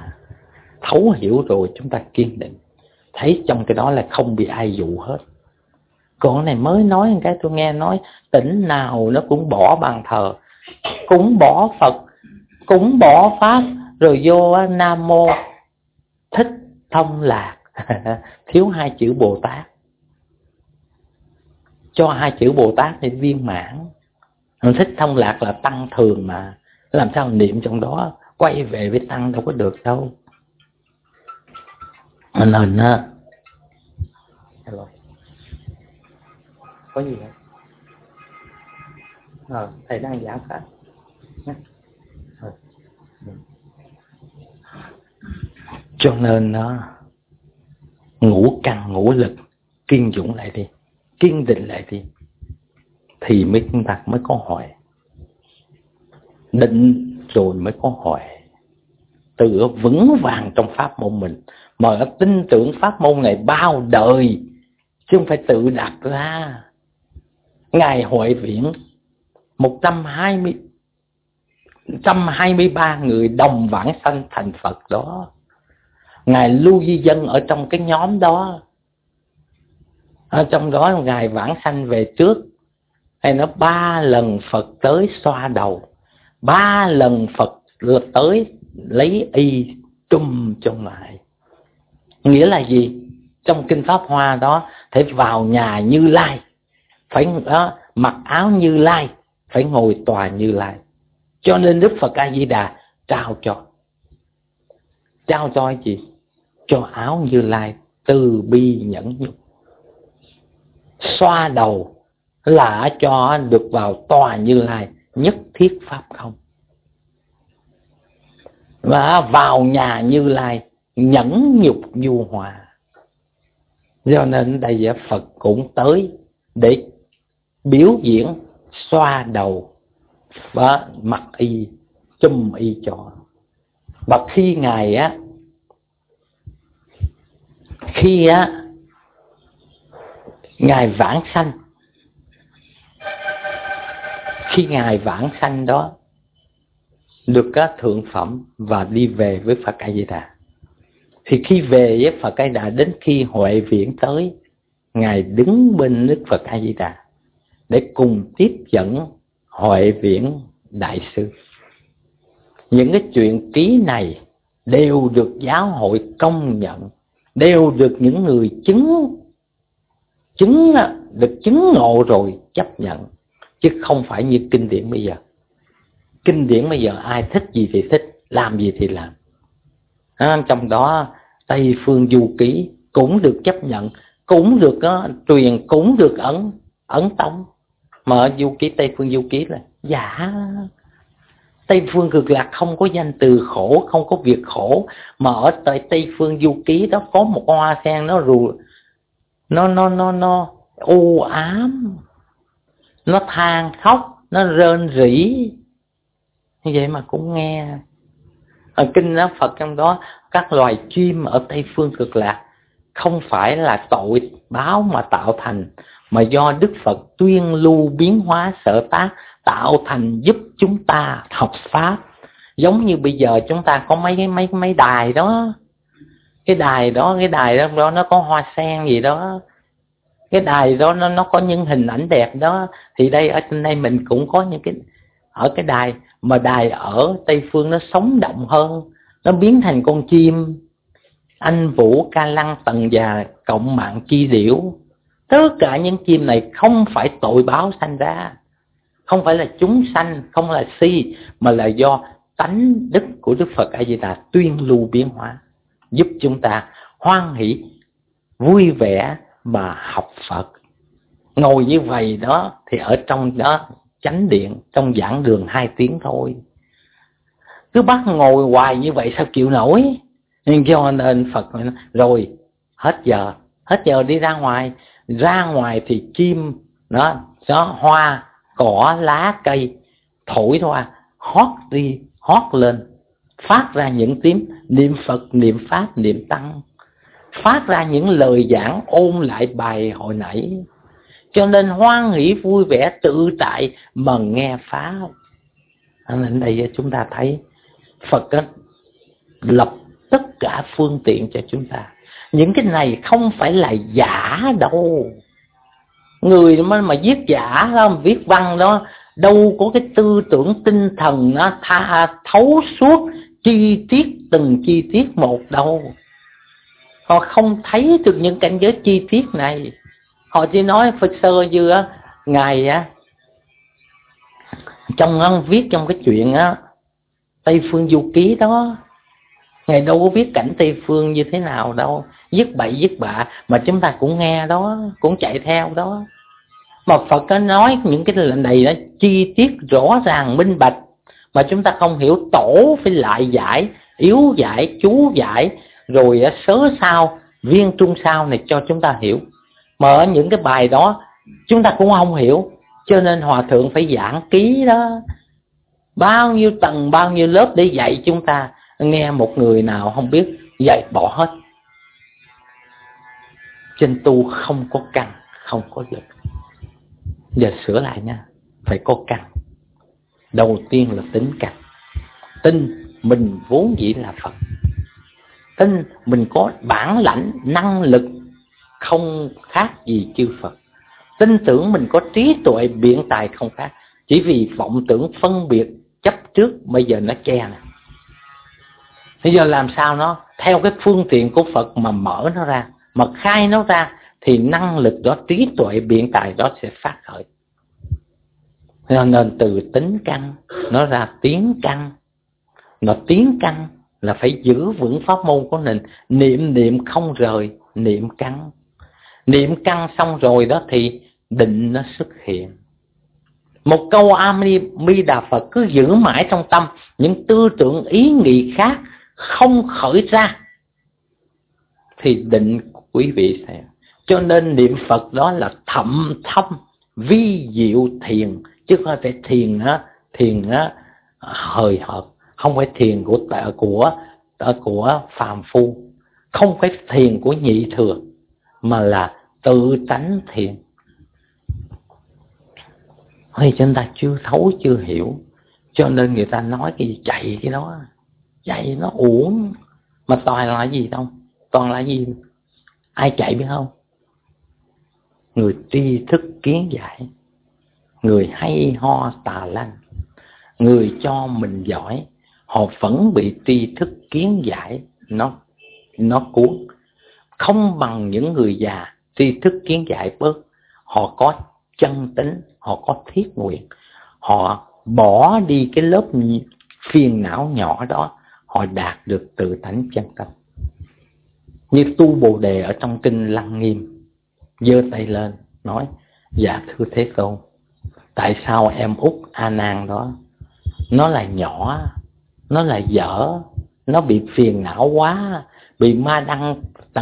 thấu hiểu rồi chúng ta kiên định, thấy trong cái đó là không bị ai dụ hết. Còn này mới nói một cái tôi nghe nói tỉnh nào nó cũng bỏ bàn thờ, cũng bỏ Phật, cũng bỏ Pháp, rồi vô Nam Mô Thích Thông Lạc. Thiếu 2 chữ Bồ Tát, cho 2 chữ Bồ Tát thì viên mãn. Thích Thông Lạc là tăng thường mà, làm sao niệm trong đó quay về với tăng đâu có được đâu. Nên hello, có gì không? Thầy đang giảng pháp. Cho nên ngũ căn ngũ lực kiên dũng lại đi, kiên định lại đi, thì chúng ta mới có huệ. Định rồi mới có huệ. Tự vững vàng trong pháp môn mình, mà tin tưởng pháp môn này bao đời, chứ không phải tự đặt ra. Ngài Huệ Viễn 123 người đồng vãng sanh thành Phật đó. Ngài Lưu Di Dân ở trong cái nhóm đó. Ở trong đó Ngài vãng sanh về trước, hay nó 3 lần Phật tới xoa đầu, 3 lần Phật tới lấy y trùm cho Ngài. Nghĩa là gì? Trong Kinh Pháp Hoa đó, phải vào nhà Như Lai, phải mặc áo Như Lai, phải ngồi tòa Như Lai. Cho nên Đức Phật A Di Đà trao cho cái gì? Cho áo Như Lai, từ bi nhẫn nhục. Xoa đầu là cho được vào tòa Như Lai, nhất thiết pháp không. Và vào nhà Như Lai nhẫn nhục nhu hòa. Do nên đây giờ Phật cũng tới để biểu diễn xoa đầu và mặc y, chùm y cho. Và khi Ngài vãng sanh, khi Ngài vãng sanh đó được thượng phẩm và đi về với Phật A Di Đà, thì khi về với Phật A Di Đà, đến khi Huệ Viễn tới, Ngài đứng bên Đức Phật A Di Đà để cùng tiếp dẫn Huệ Viễn đại sư. Những cái chuyện ký này đều được giáo hội công nhận, đều được những người được chứng ngộ rồi chấp nhận, chứ không phải như kinh điển bây giờ. Kinh điển bây giờ ai thích gì thì thích, làm gì thì làm. Trong đó Tây Phương Du Ký cũng được chấp nhận, cũng được truyền, cũng được ấn tống. Mà ở Du Ký, Tây Phương Du Ký là giả. Tây Phương Cực Lạc không có danh từ khổ, không có việc khổ. Mà ở tại Tây Phương Du Ký đó có một hoa sen nó u ám, nó than khóc, nó rên rỉ, như vậy mà cũng nghe. Ở kinh đó Phật trong đó, các loài chim ở Tây Phương Cực Lạc không phải là tội báo mà tạo thành, mà do Đức Phật tuyên lưu biến hóa sở tác tạo thành, giúp chúng ta học pháp. Giống như bây giờ chúng ta có mấy đài đó, cái đài đó nó có hoa sen gì đó, cái đài đó nó có những hình ảnh đẹp đó. Thì đây ở trên đây mình cũng có những cái ở cái đài, mà đài ở Tây Phương nó sống động hơn, nó biến thành con chim anh vũ, ca lăng, tần già, cộng mạng, chi điểu. Tất cả những chim này không phải tội báo sanh ra, không phải là chúng sanh, không là si, mà là do tánh đức của Đức Phật A Di Đà tuyên lưu biến hóa, giúp chúng ta hoan hỷ vui vẻ mà học Phật. Ngồi như vậy đó thì ở trong đó chánh điện, trong giảng đường 2 tiếng thôi. Cứ bắt ngồi hoài như vậy sao chịu nổi. Nhưng cho nên Phật nói, rồi hết giờ đi ra ngoài. Ra ngoài thì chim nó hoa, cỏ, lá, cây thổi thôi, hót lên, phát ra những tiếng niệm Phật, niệm Pháp, niệm Tăng, phát ra những lời giảng ôn lại bài hồi nãy. Cho nên hoan hỷ vui vẻ tự tại mà nghe Pháp. Nên đây chúng ta thấy Phật lập tất cả phương tiện cho chúng ta. Những cái này không phải là giả đâu. Người mà viết giả đó, viết văn đó, đâu có cái tư tưởng tinh thần nó thấu suốt chi tiết, từng chi tiết một đâu. Họ không thấy được những cảnh giới chi tiết này. Họ chỉ nói Phật sơ như á, Ngài á, trong viết trong cái chuyện á Tây Phương Du Ký đó, Ngài đâu có biết cảnh Tây Phương như thế nào đâu, dứt bậy dứt bạ mà chúng ta cũng nghe đó, cũng chạy theo đó. Mà Phật có nói những cái này đó chi tiết rõ ràng minh bạch, mà chúng ta không hiểu, tổ phải lại giải, yếu giải, chú giải, rồi sớ sao, viên trung sao này cho chúng ta hiểu. Mà ở những cái bài đó chúng ta cũng không hiểu, cho nên Hòa Thượng phải giảng ký đó, bao nhiêu tầng, bao nhiêu lớp để dạy chúng ta. Nghe một người nào không biết dạy bỏ hết. Trên tu không có căn, không có lực. Giờ sửa lại nha, phải có căn. Đầu tiên là tính căn. Tin mình vốn dĩ là Phật, tin mình có bản lãnh, năng lực không khác gì chư Phật, tin tưởng mình có trí tuệ biện tài không khác. Chỉ vì vọng tưởng phân biệt chấp trước bây giờ nó che nè. Bây giờ làm sao nó theo cái phương tiện của Phật mà mở nó ra, mà khai nó ra, thì năng lực đó, trí tuệ biện tài đó sẽ phát khởi. Nên từ tính căn nó ra tiến căn. Nó tiến căn là phải giữ vững pháp môn của mình, niệm không rời, niệm căn. Niệm căn xong rồi đó thì định nó xuất hiện. Một câu A Di Đà Phật cứ giữ mãi trong tâm, những tư tưởng ý nghĩ khác không khởi ra thì định quý vị xem. Cho nên niệm Phật đó là thậm thâm vi diệu thiền, chứ không phải thiền hời hợt, không phải thiền của phàm phu, không phải thiền của nhị thừa, mà là tự tánh thiền. Thì chúng ta chưa thấu chưa hiểu, cho nên người ta nói cái gì chạy cái đó, chạy nó uổng. Mà toàn là gì đâu, toàn là gì, ai chạy biết không? Người tri thức kiến giải, người hay ho tà lanh, người cho mình giỏi, họ vẫn bị tri thức kiến giải nó cuốn. Không bằng những người già tri thức kiến giải bớt, họ có chân tính, họ có thiết nguyện, họ bỏ đi cái lớp phiền não nhỏ đó, họ đạt được tự tánh chân tâm. Như Tu Bồ Đề ở trong kinh Lăng Nghiêm, giơ tay lên nói: dạ thưa Thế Tôn, tại sao em út A Nan đó nó là nhỏ, nó là dở, nó bị phiền não quá, bị ma đăng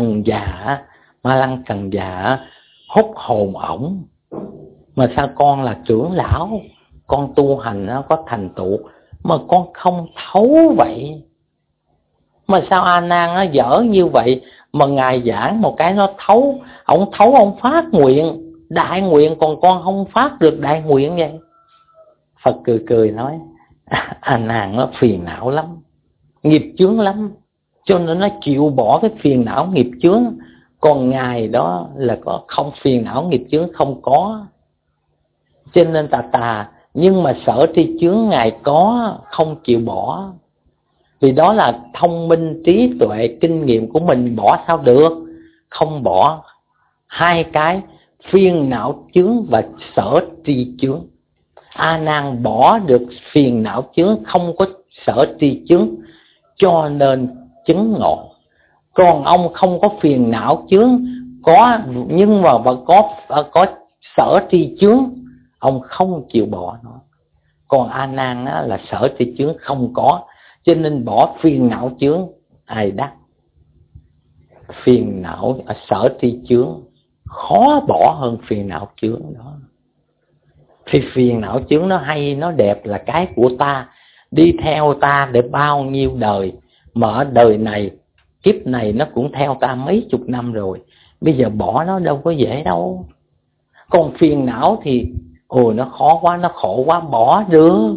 tầng già hút hồn ổng, mà sao con là trưởng lão, con tu hành nó có thành tựu mà con không thấu vậy? Mà sao A Nan nó dở như vậy mà ngài giảng một cái nó thấu, ông phát nguyện đại nguyện, còn con không phát được đại nguyện vậy. Phật cười nói: A Nan nó phiền não lắm, nghiệp chướng lắm, cho nên nó chịu bỏ cái phiền não nghiệp chướng. Còn ngài đó là có không phiền não nghiệp chướng không có, cho nên tà, nhưng mà sở tri chướng ngài có, không chịu bỏ. Vì đó là thông minh, trí tuệ, kinh nghiệm của mình, bỏ sao được, không bỏ. Hai cái phiền não chướng và sở tri chướng. A Nan bỏ được phiền não chướng, không có sở tri chướng, cho nên chứng ngộ. Còn ông không có phiền não chướng, có nhưng mà vẫn có sở tri chướng, ông không chịu bỏ nó. Còn A Nan là sở tri chướng không có, cho nên bỏ phiền não chướng ai đắc. Phiền não sở tri chướng khó bỏ hơn phiền não chướng đó. Thì phiền não chướng nó hay, nó đẹp là cái của ta, đi theo ta để bao nhiêu đời, mà ở đời này, kiếp này nó cũng theo ta mấy chục năm rồi, bây giờ bỏ nó đâu có dễ đâu. Còn phiền não thì nó khó quá, nó khổ quá, bỏ được.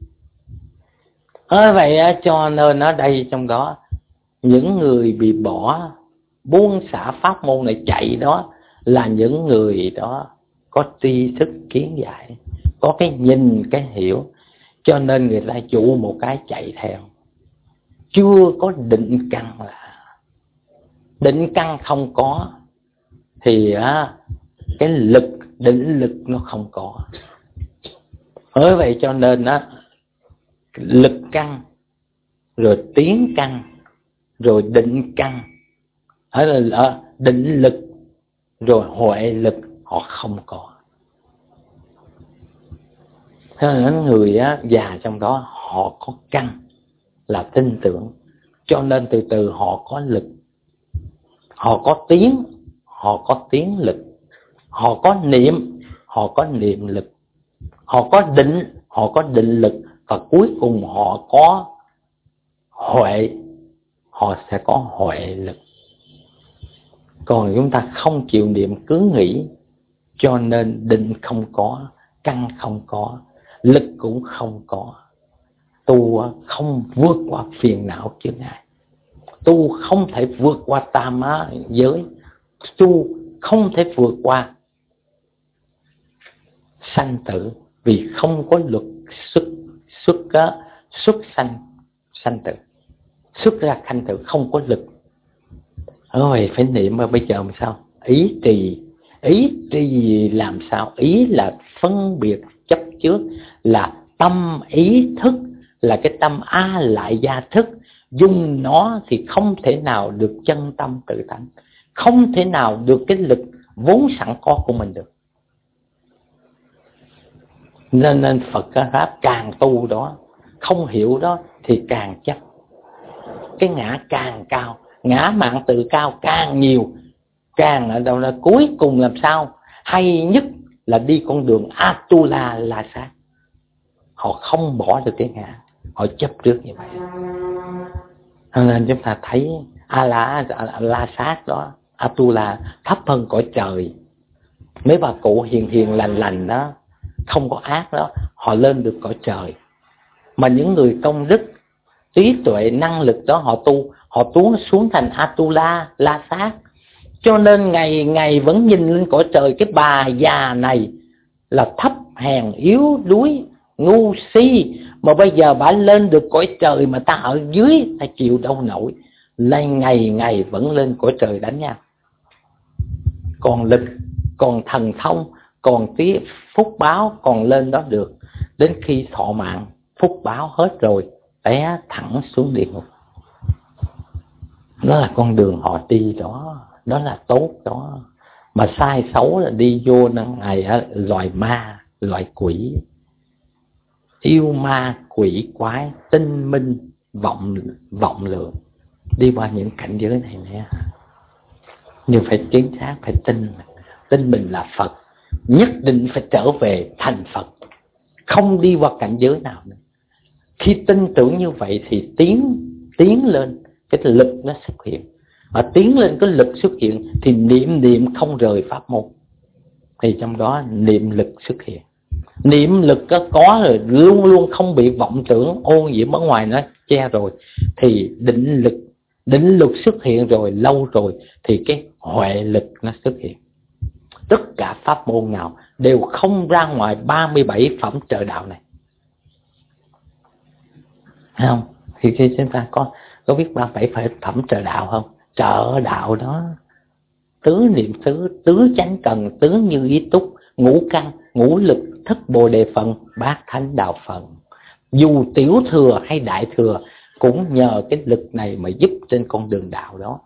Vậy cho nên ở đây trong đó, những người bị bỏ, buông xả pháp môn này chạy đó là những người đó có tri thức kiến giải, có cái nhìn, cái hiểu, cho nên người ta dụ một cái chạy theo. Chưa có định căn là định căn không có thì cái lực, định lực nó không có. Bởi vậy cho nên lực căn, rồi tiến căn, rồi định căn, ở định lực rồi huệ lực họ không có. Thế nên người già trong đó họ có căn là tin tưởng, cho nên từ từ họ có lực, họ có tiến lực, họ có niệm lực, họ có định lực, và cuối cùng họ có huệ, họ sẽ có huệ lực. Còn chúng ta không chịu niệm, cứ nghĩ, cho nên định không có, căn không có, lực cũng không có. Tu không vượt qua phiền não chướng ngại, tu không thể vượt qua tam giới, tu không thể vượt qua sanh tử, vì không có luật xuất sanh tử, xuất ra sanh tử không có lực. Rồi phải niệm mà bây giờ làm sao? Ý trì làm sao? Ý là phân biệt chấp trước, là tâm ý thức, là cái tâm lại gia thức. Dùng nó thì không thể nào được chân tâm tự tánh, không thể nào được cái lực vốn sẵn có của mình được. Nên Phật Pháp càng tu đó, không hiểu đó thì càng chấp. Cái ngã càng cao, ngã mạn tự cao càng nhiều, càng ở đâu là cuối cùng làm sao? Hay nhất là đi con đường Atula La Sát. Họ không bỏ được cái ngã, họ chấp trước như vậy. Nên chúng ta thấy La Sát đó, Atula thấp hơn cõi trời. Mấy bà cụ hiền lành đó, không có ác đó, họ lên được cõi trời. Mà những người công đức, trí tuệ, năng lực đó họ xuống thành Atula La Sát. Cho nên ngày vẫn nhìn lên cõi trời cái bà già này là thấp hèn yếu đuối ngu si, mà bây giờ bà lên được cõi trời mà ta ở dưới ta chịu đâu nổi. Lên ngày vẫn lên cõi trời đánh nhau. Còn lực, còn thần thông, còn tí phúc báo còn lên đó được. Đến khi thọ mạng phúc báo hết rồi, té thẳng xuống địa ngục. Đó là con đường họ đi đó, đó là tốt đó. Mà sai xấu là đi vô này loài ma, loài quỷ, yêu ma quỷ quái, tinh minh vọng lượng, đi qua những cảnh giới này nè. Nhưng phải chính xác, phải tin mình là Phật, nhất định phải trở về thành Phật, không đi qua cảnh giới nào nữa. Khi tin tưởng như vậy thì tiến lên, cái lực nó xuất hiện. Và tiến lên cái lực xuất hiện thì niệm không rời pháp môn. Thì trong đó niệm lực xuất hiện. Niệm lực có rồi, luôn luôn không bị vọng tưởng ô nhiễm ở ngoài nó che rồi, thì định lực xuất hiện rồi, lâu rồi thì cái huệ lực nó xuất hiện. Tất cả pháp môn nào đều không ra ngoài 37 phẩm trợ đạo này. Thấy không? Thì khi chúng ta có biết 37 phẩm trợ đạo không? Trợ đạo đó, tứ niệm xứ, tứ chánh cần, tứ như ý túc, ngũ căn, ngũ lực, thất bồ đề phần, bát thánh đạo phần. Dù tiểu thừa hay đại thừa cũng nhờ cái lực này mà giúp trên con đường đạo đó.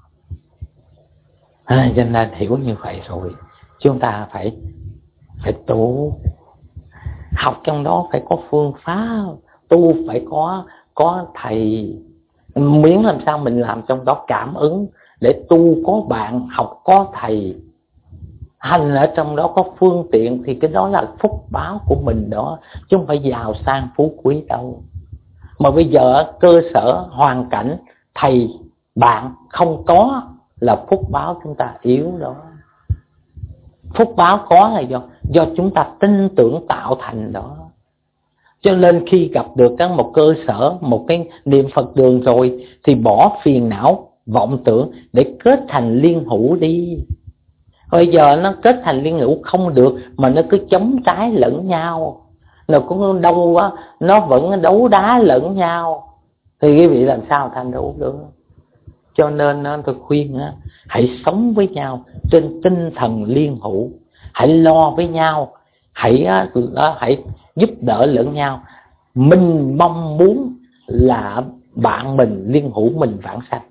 Cho nên hiểu như vậy rồi, chúng ta phải tu. Học trong đó phải có phương pháp, tu phải có thầy. Miễn làm sao mình làm trong đó cảm ứng để tu có bạn, học có thầy, hành ở trong đó có phương tiện, thì cái đó là phúc báo của mình đó, chứ không phải giàu sang phú quý đâu. Mà bây giờ cơ sở hoàn cảnh thầy bạn không có là phúc báo chúng ta yếu đó. Phúc báo có là do chúng ta tin tưởng tạo thành đó. Cho nên khi gặp được một cơ sở, một cái niệm Phật đường rồi thì bỏ phiền não, vọng tưởng để kết thành liên hữu đi. Bây giờ nó kết thành liên hữu không được, mà nó cứ chống trái lẫn nhau, nó cũng đâu á, nó vẫn đấu đá lẫn nhau, thì quý vị làm sao thành đủ được? Cho nên tôi khuyên hãy sống với nhau trên tinh thần liên hữu, hãy lo với nhau, hãy giúp đỡ lẫn nhau. Mình mong muốn là bạn mình liên hữu mình vãng sanh.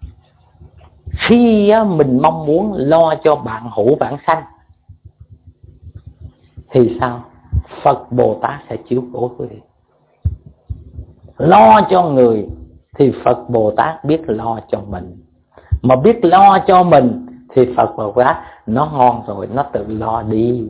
Khi mình mong muốn lo cho bạn hữu vãng sanh thì sao? Phật Bồ Tát sẽ chiếu cố quý vị. Lo cho người thì Phật Bồ Tát biết lo cho mình. Mà biết lo cho mình thì Phật Bồ Tát nó ngon rồi, nó tự lo đi.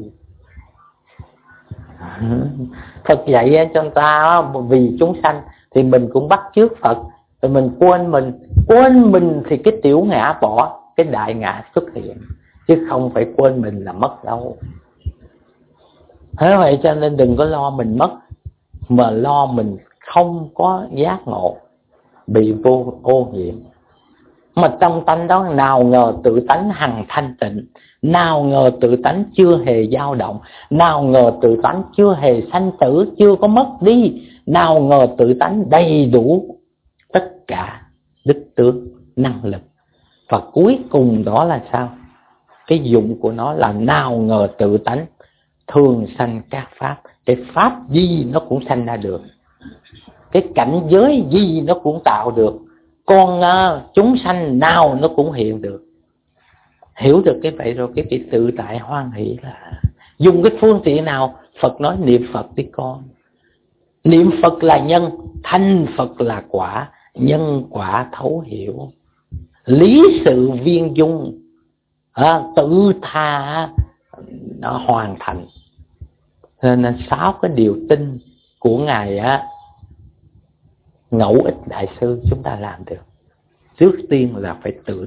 Phật dạy cho người ta vì chúng sanh thì mình cũng bắt chước Phật. Rồi mình quên mình thì cái tiểu ngã bỏ, cái đại ngã xuất hiện, chứ không phải quên mình là mất đâu. Thế vậy cho nên đừng có lo mình mất, mà lo mình không có giác ngộ, bị vô ô nhiễm. Mà trong tánh đó nào ngờ tự tánh hằng thanh tịnh, nào ngờ tự tánh chưa hề dao động, nào ngờ tự tánh chưa hề sanh tử, chưa có mất đi, nào ngờ tự tánh đầy đủ tất cả đức tướng năng lực. Và cuối cùng đó là sao? Cái dụng của nó là nào ngờ tự tánh thường sanh các pháp. Cái pháp gì nó cũng sanh ra được, cái cảnh giới gì nó cũng tạo được, con chúng sanh nào nó cũng hiện được. Hiểu được cái vậy rồi cái vị tự tại hoan hỷ là dùng cái phương tiện nào? Phật nói niệm Phật đi con. Niệm Phật là nhân, thanh Phật là quả, nhân quả thấu hiểu, lý sự viên dung, tự tha nó hoàn thành. Nên 6 cái điều tin của Ngài Ngẫu Ích Đại Sư chúng ta làm được. Trước tiên là phải tự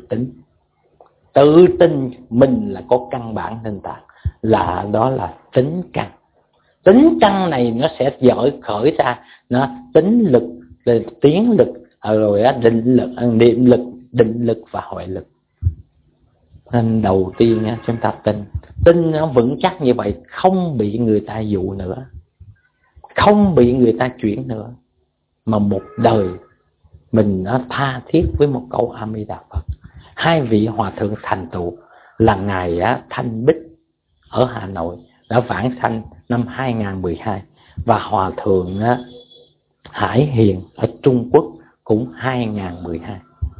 tin mình là có căn bản nền tảng, là đó là tính căn. Tính căn này nó sẽ khởi ra nó tính lực, tiến lực, rồi định lực, niệm lực, định lực và huệ lực. Nên đầu tiên chúng ta tin nó vững chắc như vậy, không bị người ta dụ nữa, không bị người ta chuyển nữa, mà một đời mình nó tha thiết với một câu A Di Đà Phật. 2 vị hòa thượng thành tựu là ngài Thanh Bích ở Hà Nội đã vãng sanh năm 2012, và hòa thượng Hải Hiền ở Trung Quốc cũng 2012.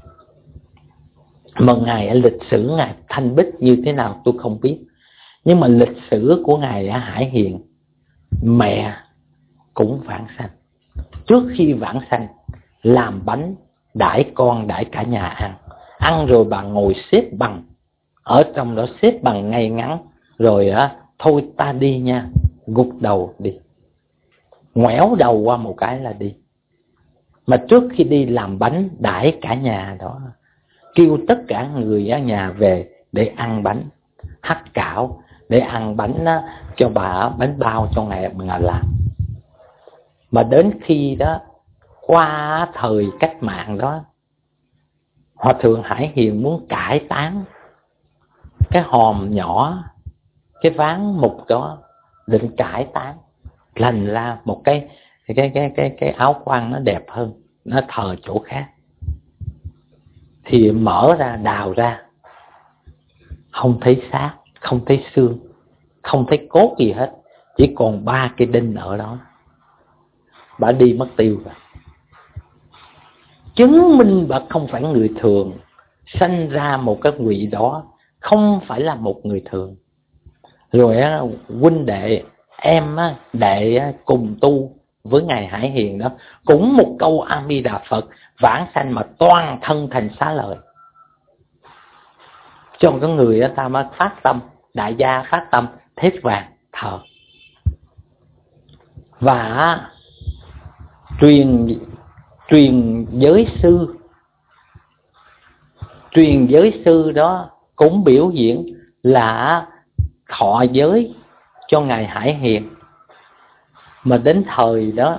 Mà ngài lịch sử ngài Thanh Bích như thế nào tôi không biết, nhưng mà lịch sử của ngài Hải Hiền, mẹ cũng vãng sanh. Trước khi vãng sanh làm bánh đãi con đãi cả nhà ăn rồi bà ngồi xếp bằng ở trong đó, xếp bằng ngay ngắn, rồi thôi ta đi nha, gục đầu đi, ngoéo đầu qua một cái là đi. Mà trước khi đi làm bánh đãi cả nhà đó, kêu tất cả người ở nhà về để ăn bánh, hắc cảo để ăn bánh cho bà, bánh bao cho ngài làm. Mà đến khi đó qua thời cách mạng đó, hòa thượng Hải Hiền muốn cải tán cái hòm nhỏ, cái ván mục đó, định cải tán thành ra một cái áo quan nó đẹp hơn, nó thờ chỗ khác. Thì mở ra, đào ra, không thấy xác, không thấy xương, không thấy cốt gì hết, chỉ còn 3 cây đinh ở đó. Bà đi mất tiêu rồi. Chứng minh bà không phải người thường, sanh ra một cái vị đó không phải là một người thường. Rồi huynh đệ em đệ cùng tu với ngài Hải Hiền đó, cũng một câu A Di Đà Phật vãng sanh mà toàn thân thành xá lợi. Cho cái người ta mới phát tâm, đại gia phát tâm thét vàng thờ. Và truyền giới sư đó cũng biểu diễn là thọ giới cho ngài Hải Hiền. Mà đến thời đó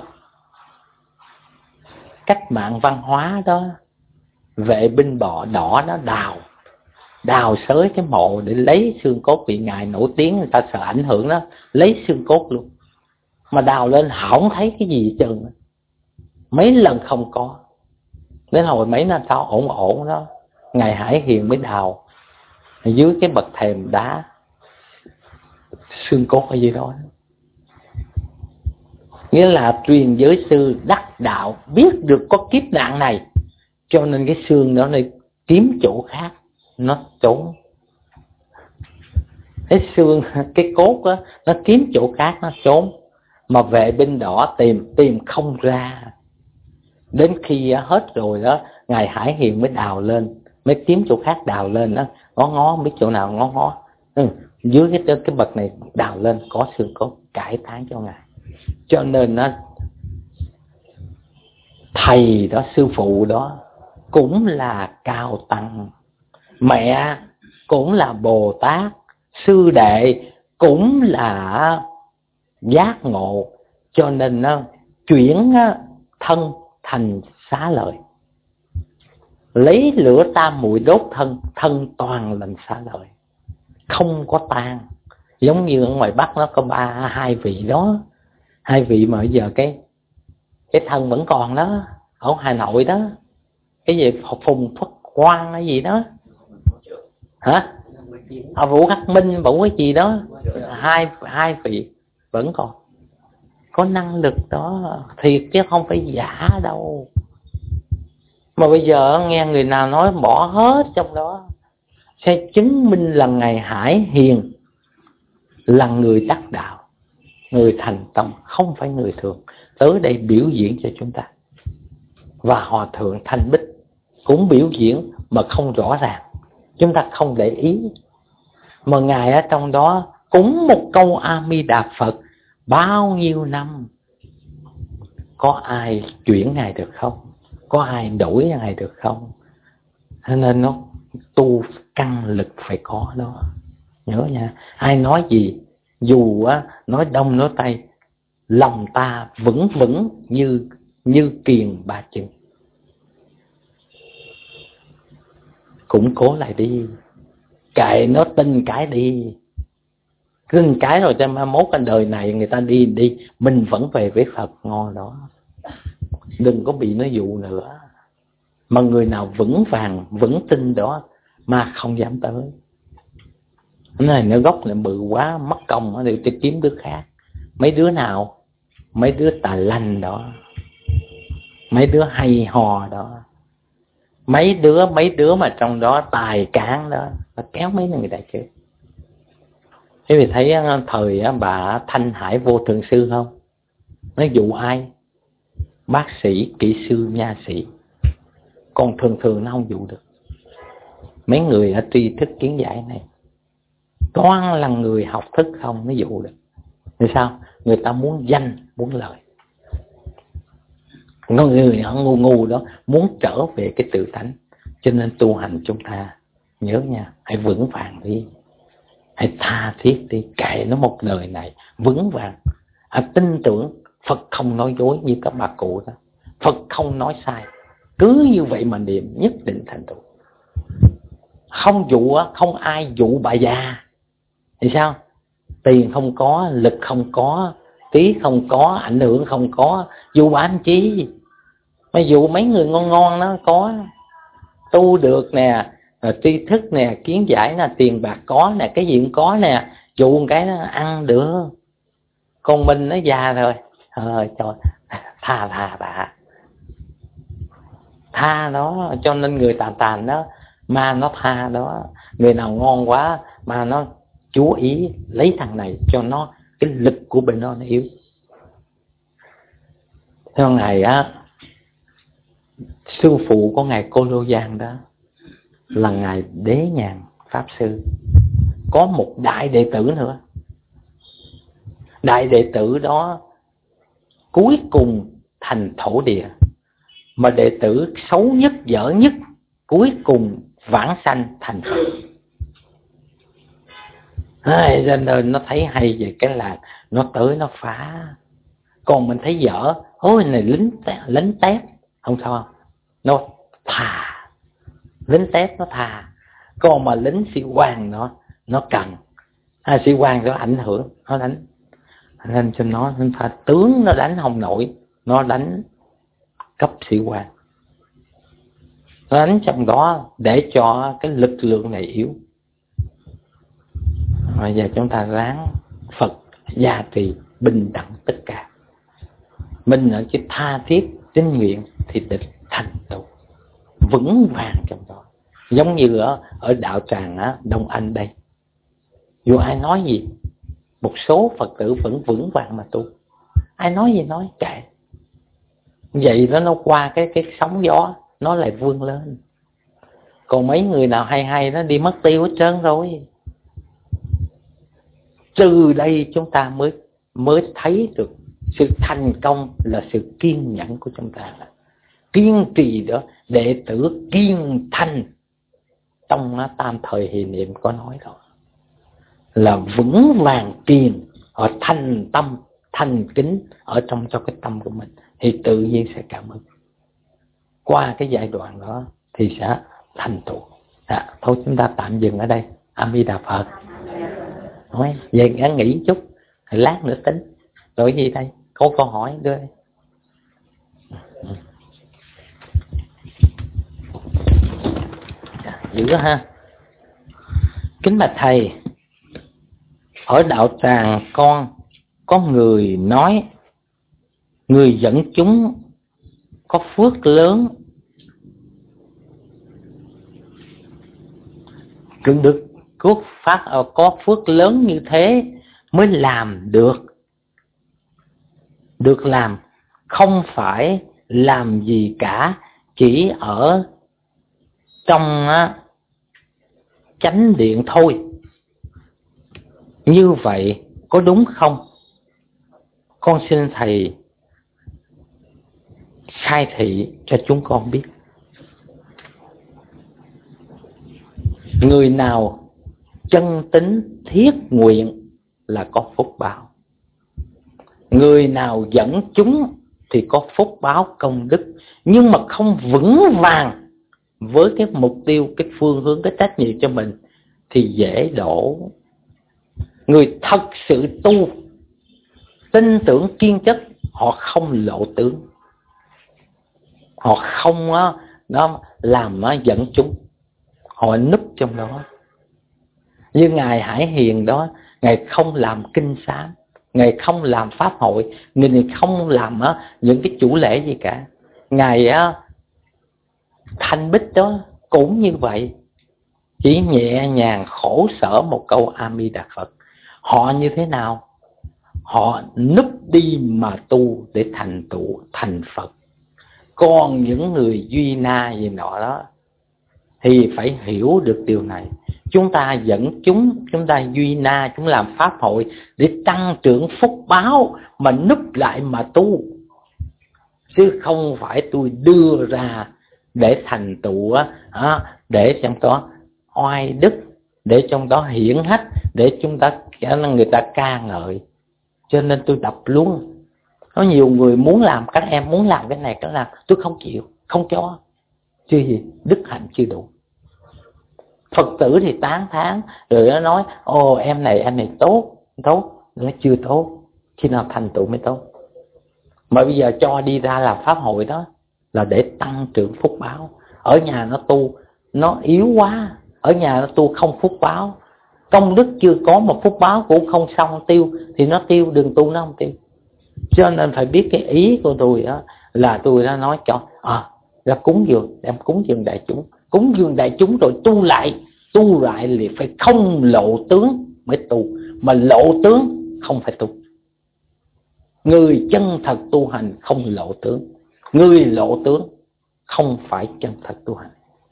cách mạng văn hóa đó, vệ binh bọ đỏ nó đào đào xới cái mộ để lấy xương cốt, vì ngài nổi tiếng người ta sợ ảnh hưởng đó, lấy xương cốt luôn. Mà đào lên không thấy cái gì hết trơn, mấy lần không có. Đến hồi mấy năm sau ổn đó, ngài Hải Hiền mới đào dưới cái bậc thềm đá xương cốt ở dưới đó. Nghĩa là truyền giới sư đắc đạo biết được có kiếp nạn này, cho nên cái xương đó này kiếm chỗ khác nó trốn. Cái xương, cái cốt đó, nó kiếm chỗ khác nó trốn. Mà vệ binh đỏ tìm không ra. Đến khi hết rồi đó, ngài Hải Hiền mới đào lên, mới kiếm chỗ khác đào lên đó, ngó không biết chỗ nào ngó. Dưới cái bậc này đào lên có xương cốt, cải táng cho ngài. Cho nên nó thầy đó, sư phụ đó cũng là cao tăng, mẹ cũng là Bồ Tát, sư đệ cũng là giác ngộ. Cho nên nó chuyển thân thành xá lợi, lấy lửa tam muội đốt thân toàn làm xá lợi, không có tan. Giống như ở ngoài Bắc nó có hai vị đó, hai vị mà bây giờ cái thân vẫn còn đó, ở Hà Nội đó, cái gì Phùng Phất Quang hay gì đó hả, Vũ Khắc Minh, Vũ cái gì đó, hai vị vẫn còn có năng lực đó, thiệt chứ không phải giả đâu. Mà bây giờ nghe người nào nói bỏ hết trong đó, sẽ chứng minh là ngài Hải Hiền là người đắc đạo, người thành tâm, không phải người thường, tới đây biểu diễn cho chúng ta. Và Hòa Thượng Thanh Bích cũng biểu diễn mà không rõ ràng, chúng ta không để ý. Mà ngài ở trong đó cũng một câu A Di Đà Phật bao nhiêu năm, có ai chuyển ngài được không? Có ai đổi ngài được không? Cho nên nó tu căn lực phải có đó, nhớ nha. Ai nói gì, dù nói đông nói tây, lòng ta vững vững như kiền ba chừng. Củng cố lại đi, kệ nó tin cái đi, cứ cái rồi cho mai mốt cái đời này người ta đi mình vẫn về với Phật ngon đó. Đừng có bị nó dụ nữa. Mà người nào vững vàng vững tin đó mà không dám tới. Cái này nó gốc lại bự quá, mất công nó đều cho kiếm đứa khác. Mấy đứa nào? Mấy đứa tà lanh đó, mấy đứa hay hò đó, mấy đứa mà trong đó tài cán đó, nó kéo mấy người đại chơi. Thế vì thấy thời bà Thanh Hải Vô Thượng Sư không? Nó dụ ai? Bác sĩ, kỹ sư, nha sĩ. Còn thường nó không dụ được. Mấy người ở tri thức kiến giải này toàn là người học thức không nó dụ được. Vì sao? Người ta muốn danh, muốn lợi. Người họ ngu đó muốn trở về cái tự tánh. Cho nên tu hành chúng ta nhớ nha, hãy vững vàng đi, hãy tha thiết đi, kệ nó một đời này vững vàng. Hãy tin tưởng Phật không nói dối như các bà cụ đó, Phật không nói sai, cứ như vậy mà niệm nhất định thành tựu. Không dụ, không ai dụ bà già thì sao? Tiền không có, lực không có, tí không có, ảnh hưởng không có, dụ bà anh chi? Mà dụ mấy người ngon nó có, tu được nè, tri thức nè, kiến giải nè, tiền bạc có nè, cái gì cũng có nè, dụ một cái nó ăn được. Còn mình nó già rồi, trời, tha bà, tha đó. Cho nên người tàn đó mà nó tha đó. Người nào ngon quá mà nó chú ý lấy thằng này cho nó, cái lực của bên nó yếu. Theo ngày sư phụ của ngài Cô Lô Giang đó là ngài Đế Nhàn Pháp Sư. Có một đại đệ tử nữa. Đại đệ tử đó cuối cùng thành thổ địa, mà đệ tử xấu nhất, dở nhất cuối cùng vãng sanh thành Phật. Cho nên nó thấy hay về cái là nó tới nó phá. Còn mình thấy dở, ôi này lính tép, không sao không? Nó thà, lính tép nó thà. Còn mà lính sĩ quan nó cần, sĩ quan nó ảnh hưởng, nó đánh, nên cho nó phải tướng nó đánh không nổi, nó đánh cấp sĩ quan, nó đánh trong đó để cho cái lực lượng này yếu. Bây giờ chúng ta ráng Phật gia trì bình đẳng tất cả, mình ở cái tha thiết tín nguyện thì được thành tựu vững vàng trong đó. Giống như ở đạo tràng Đông Anh đây, dù ai nói gì, một số Phật tử vẫn vững vàng mà tu. Ai nói gì nói kệ, vậy nó qua cái sóng gió nó lại vươn lên. Còn mấy người nào hay nó đi mất tiêu hết trơn rồi. Từ đây chúng ta mới thấy được sự thành công là sự kiên nhẫn của chúng ta, kiên trì đó. Đệ tử kiên thành, trong Tam Thời Hiền Niệm có nói rồi, là vững vàng kiên, họ thành tâm, thành kính ở trong cái tâm của mình, thì tự nhiên sẽ cảm ứng. Qua cái giai đoạn đó thì sẽ thành tựu. Thôi chúng ta tạm dừng ở đây. A Di Đà Phật. Về ngắn nghỉ chút, lát nữa tính. Rồi gì đây? Có câu hỏi đưa đây. Dữ ha. Kính bạch thầy, ở đạo tràng con có người nói người dẫn chúng có phước lớn, cũng được có phước lớn như thế mới làm được làm, không phải làm gì cả, chỉ ở trong chánh điện thôi. Như vậy có đúng không? Con xin thầy khai thị cho chúng con biết. Người nào chân tín thiết nguyện là có phúc báo. Người nào dẫn chúng thì có phúc báo công đức, nhưng mà không vững vàng với cái mục tiêu, cái phương hướng, cái trách nhiệm cho mình thì dễ đổ. Người thật sự tu, tin tưởng kiên chất, họ không lộ tướng, họ không nó làm dẫn chúng, họ núp trong đó. Như Ngài Hải Hiền đó, Ngài không làm kinh sám, Ngài không làm pháp hội, Ngài không làm những cái chủ lễ gì cả. Ngài Thanh Bích đó cũng như vậy, chỉ nhẹ nhàng khổ sở một câu A Di Đà Phật. Họ như thế nào? Họ núp đi mà tu để thành tựu thành Phật. Còn những người duy na gì nọ đó thì phải hiểu được điều này. Chúng ta dẫn chúng ta duy na, chúng làm pháp hội để tăng trưởng phúc báo, mà núp lại mà tu, chứ không phải tôi đưa ra để thành tựu để trong đó oai đức, để trong đó hiển hách, để người ta ca ngợi. Cho nên tôi đập luôn. Có nhiều người muốn làm, các em muốn làm cái này, cái làm, tôi không chịu, không cho. Chứ gì? Đức hạnh chưa đủ. Phật tử thì tán thán, rồi nó nói em này tốt, nó chưa tốt. Khi nào thành tựu mới tốt. Mà bây giờ cho đi ra làm pháp hội đó là để tăng trưởng phúc báo. Ở nhà nó tu, nó yếu quá. Ở nhà nó tu không phúc báo, công đức chưa có mà phúc báo cũng không xong tiêu, thì nó tiêu, đừng tu nó không tiêu. Cho nên phải biết cái ý của tôi đó, là tôi đã nói cho ra cúng dường, em cúng dường đại chúng. Cúng dường đại chúng rồi tu lại thì phải không lộ tướng mới tu, mà lộ tướng không phải tu. Người chân thật tu hành không lộ tướng, người lộ tướng không phải chân thật tu hành.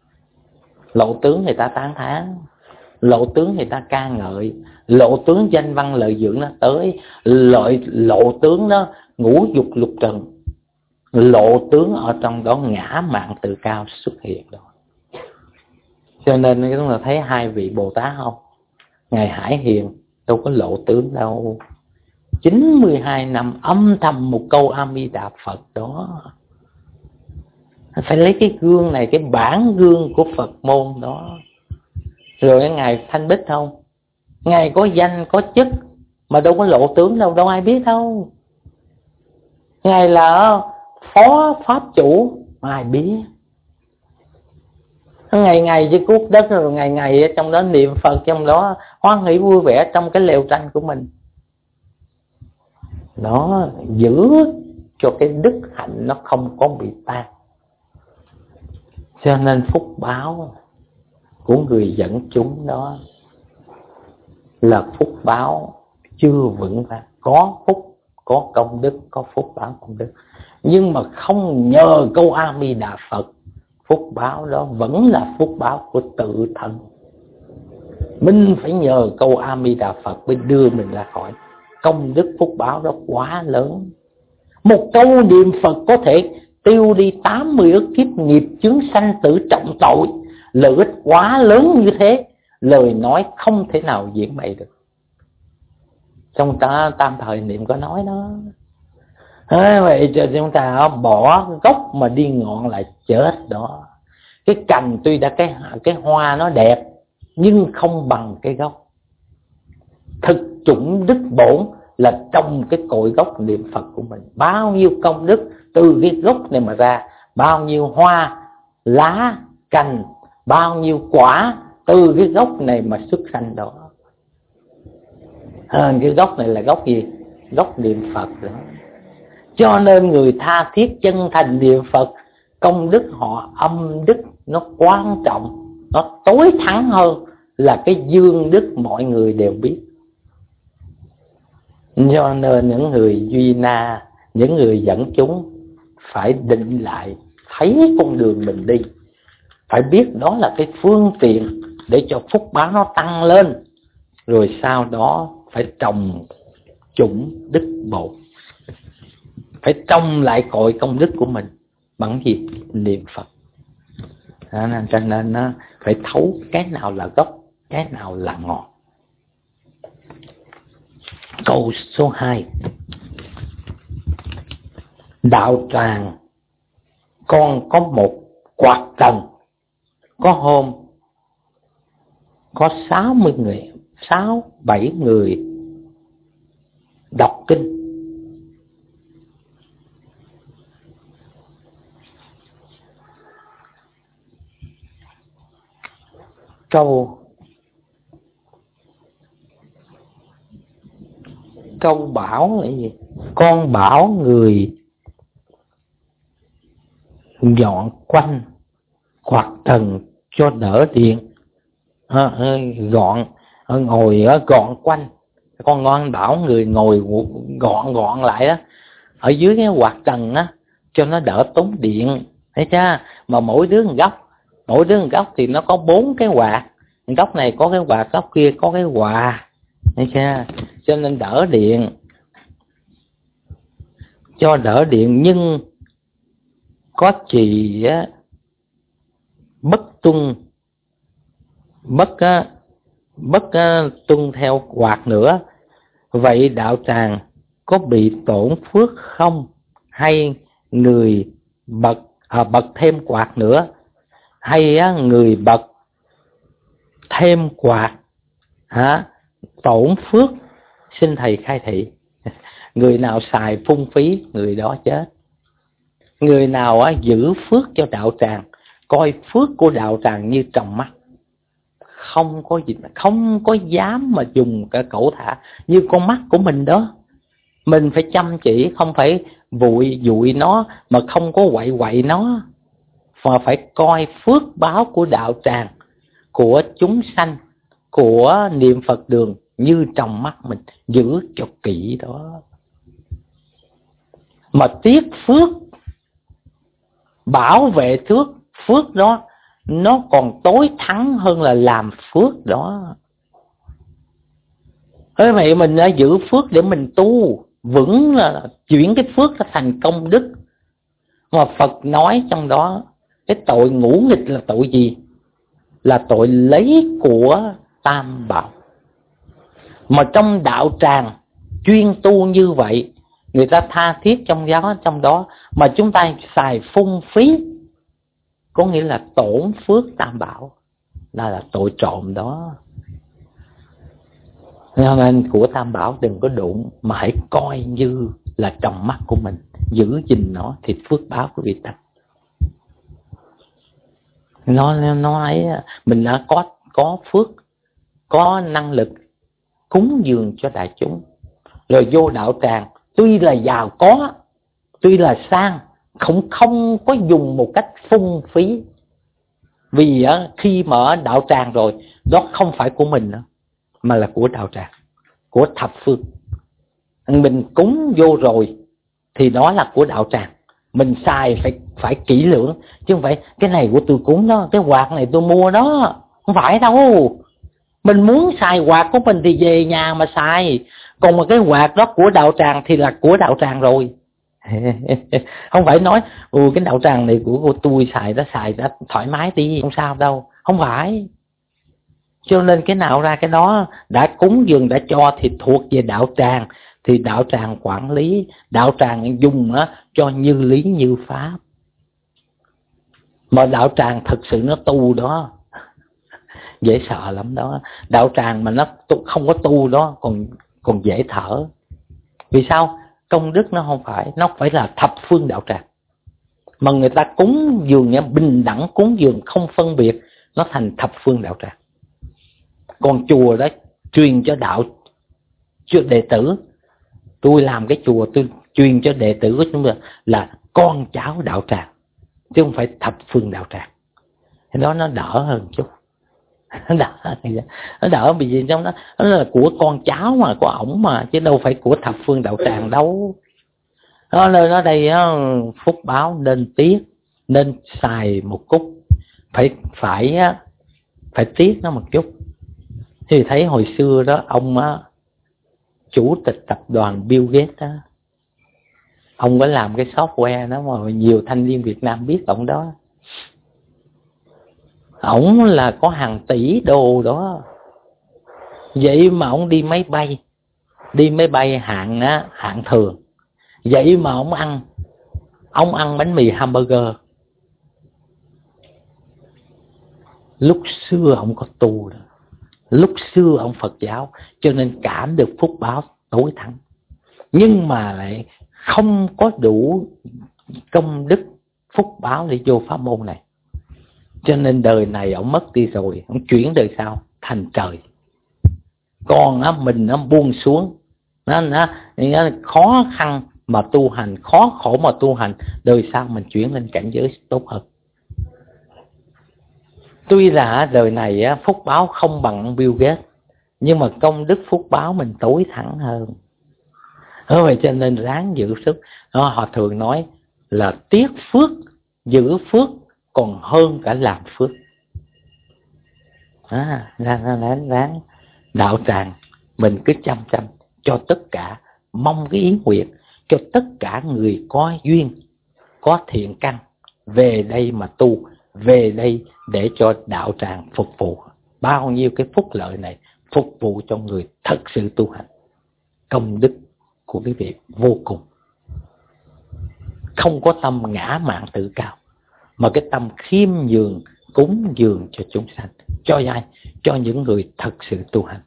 Lộ tướng người ta tán thán, lộ tướng người ta ca ngợi, lộ tướng danh văn lợi dưỡng nó tới, lộ tướng nó ngũ dục lục trần, lộ tướng ở trong đó ngã mạn tự cao xuất hiện đó. Cho nên chúng ta thấy hai vị Bồ Tát không? Ngài Hải Hiền đâu có lộ tướng đâu, 92 năm âm thầm một câu A Di Đà Phật đó. Phải lấy cái gương này, cái bản gương của Phật môn đó. Rồi Ngài thanh bích không? Ngài có danh có chức mà đâu có lộ tướng đâu, đâu ai biết đâu. Ngài là phó pháp chủ mà ai biết. Ngày trên cuốc đất, rồi ngày trong đó niệm Phật, trong đó hoan hỷ vui vẻ trong cái lều tranh của mình. Nó giữ cho cái đức hạnh nó không có bị tan. Cho nên phúc báo của người dẫn chúng đó là phúc báo chưa vững vàng. Có phúc, có công đức, có phúc báo công đức, nhưng mà không nhờ câu A Di Đà Phật, phúc báo đó vẫn là phúc báo của tự thân. Mình phải nhờ câu A Di Đà Phật mới đưa mình ra khỏi. Công đức phúc báo đó quá lớn. Một câu niệm Phật có thể tiêu đi 80 ức kiếp nghiệp chướng sanh tử trọng tội. Lợi ích quá lớn như thế, lời nói không thể nào diễn bày được. Trong tam thời niệm có nói đó. Vậy cho chúng ta bỏ gốc mà đi ngọn lại chết đó. Cái cành tuy đã cái hoa nó đẹp, nhưng không bằng cái gốc. Thực chủng đức bổn là trong cái cội gốc niệm Phật của mình. Bao nhiêu công đức từ cái gốc này mà ra, bao nhiêu hoa, lá, cành, bao nhiêu quả từ cái gốc này mà xuất sanh đó. Cái gốc này là gốc gì? Gốc niệm Phật đó. Cho nên người tha thiết chân thành niệm Phật, công đức họ âm đức nó quan trọng, nó tối thắng hơn là cái dương đức mọi người đều biết. Cho nên những người duy na, những người dẫn chúng phải định lại, thấy con đường mình đi, phải biết đó là cái phương tiện để cho phúc báo nó tăng lên. Rồi sau đó phải trồng chủng đức bổn, phải trồng lại cội công đức của mình bằng gì? Niệm Phật. Cho nên nó phải thấu cái nào là gốc, cái nào là ngọn. Câu số 2. Đạo tràng con có một quạt trần. Có hôm có 60 người, 6-7 người đọc kinh. Câu bảo là gì? Con bảo người dọn quanh quạt trần cho đỡ điện, ngồi gọn quanh. Con ngon bảo người ngồi gọn lại đó, ở dưới cái quạt trần á, cho nó đỡ tốn điện, thấy chưa? Mà mỗi đứa một góc thì nó có 4 cái quạt. Góc này có cái quạt, góc kia có cái quạt, thấy chưa? Cho nên đỡ điện, cho đỡ điện. Nhưng có chị á, bất tuân theo quạt nữa, vậy đạo tràng có bị tổn phước không? Hay người bật thêm quạt nữa, hay người bật thêm quạt tổn phước? Xin thầy khai thị. Người nào xài phung phí người đó chết. Người nào giữ phước cho đạo tràng, coi phước của đạo tràng như tròng mắt, không có gì, không có dám mà dùng cả cẩu thả như con mắt của mình đó. Mình phải chăm chỉ, không phải dụi nó mà không có quậy nó, mà phải coi phước báo của đạo tràng, của chúng sanh, của niệm Phật đường như trong mắt mình, giữ cho kỹ đó. Mà tiếc phước, bảo vệ phước đó, nó còn tối thắng hơn là làm phước đó. Thế vậy mình đã giữ phước để mình tu vững, là chuyển cái phước ra thành công đức. Mà Phật nói trong đó, cái tội ngũ nghịch là tội gì? Là tội lấy của tam bảo. Mà trong đạo tràng chuyên tu như vậy, người ta tha thiết trong đó mà chúng ta xài phung phí, có nghĩa là tổn phước tam bảo. đó là tội trộm đó. Nên của Tam Bảo đừng có đụng, mà hãy coi như là trong mắt của mình, giữ gìn nó thì phước báo của vị ta. Nó ấy, mình đã có phước, có năng lực cúng dường cho đại chúng, rồi vô đạo tràng, tuy là giàu có, tuy là sang, cũng không có dùng một cách phung phí. Vì khi mà ở đạo tràng rồi, đó không phải của mình nữa, mà là của đạo tràng, của thập phương. Mình cúng vô rồi thì đó là của đạo tràng. Mình xài phải kỹ lưỡng, chứ không phải cái này của tôi cúng đó, cái quạt này tôi mua đó, không phải đâu. Mình muốn xài quạt của mình thì về nhà mà xài, còn mà cái quạt đó của đạo tràng thì là của đạo tràng rồi. Không phải nói cái đạo tràng này của tôi xài đó thoải mái đi, không sao đâu. Không phải. Cho nên cái nào ra cái đó, đã cúng dường đã cho thì thuộc về đạo tràng, thì đạo tràng quản lý, đạo tràng dùng cho như lý như pháp. Mà đạo tràng thực sự nó tu đó, dễ sợ lắm đó. Đạo tràng mà nó không có tu đó còn dễ thở. Vì sao? Công đức nó phải là thập phương đạo tràng. Mà người ta cúng dường bình đẳng, cúng dường không phân biệt, nó thành thập phương đạo tràng. Còn chùa đó truyền cho đạo, cho đệ tử. Tôi làm cái chùa, tôi truyền cho đệ tử của chúng ta là con cháu đạo tràng, chứ không phải thập phương đạo tràng. Cái đó nó đỡ hơn chút. Nó đỡ vì gì trong đó nó là của con cháu mà, của ổng mà, chứ đâu phải của thập phương đạo tràng đâu. Nó nơi nó đây phúc báo nên tiếc, nên xài một chút, phải tiếc nó một chút. Thì thấy hồi xưa đó, ông chủ tịch tập đoàn Bill Gates đó, ông có làm cái software đó mà nhiều thanh niên Việt Nam biết ông đó. Ổng là có hàng tỷ đô đó. Vậy mà ổng đi máy bay hạng thường. Vậy mà ổng ăn bánh mì hamburger. Lúc xưa ổng có tu đó, lúc xưa ông Phật giáo, cho nên cảm được phúc báo tối thắng. Nhưng mà lại không có đủ công đức phúc báo để vô pháp môn này. Cho nên đời này ông mất đi rồi, ông chuyển đời sau thành trời. Còn mình buông xuống, nó khó khăn mà tu hành, khó khổ mà tu hành, đời sau mình chuyển lên cảnh giới tốt hơn. Tuy là đời này phúc báo không bằng Bill Gates, nhưng mà công đức phúc báo mình tối thắng hơn. Vậy cho nên ráng giữ sức. Họ thường nói là tiếc phước, giữ phước còn hơn cả làm phước. Ráng đạo tràng mình cứ chăm cho tất cả, mong cái ý nguyện cho tất cả người có duyên, có thiện căn về đây mà tu, về đây để cho đạo tràng phục vụ. Bao nhiêu cái phúc lợi này phục vụ cho người thật sự tu hành. Công đức của quý vị vô cùng. Không có tâm ngã mạn tự cao, mà cái tâm khiêm nhường, cúng dường cho chúng sanh. Cho ai? Cho những người thật sự tu hành.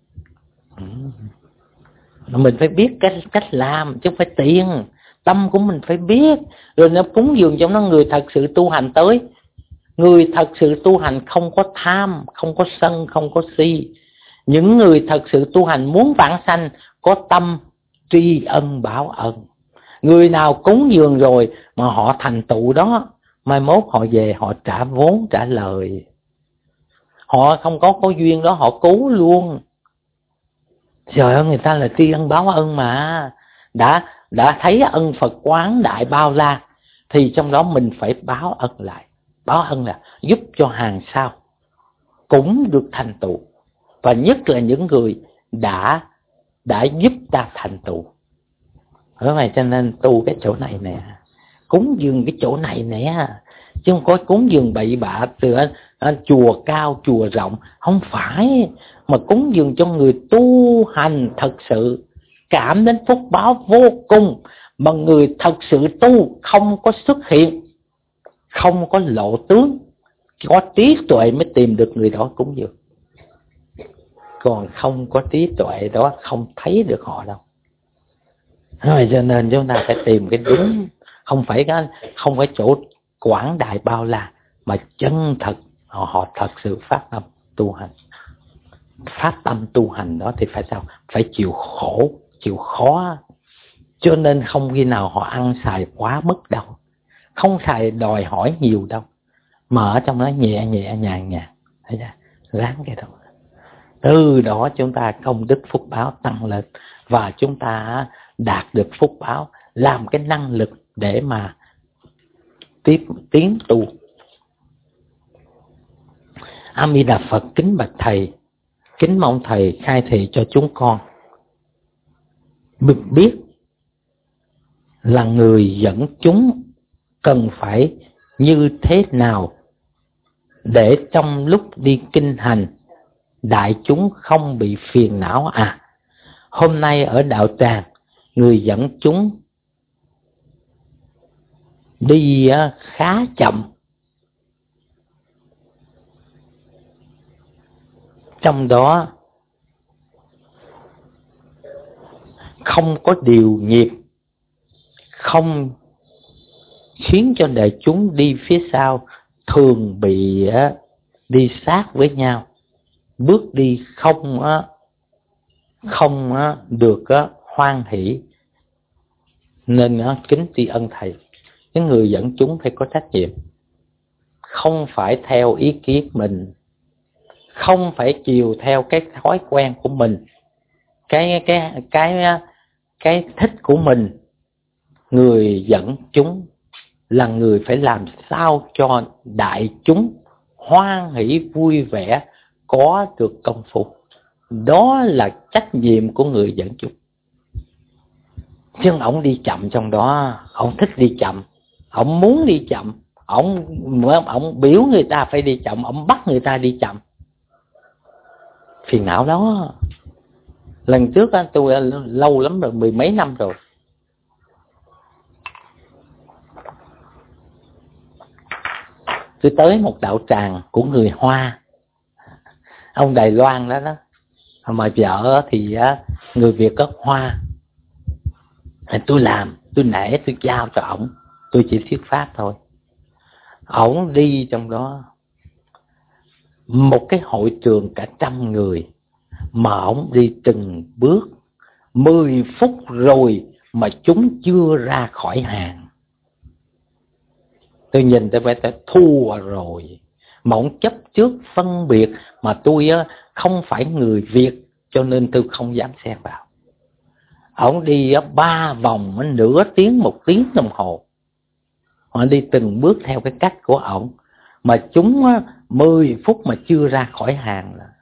Mình phải biết cách làm, chứ không phải tiền. Tâm của mình phải biết, rồi nó cúng dường cho nó người thật sự tu hành tới. Người thật sự tu hành không có tham, không có sân, không có si. Những người thật sự tu hành muốn vãng sanh có tâm tri ân báo ân. Người nào cúng dường rồi mà họ thành tựu đó, mai mốt họ về họ trả vốn trả lời. Họ không có duyên đó họ cứu luôn. Trời ơi, người ta là tri ân báo ân mà. Đã thấy ân Phật quán đại bao la, thì trong đó mình phải báo ân lại. Báo ân là giúp cho hàng sau cũng được thành tựu, và nhất là những người đã giúp ta thành tựu. Ở này cho nên tu cái chỗ này nè, cúng dường cái chỗ này nè, chứ không có cúng dường bậy bạ từ chùa cao chùa rộng. Không phải, mà cúng dường cho người tu hành thật sự, cảm đến phúc báo vô cùng. Mà người thật sự tu không có xuất hiện, không có lộ tướng, có trí tuệ mới tìm được người đó cúng dường. Còn không có trí tuệ đó không thấy được họ đâu. Rồi cho nên chúng ta phải tìm cái đúng, không phải chỗ quảng đại bao la, mà chân thật họ thật sự phát tâm tu hành. Phát tâm tu hành đó thì phải sao? Phải chịu khổ, chịu khó. Cho nên không khi nào họ ăn xài quá mức đâu, không xài đòi hỏi nhiều đâu, mà ở trong đó nhẹ nhẹ nhàng nhàng, thấy chưa? Ráng cái đó. Từ đó chúng ta công đức phúc báo tăng lên, và chúng ta đạt được phúc báo, làm cái năng lực để mà tiến tu. A Di Đà Phật kính bạch thầy, kính mong thầy khai thị cho chúng con biết là người dẫn chúng cần phải như thế nào để trong lúc đi kinh hành đại chúng không bị phiền não. Hôm nay ở đạo tràng, người dẫn chúng đi khá chậm, trong đó không có điều nghiệp, không khiến cho đại chúng đi phía sau thường bị đi sát với nhau, bước đi không được hoan hỷ. Nên kính tri ân thầy, cái người dẫn chúng phải có trách nhiệm, không phải theo ý kiến mình, không phải chiều theo cái thói quen của mình, cái thích của mình. Người dẫn chúng là người phải làm sao cho đại chúng hoan hỷ vui vẻ, có được công phu. Đó là trách nhiệm của người dẫn chúng. Chứ ông đi chậm trong đó, ông thích đi chậm, ông muốn đi chậm, ông biểu người ta phải đi chậm, ông bắt người ta đi chậm, phiền não đó. Lần trước tôi lâu lắm rồi, 10 mấy năm rồi, tôi tới một đạo tràng của người Hoa, ông Đài Loan đó, mà vợ thì người Việt gốc Hoa. Tôi làm, tôi nể, tôi giao cho ổng, tôi chỉ thuyết pháp thôi. Ổng đi trong đó một cái hội trường cả 100 người, mà ổng đi từng bước 10 phút rồi mà chúng chưa ra khỏi hàng. Tôi nhìn tôi phải thua rồi. Mà ổng chấp trước phân biệt, mà tôi không phải người Việt cho nên tôi không dám xen vào. Ổng đi 3 vòng nửa tiếng, 1 tiếng đồng hồ. Họ đi từng bước theo cái cách của ổng, mà chúng 10 phút mà chưa ra khỏi hàng là.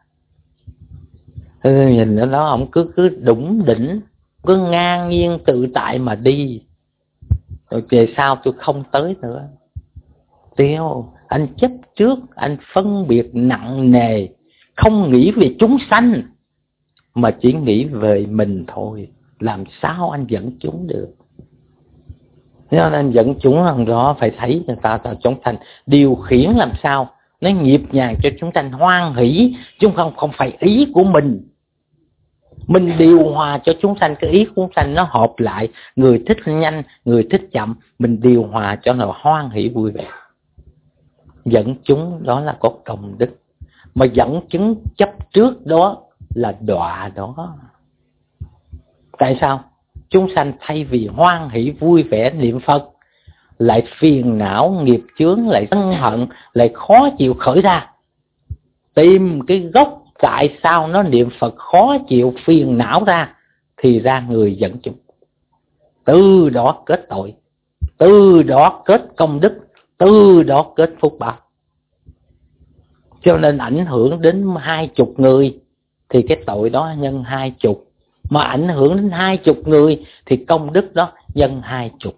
Nhìn ở đó ổng cứ đủng đỉnh, cứ ngang nhiên tự tại mà đi. Rồi về sau tôi không tới nữa. Tiêu, anh chấp trước, anh phân biệt nặng nề, không nghĩ về chúng sanh mà chỉ nghĩ về mình thôi. Làm sao anh dẫn chúng được? Cho nên dẫn chúng lần đó phải thấy người ta chúng sanh, điều khiển làm sao nó nhịp nhàng cho chúng sanh hoan hỷ, chứ không phải ý của mình. Mình điều hòa cho chúng sanh, cái ý của chúng sanh nó hợp lại, người thích nhanh, người thích chậm, mình điều hòa cho nó hoan hỷ vui vẻ. Dẫn chúng đó là có công đức, mà dẫn chúng chấp trước đó là đọa đó. Tại sao? Chúng sanh thay vì hoan hỷ vui vẻ niệm Phật, lại phiền não nghiệp chướng, lại sân hận, lại khó chịu khởi ra. Tìm cái gốc tại sao nó niệm Phật khó chịu phiền não ra, thì ra người dẫn chúng. Từ đó kết tội, từ đó kết công đức, từ đó kết phúc báo. Cho nên ảnh hưởng đến 20 người thì cái tội đó nhân 20, mà ảnh hưởng đến 20 người thì công đức đó nhân 20.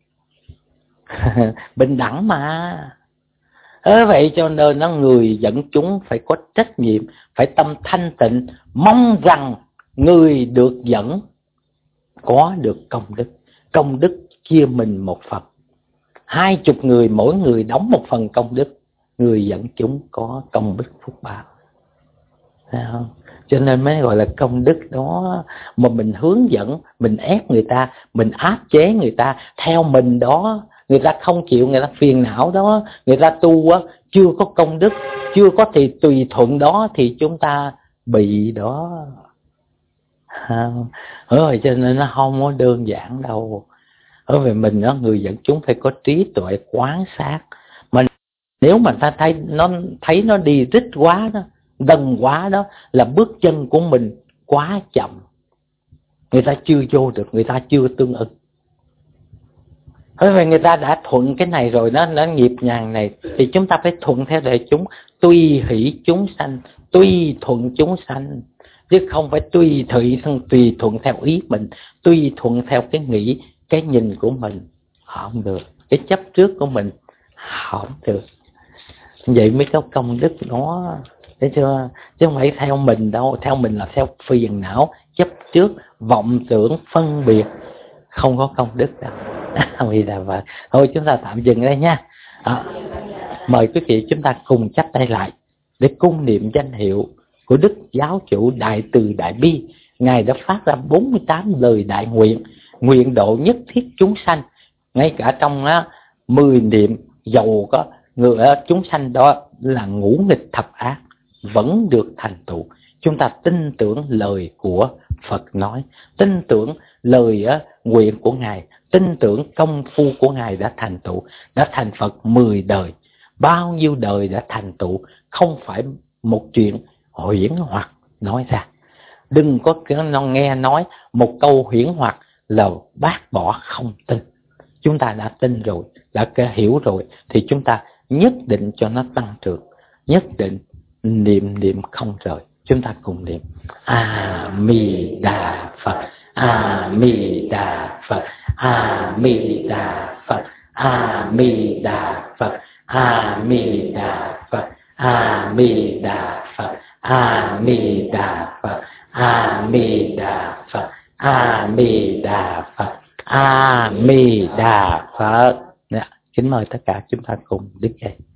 Bình đẳng mà. Vậy cho nên nó người dẫn chúng phải có trách nhiệm, phải tâm thanh tịnh, mong rằng người được dẫn có được công đức. Công đức chia mình một phần, 20 người mỗi người đóng một phần công đức, người dẫn chúng có công đức phúc báo. Thấy không? Cho nên mới gọi là công đức đó. Mà mình hướng dẫn, mình ép người ta, mình áp chế người ta theo mình đó, người ta không chịu, người ta phiền não đó, người ta tu á, chưa có công đức, chưa có thì tùy thuận đó, thì chúng ta bị đó. Cho nên nó không có đơn giản đâu. Vì mình đó, người dẫn chúng phải có trí tuệ quán sát. Mà nếu mà ta thấy nó đi rít quá đó, gần quá đó, là bước chân của mình quá chậm, người ta chưa vô được, người ta chưa tương ứng. Vì người ta đã thuận cái này rồi đó, nó nghiệp nhàn này, thì chúng ta phải thuận theo để chúng. Tùy hỷ chúng sanh, tùy thuận chúng sanh, chứ không phải tùy thuận theo ý mình, tùy thuận theo cái nghĩ, cái nhìn của mình, không được. Cái chấp trước của mình không được. Vậy mới có công đức đó, thấy chưa? Chứ không phải theo mình đâu. Theo mình là theo phiền não, chấp trước, vọng tưởng, phân biệt, không có công đức đâu. Vì là vậy. Thôi chúng ta tạm dừng đây nha. Mời quý vị chúng ta cùng chắp tay lại để cung niệm danh hiệu của Đức Giáo Chủ Đại Từ Đại Bi. Ngài đã phát ra 48 lời đại nguyện, nguyện độ nhất thiết chúng sanh. Ngay cả trong 10 niệm, dầu có người chúng sanh đó là ngũ nghịch thập ác vẫn được thành tựu. Chúng ta tin tưởng lời của Phật nói, tin tưởng lời nguyện của Ngài, tin tưởng công phu của Ngài đã thành tựu, đã thành Phật 10 đời, bao nhiêu đời đã thành tựu, không phải một chuyện huyễn hoặc nói ra. Đừng có nghe nói một câu huyễn hoặc là bác bỏ không tin. Chúng ta đã tin rồi, đã hiểu rồi, thì chúng ta nhất định cho nó tăng trưởng, nhất định niệm không rời. Chúng ta cùng niệm A Di Đà Phật, A Di Đà Phật, A Di Đà Phật, A Di Đà Phật, A Di Đà Phật, A Di Đà Phật, A Di Đà Phật, A Di Đà Phật, A Di Đà Phật, A Di Đà Phật. Kính mời tất cả chúng ta cùng đứng dậy.